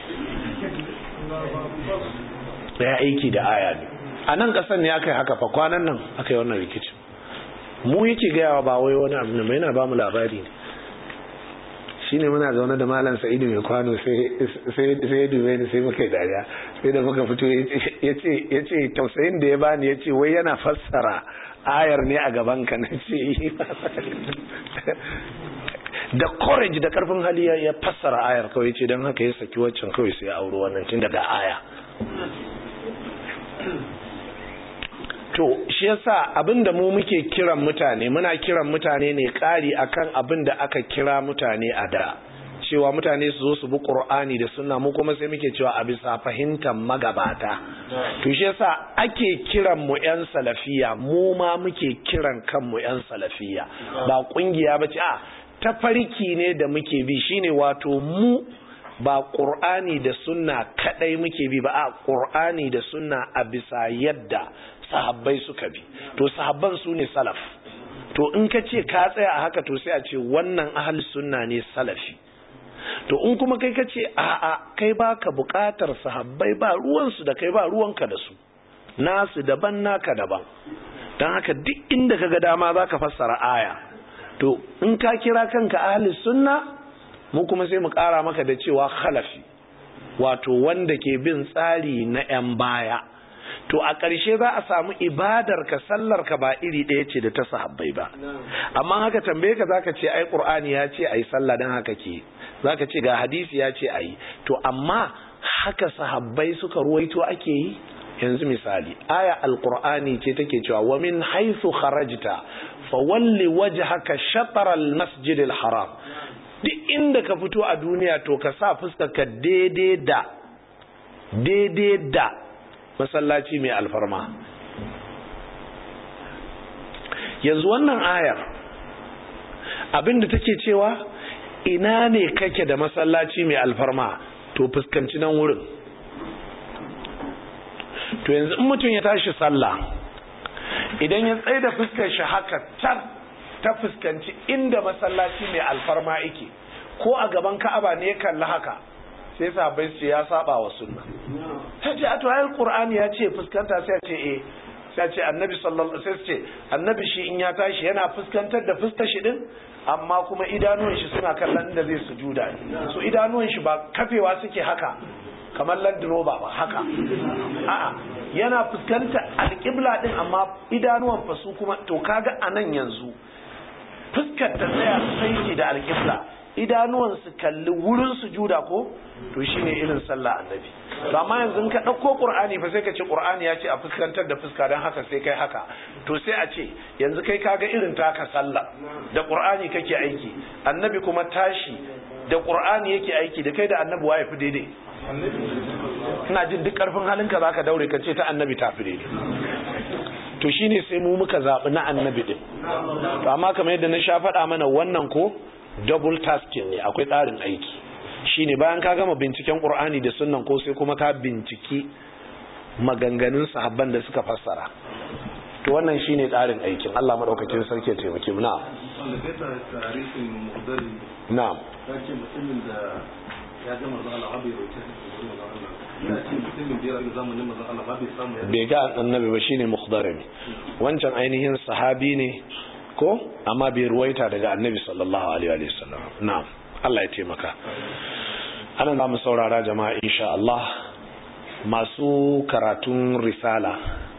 Ya aiki da aya ne. A nan ƙasar ne aka yi haka fa, kwanan nan aka yi wannan rikicin. Mu yake gayawa, ba wai wani abu ne mai, yana ba mu labari ne. Shi ne muna zaune da Malam Sa'idu mai kwano, sai ya dube ni, sai muka yi dariya, sai da muka fito ya ce tausayin da ya bani, ya ce wai yana fassara ayar ne a gaban ka. Na ce da courage da karfin hali ya fassara ayar kawai, ce don haka ya saki waccan kawai sai ya auri wannan tun daga aya. To shi yasa abinda mu muke kiran mutane, muna kiran mutane ne ƙari akan abinda aka kira mutane a da, cewa mutane su zo su bi Qur'ani da sunna, mu kuma sai muke cewa a bisa fahimtar magabata. To shi yasa ake kiran mu ƴan salafiya, mu ma muke kiran kanmu ƴan salafiya, ba kungiya bace, a tafarki ne da muke bi, shine wato mu ba Qur'ani da sunna kadai muke bi ba, a Qur'ani da sunna a bisa yadda sahabbai suka bi. To sahabban su ne salaf. To in ka ce ka tsaya a haka, to sai a ce wannan ahli sunna ne salafi. To in kuma kai ka ce a'a, kai baka bukatar sahabbai, ba ruwansu da kai, ba ruwanka da su, nasu daban naka daban, don haka duk inda ka ga dama za ka fassara aya. To in ka kira kanka ahli sunna, mu kuma sai mu kara maka da cewa khalafi, wato wanda ke bin tsari na 'yan baya. To a ƙarshe za a samu ibadarka, sallarka ba iri ɗaya ce da ta sahabbai ba. Amma haka tambaye ka zaka ce ai Qur'ani ya ce ai sallah, dan haka ke zaka ce ga hadisi ya ce ai. To amma haka sahabbai suka ruwaito ake yi. Yanzu misali, aya alqur'ani ce take cewa wa min haythu kharajta fawalli wajhaka shatr almasjid alharam. duk inda ka fito a duniya to ka sa fuskarka daidai da masallaci mai alfarma. Yanzu wannan ayar abinda take cewa ina ne kake da masallaci mai alfarma to fuskanci nan wurin. To yanzu in mutum ya tashi sallah idan ya tsaye da fuskar shi haka ta fuskanci inda masallaci mai alfarma yake, ko a gaban Ka'aba ne ya kalli haka, sai sahabbai su ya saba wa sunna. Ta ce a to ayar Qur'ani ya ce fuskanta, sai ce sai ce annabi sallallahu alaihi wasallam, sai ce annabi shi in ya tashi yana fuskantar da fuskar shi din, amma kuma idanuwan shi suna kallon inda zai sujuda ne. So idanuwan shi ba kafewa suke haka kamar Land Rover ba haka, a'a yana fuskanta alƙibla din, amma idanuwan fa su kuma, to kaga anan yanzu fuskar ta tsaya sai da alƙibla, idanuwan su kalli wurin sujuda ko, to shine irin sallah annabi. To amma yanzu ka dauko Qur'ani fa sai ka ce Qur'ani ya ce a fuskantar da fuska, dan haka sai kai haka, to sai a ce yanzu kai kaga irin taka sallah da Qur'ani kake aiki, annabi kuma tashi da Qur'ani yake aiki, da kai da annabi waye fi daidai? Ina jin duk karfin halinka zaka daure ka ce ta annabi ta fi daidai. To shine sai mu muka zabi na annabi din. To amma kamar yadda na sha faɗa mana, wannan ko double tasking ne, akwai tsarin aiki. Shine bayan ka gama binciken Qur'ani da sunnan ko sai kuma ka binciki maganganun sahabban da suka fassara. To wannan shine tsarin aikin. Allah madaukakin sarki ya taimake mu. Na'am. Kace mutumin da ya ga manzo Allah bai roƙe shi manzo Allah. Ya ce mutumin da ya ga zamanin manzo Allah bai samu ya. Bai ga annabi ba shine mukhdarami. Wancan ainihin sahabi ne ko, amma bai ruwaita daga annabi sallallahu alaihi wa sallam. Na'am. Allah ya taimaka. Ana za mu saurara jama'a insha Allah. Masu karatun risala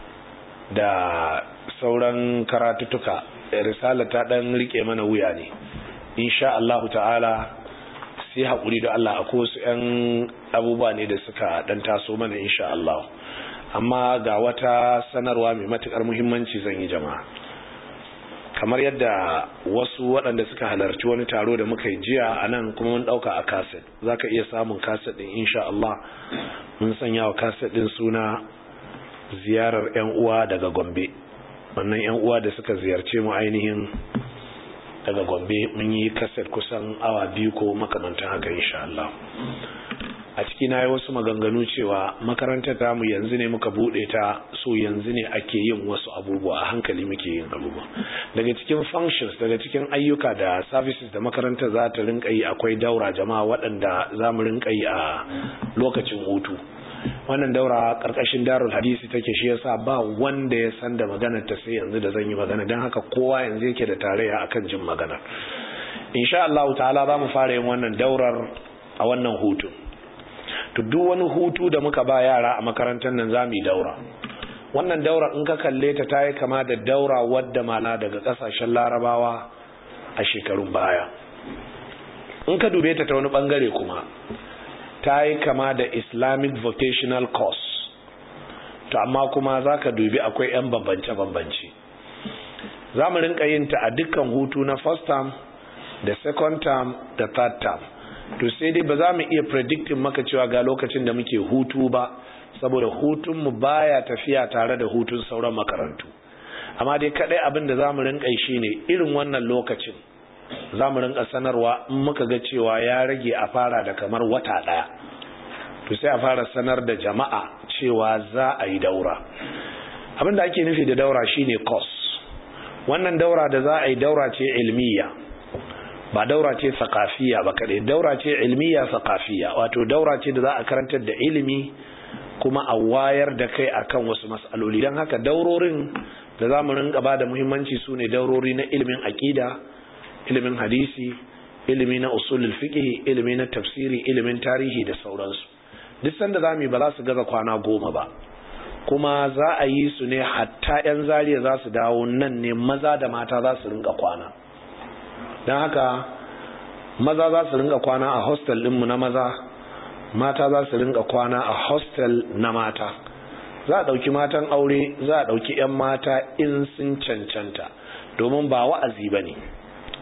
da sauran karatutuka, risala ta dan rike mana wuya ne. Insha Allah ta'ala sai haƙuri da Allah, akwai wasu 'yan abubuwa ne da suka dan taso mana insha Allah. Amma ga wata sanarwa mai matukar muhimmanci zan yi jama'a. Kamar yadda wasu waɗanda suka halarci wani taro da muka yi jiya a nan, kuma mun ɗauka a kaset, za ka iya samun kaset ɗin insha Allah. Mun sanya wa kaset ɗin suna ziyarar 'yan uwa daga Gombe. Wannan 'yan uwa da suka ziyarce mu ainihin daga Gombe, mun yi kaset kusan awa 2 ko makamantan haka insha Allah. A ciki na yi wasu maganganu cewa makarantar tamu yanzu ne muka bude ta, so yanzu ne ake yin wasu abubuwa, a hankali muke yin abubuwa. Daga cikin functions, daga cikin ayyuka da services da makarantar za ta rinka yi, akwai daura jama'a waɗanda za mu rinka yi a lokacin hutu. Wannan daura ƙarƙashin Darul Hadisi take, shi yasa ba wanda ya san da maganar ta sai yanzu da zan yi magana, don haka kowa yanzu yake da tarayya akan jin magana. Insha Allah ta'ala za mu fara yin wannan daurar a wannan hutu. To duk wani hutu da muka ba yara a makarantar nan za mu yi daura. Wannan daura in ka kalle ta yi kama da daura wadda mala daga kasashen Larabawa a shekarun baya. In ka dube ta wani bangare kuma ta yi kama da Islamic Vocational Course. To amma kuma za ka dubi akwai 'yan bambance-bambance. Za mu rinka yin ta a dukkan hutu na first term da second term da third term. To sai dai ba za mu iya predicting maka cewa ga lokacin da muke hutu ba, saboda hutunmu baya tafiya tare da hutun sauran makarantu. Amma dai kadai abin da za mu rinka yi shine irin wannan lokacin za mu rinka sanarwa in muka ga cewa ya rage a fara da kamar wata ɗaya. To sai a fara sanar da jama'a cewa za a yi daura. Abin da ake nufi da daura shine course. Wannan daura da za a yi daura ce ilmiya, ba daura ce saqafiya ba kadai, daura ce ilmiya saqafiya, wato daura ce da za a karantar da ilimi kuma a wayar da kai akan wasu mas'aloli. Dan haka daurorin da zamu rinka ba da muhimmanci sune daurori na ilimin aqida, ilimin hadisi, ilimi na usulul fiqh, ilimi na tafsiri, ilimin tarihi da sauransu. Duk sanda zamu yi ba za su gaza kwana 10 ba, kuma za a yi su ne hatta 'yan Zariya za su dawo nan ne, maza da mata za su rinka kwana. Don haka maza za su rinka kwana a hostel ɗinmu na maza, mata za su rinka kwana a hostel na mata. Za a ɗauki matan aure, za a ɗauki 'yan mata in sun cancanta, domin ba wa'azi ba ne.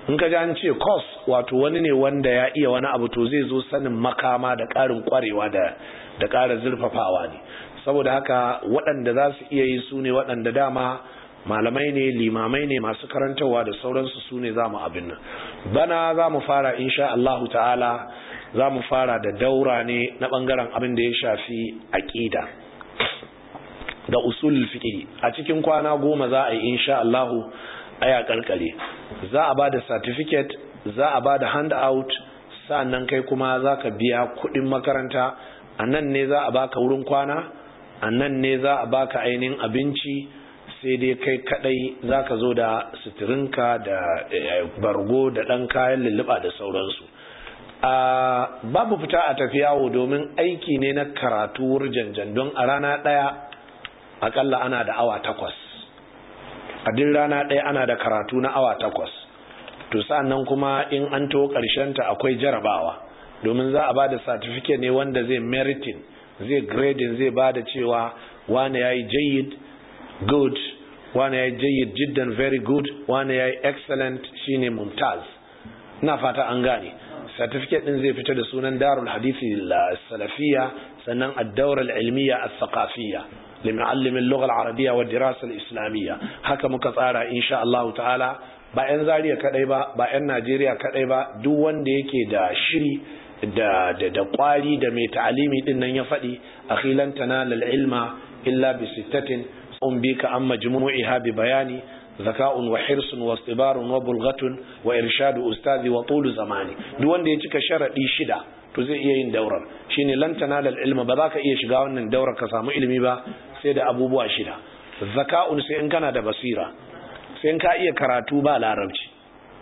in ka ji an ce course wato wani ne wanda ya iya wani abu to zai zo sanin makama da ƙarin ƙwarewa da ƙara zurfafawa ne. Saboda haka waɗanda za su iya yi su ne waɗanda dama malamai ne, limamai ne, masu karantarwa da sauransu, su ne za mu abin nan. Bana za mu fara insha Allahu ta'ala, za mu fara da daura ne na ɓangaren abin da ya shafi aƙida da usulul fiqh. A cikin kwana 10 za a yi insha Allahu aya karkare. Za a ba da certificate, za a ba da handout, sannan kai kuma za ka biya kuɗin makaranta. A nan ne za a baka wurin kwana, a nan ne za a baka ainihin abinci, sai dai kai kadai za ka zo da suturinka da bargo da ɗan kayan lulluɓa da sauransu. Babu fita a tafi yawo domin aiki ne na karatu wurjanjan, don a rana ɗaya akalla ana da awa 8. A duk rana ɗaya ana da karatu na awa 8. To sa'annan kuma in an to ta akwai jarabawa, domin za a ba da certificate ne wanda zai meriting, zai grading, zai ba da cewa wane ya yi jayyid good, wane ya yi jayyid jiddan very good, wane ya yi excellent shine mumtaz. Ina fata an gane. Certificate din zai fita da sunan Darul Hadithi Salafiyya, sannan ad-Dawra al-Ilmiyya al-Thaqafiyya limuallim al-lugha al-arabiyya wa dirasa al-islamiyya. Haka muka tsara insha Allah ta'ala, ba 'yan Zaria kadai ba, ba 'yan Najeriya kadai ba, duk wanda yake da shiri da kwari da mai ta'alimi din nan ya faɗi, akhilan tanala al-ilma illa bi 6 bika amma jumu'iha bi bayani zaka'un wa hirsun wa istibarun wa bulghatun wa irshadu ustazi wa tulu zamani. Duk wanda ya cika sharadi 6 to zai iya yin daurar. Shine lan tanala al-ilma, ba za ka iya shiga wannan daurar ka samu ilimi ba sai da abubuwa 6. Zaka'un, sai in kana da basira, sai in ka iya karatu ba larabci,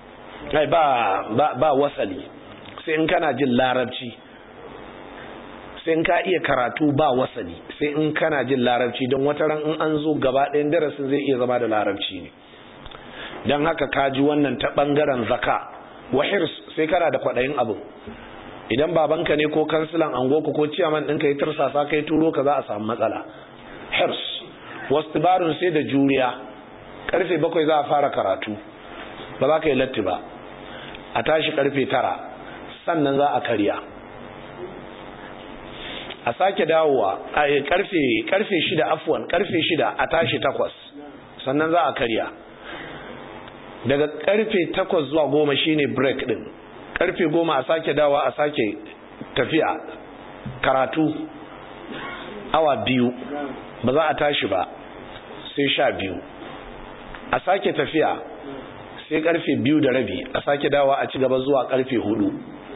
ba wasali, sai in kana jin larabci, sai in ka iya karatu ba wasali, sai in kana jin larabci, don wata ran in an zo gaba ɗayan darasin zai iya zama da larabci ne. Don haka ka ji wannan ta ɓangaren zaka. Wa hirs, sai kana da kwaɗayin abu. Idan babanka ne ko kansilan angoku ko ciyaman ɗinka ya tursasa kai turo ka, za a samu matsala. Hirs. Wasu barun, sai da juriya. Karfe 7 za a fara karatu, ba za ka yi latti ba, a tashi karfe 9, sannan za a karya, a sake dawowa a karfe 6, afwan karfe 6 a tashi 8, sannan za a karya. Daga karfe 8 zuwa 10 shine break din. Karfe 10 a sake dawowa, a sake tafiya karatu awa 2, ba za a tashi ba sai 12. A sake tafiya sai karfe 2:30, a sake dawa a ci gaba zuwa karfe 4.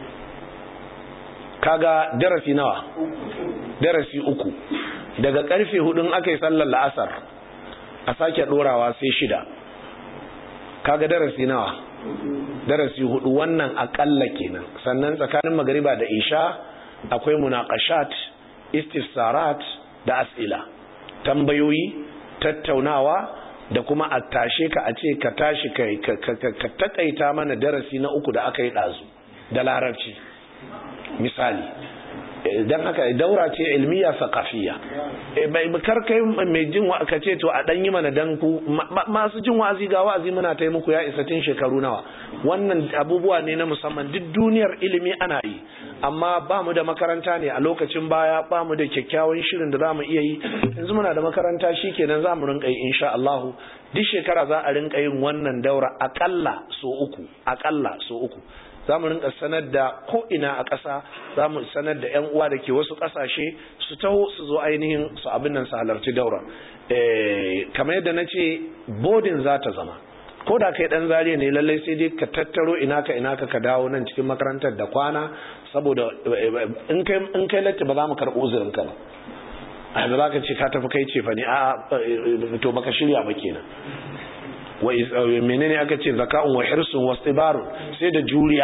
Kaga darasi nawa? Darasi 3. Daga karfe 4 aka yi sallar la'asar, a sake dorawa sai 6. Kaga darasi nawa? Darasi 4. Wannan akalla kenan. Sannan tsakanin magariba da isha akwai munaqashat, istifsarat da as'ila, tambayoyi, tattaunawa, da kuma a tashe ka a ce ka tashi ka takaita mana darasi na 3 da aka yi ɗazu da larabci misali. Don haka daura ce ilmiya saqafiyya. Kar kai mai jin wa ka ce to a dan yi mana dan ku masu jin wa'azi ga wa'azi muna ta muku ya isa tun shekaru nawa. Wannan abubuwa ne na musamman, duk duniyar ilimi ana yi, amma ba mu da makaranta ne a lokacin baya, ba mu da kyakkyawan shirin da zamu iya yi. Yanzu muna da makaranta, shikenan zamu rinka yi insha Allah. Duk shekara za a rinka yin wannan daura akalla so 3. Za mu rinka sanar da ko'ina a ƙasa, za mu sanar da 'yan uwa da ke wasu ƙasashe su taho su zo ainihin su abin nan su halarci daura. Kamar yadda na ce, bodin za ta zama, ko da kai ɗan Zariya ne, lallai sai dai ka tattaro ina ka dawo nan cikin makarantar da kwana, saboda in kai latti ba za mu karɓi uzurinka ba. Ba za ka ce ka tafi kai ce fa ne, a'a to baka shirya ba kenan. Menene aka ce? Zaka'un wa hirsun wa istibarun, sai da juriya.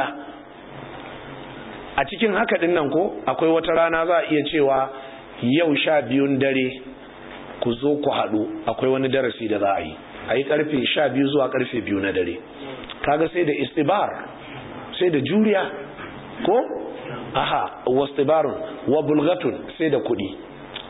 A cikin haka din nan ko akwai wata rana za a iya cewa yau 12 dare ku zo ku haɗu, akwai wani darasi da za a yi karfe 12 zuwa karfe 2 na dare. Kaga sai da istibar, sai da juriya ko wa istibarun wa bulghatun, sai da kuɗi.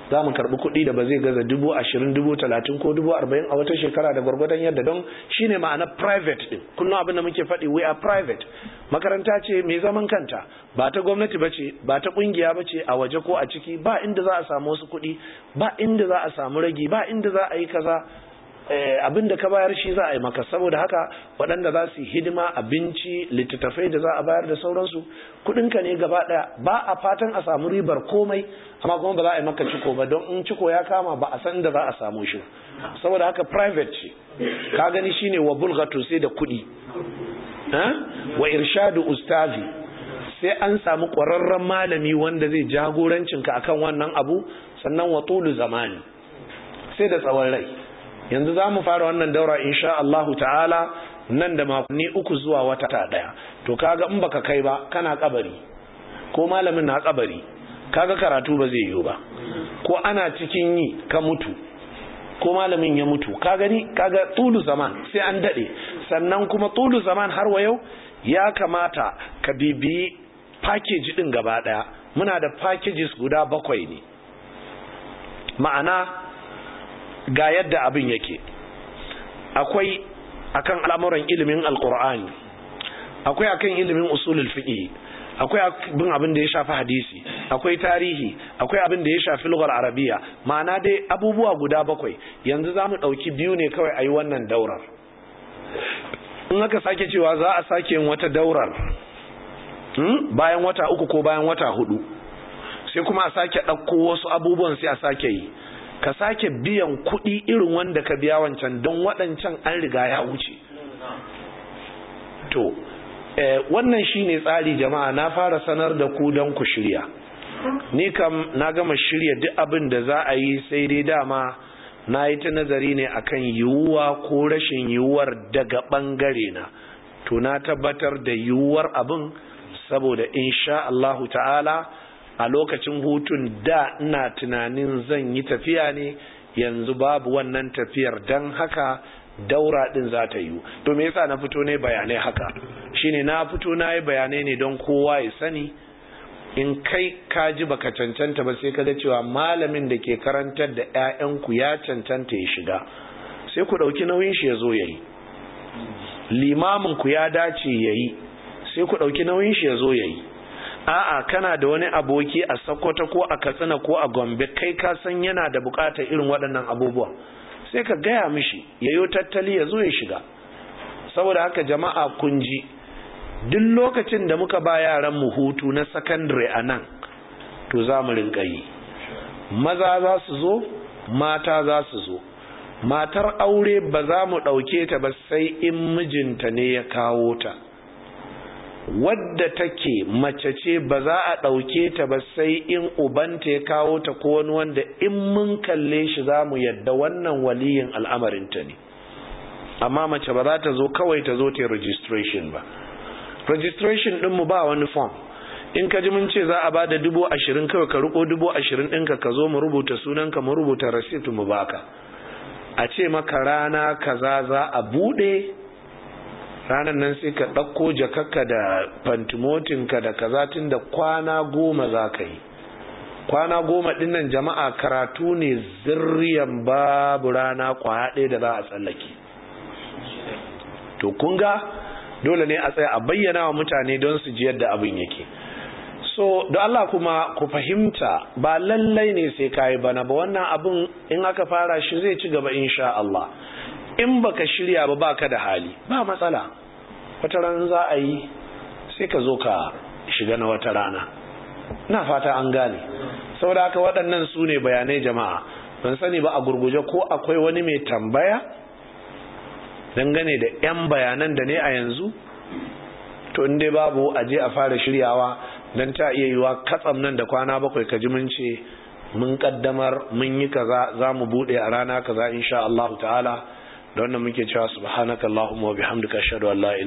za mu karɓi kuɗi da ba zai gaza 20,000, 30,000 ko 40,000 a wata shekara da gwargwadon yadda, don shine ma'ana private din. Kullum abin da muke faɗi, we are private. Makaranta ce mai zaman kanta, ba ta gwamnati bace, ba ta kungiya bace, a waje ko a ciki, ba inda za a samu wasu kuɗi, ba inda za a samu ragi, ba inda za a yi kaza. Abin da ka bayar shi za a yi maka. Saboda haka waɗanda za su yi hidima, abinci, littattafai da za a bayar da sauransu, kuɗinka ne gaba ɗaya. Ba a fatan a samu ribar komai, amma kuma ba za a yi maka ciko ba, don in ciko ya kama ba a san da za a samu shi. Saboda haka private ce, ka gani shine wa bulghatu, sai da kuɗi, wa irshadu ustazi, sai an samu ƙwararren malami wanda zai jagorancinka akan wannan abu, sannan wa tulu zamani, sai da tsawon rai. Yanzu za mu fara wannan daura insha Allahu ta'ala nan da makonni 3 zuwa wata 1. To kaga in baka kai ba kana kabari, ko malamin na kabari, kaga karatu ba zai yiwu ba. Ko ana cikin yi ka mutu, ko malamin ya mutu, ka gani, kaga tulu zaman sai an dade. Sannan kuma tulu zaman har wa yau ya kamata ka bibiyi package din gaba daya. Muna da packages guda 7 ne. Ma'ana ga yadda abin yake. Akwai akan al'amuran ilimin alqur'ani, akwai akan ilimin usulul fiqh, akwai abin da ya shafi hadisi, akwai tarihi, akwai abin da ya shafi lugar arabiya. Ma'ana dai abubuwa guda 7. Yanzu zamu dauki 2 ne kawai ayi wannan daurar. In aka sake cewa za a sake yin wata daurar bayan wata 3 ko bayan wata 4, sai kuma a sake dauko wasu abubuwan sai a sake yi. Ka sake biyan kuɗi irin wanda ka biya wancan, don waɗancan an riga ya wuce. To wannan shine tsari jama'a. Na fara sanar da ku don ku shirya. Ni kam na gama shirya duk abin da za a yi, sai dai dama na yi ta nazari ne akan yiwuwa ko rashin yiwuwar daga ɓangare na. To na tabbatar da yiwuwar abin, saboda insha Allahu ta'ala a lokacin hutun da ina tunanin zan yi tafiya ne, yanzu babu wannan tafiyar, don haka daura din za ta yi. To me yasa na fito ne bayanai haka? Shine na fito na yi bayanai ne don kowa ya sani. In kai ka ji baka cancanta ba, sai ka ga cewa malamin da ke karantar da 'ya'yanku ya cancanta ya shiga, sai ku ɗauki nauyin shi ya zo ya yi. Limamin ku ya dace ya yi, sai ku ɗauki nauyin shi ya zo ya yi. A'a, kana da wani aboki a Sokoto ko a Katsina ko a Gombe, kai ka san yana da bukatar irin waɗannan abubuwa, sai ka gaya mishi yayo tattali ya zo ya shiga. Saboda haka jama'a kun ji, duk lokacin da muka ba yaran mu hutu na secondary a nan, to za mu rinka yi. Maza za su zo, mata za su zo. Matar aure ba za mu ɗauke ta ba sai in mijinta ne ya kawo ta. Wadda take mace ce ba za a ɗauke ta ba sai in ubanta ya kawo ta, ko wani wanda in mun kalle shi za mu yadda wannan waliyin al'amarinta ne. Amma mace ba za ta zo kawai ta zo ta registration ba. Registration ɗinmu ba wani form. In ka ji mun ce za a ba da 20,000 kawai, ka riko 20,000 ɗinka, ka zo mu rubuta sunanka, mu rubuta receipt mu baka. A ce maka rana kaza za a buɗe, ranar nan sai ka ɗauko jakakka da fantimotinka da kaza, tun da kwana 10 za ka yi. Kwana 10 ɗin nan jama'a karatu ne zirriyan, babu rana kwaya ɗaya da za a tsallake. To kun ga dole ne a tsaya a bayyana wa mutane don su ji yadda abin yake. So da Allah kuma ku fahimta, ba lallai ne sai kayi bana ba. Wannan abin in aka fara shi zai ci gaba insha Allah. In baka shirya ba, baka da hali, ba matsala. Wata ran za a yi, sai ka zo ka shiga na wata rana. Na fata an gane. Saboda haka waɗannan su ne bayanai jama'a. Ban sani ba a gurguje ko akwai wani mai tambaya dangane da 'yan bayanan da ne a yanzu. To in dai babu, a je a fara shiryawa, don ta iya yiwa katsam nan da kwana 7 ka ji mun ce mun kaddamar, mun yi kaza, za mu buɗe a rana kaza insha Allah ta'ala. Da wannan muke cewa subhanakallahumma wa bihamdika ashhadu an la ilaha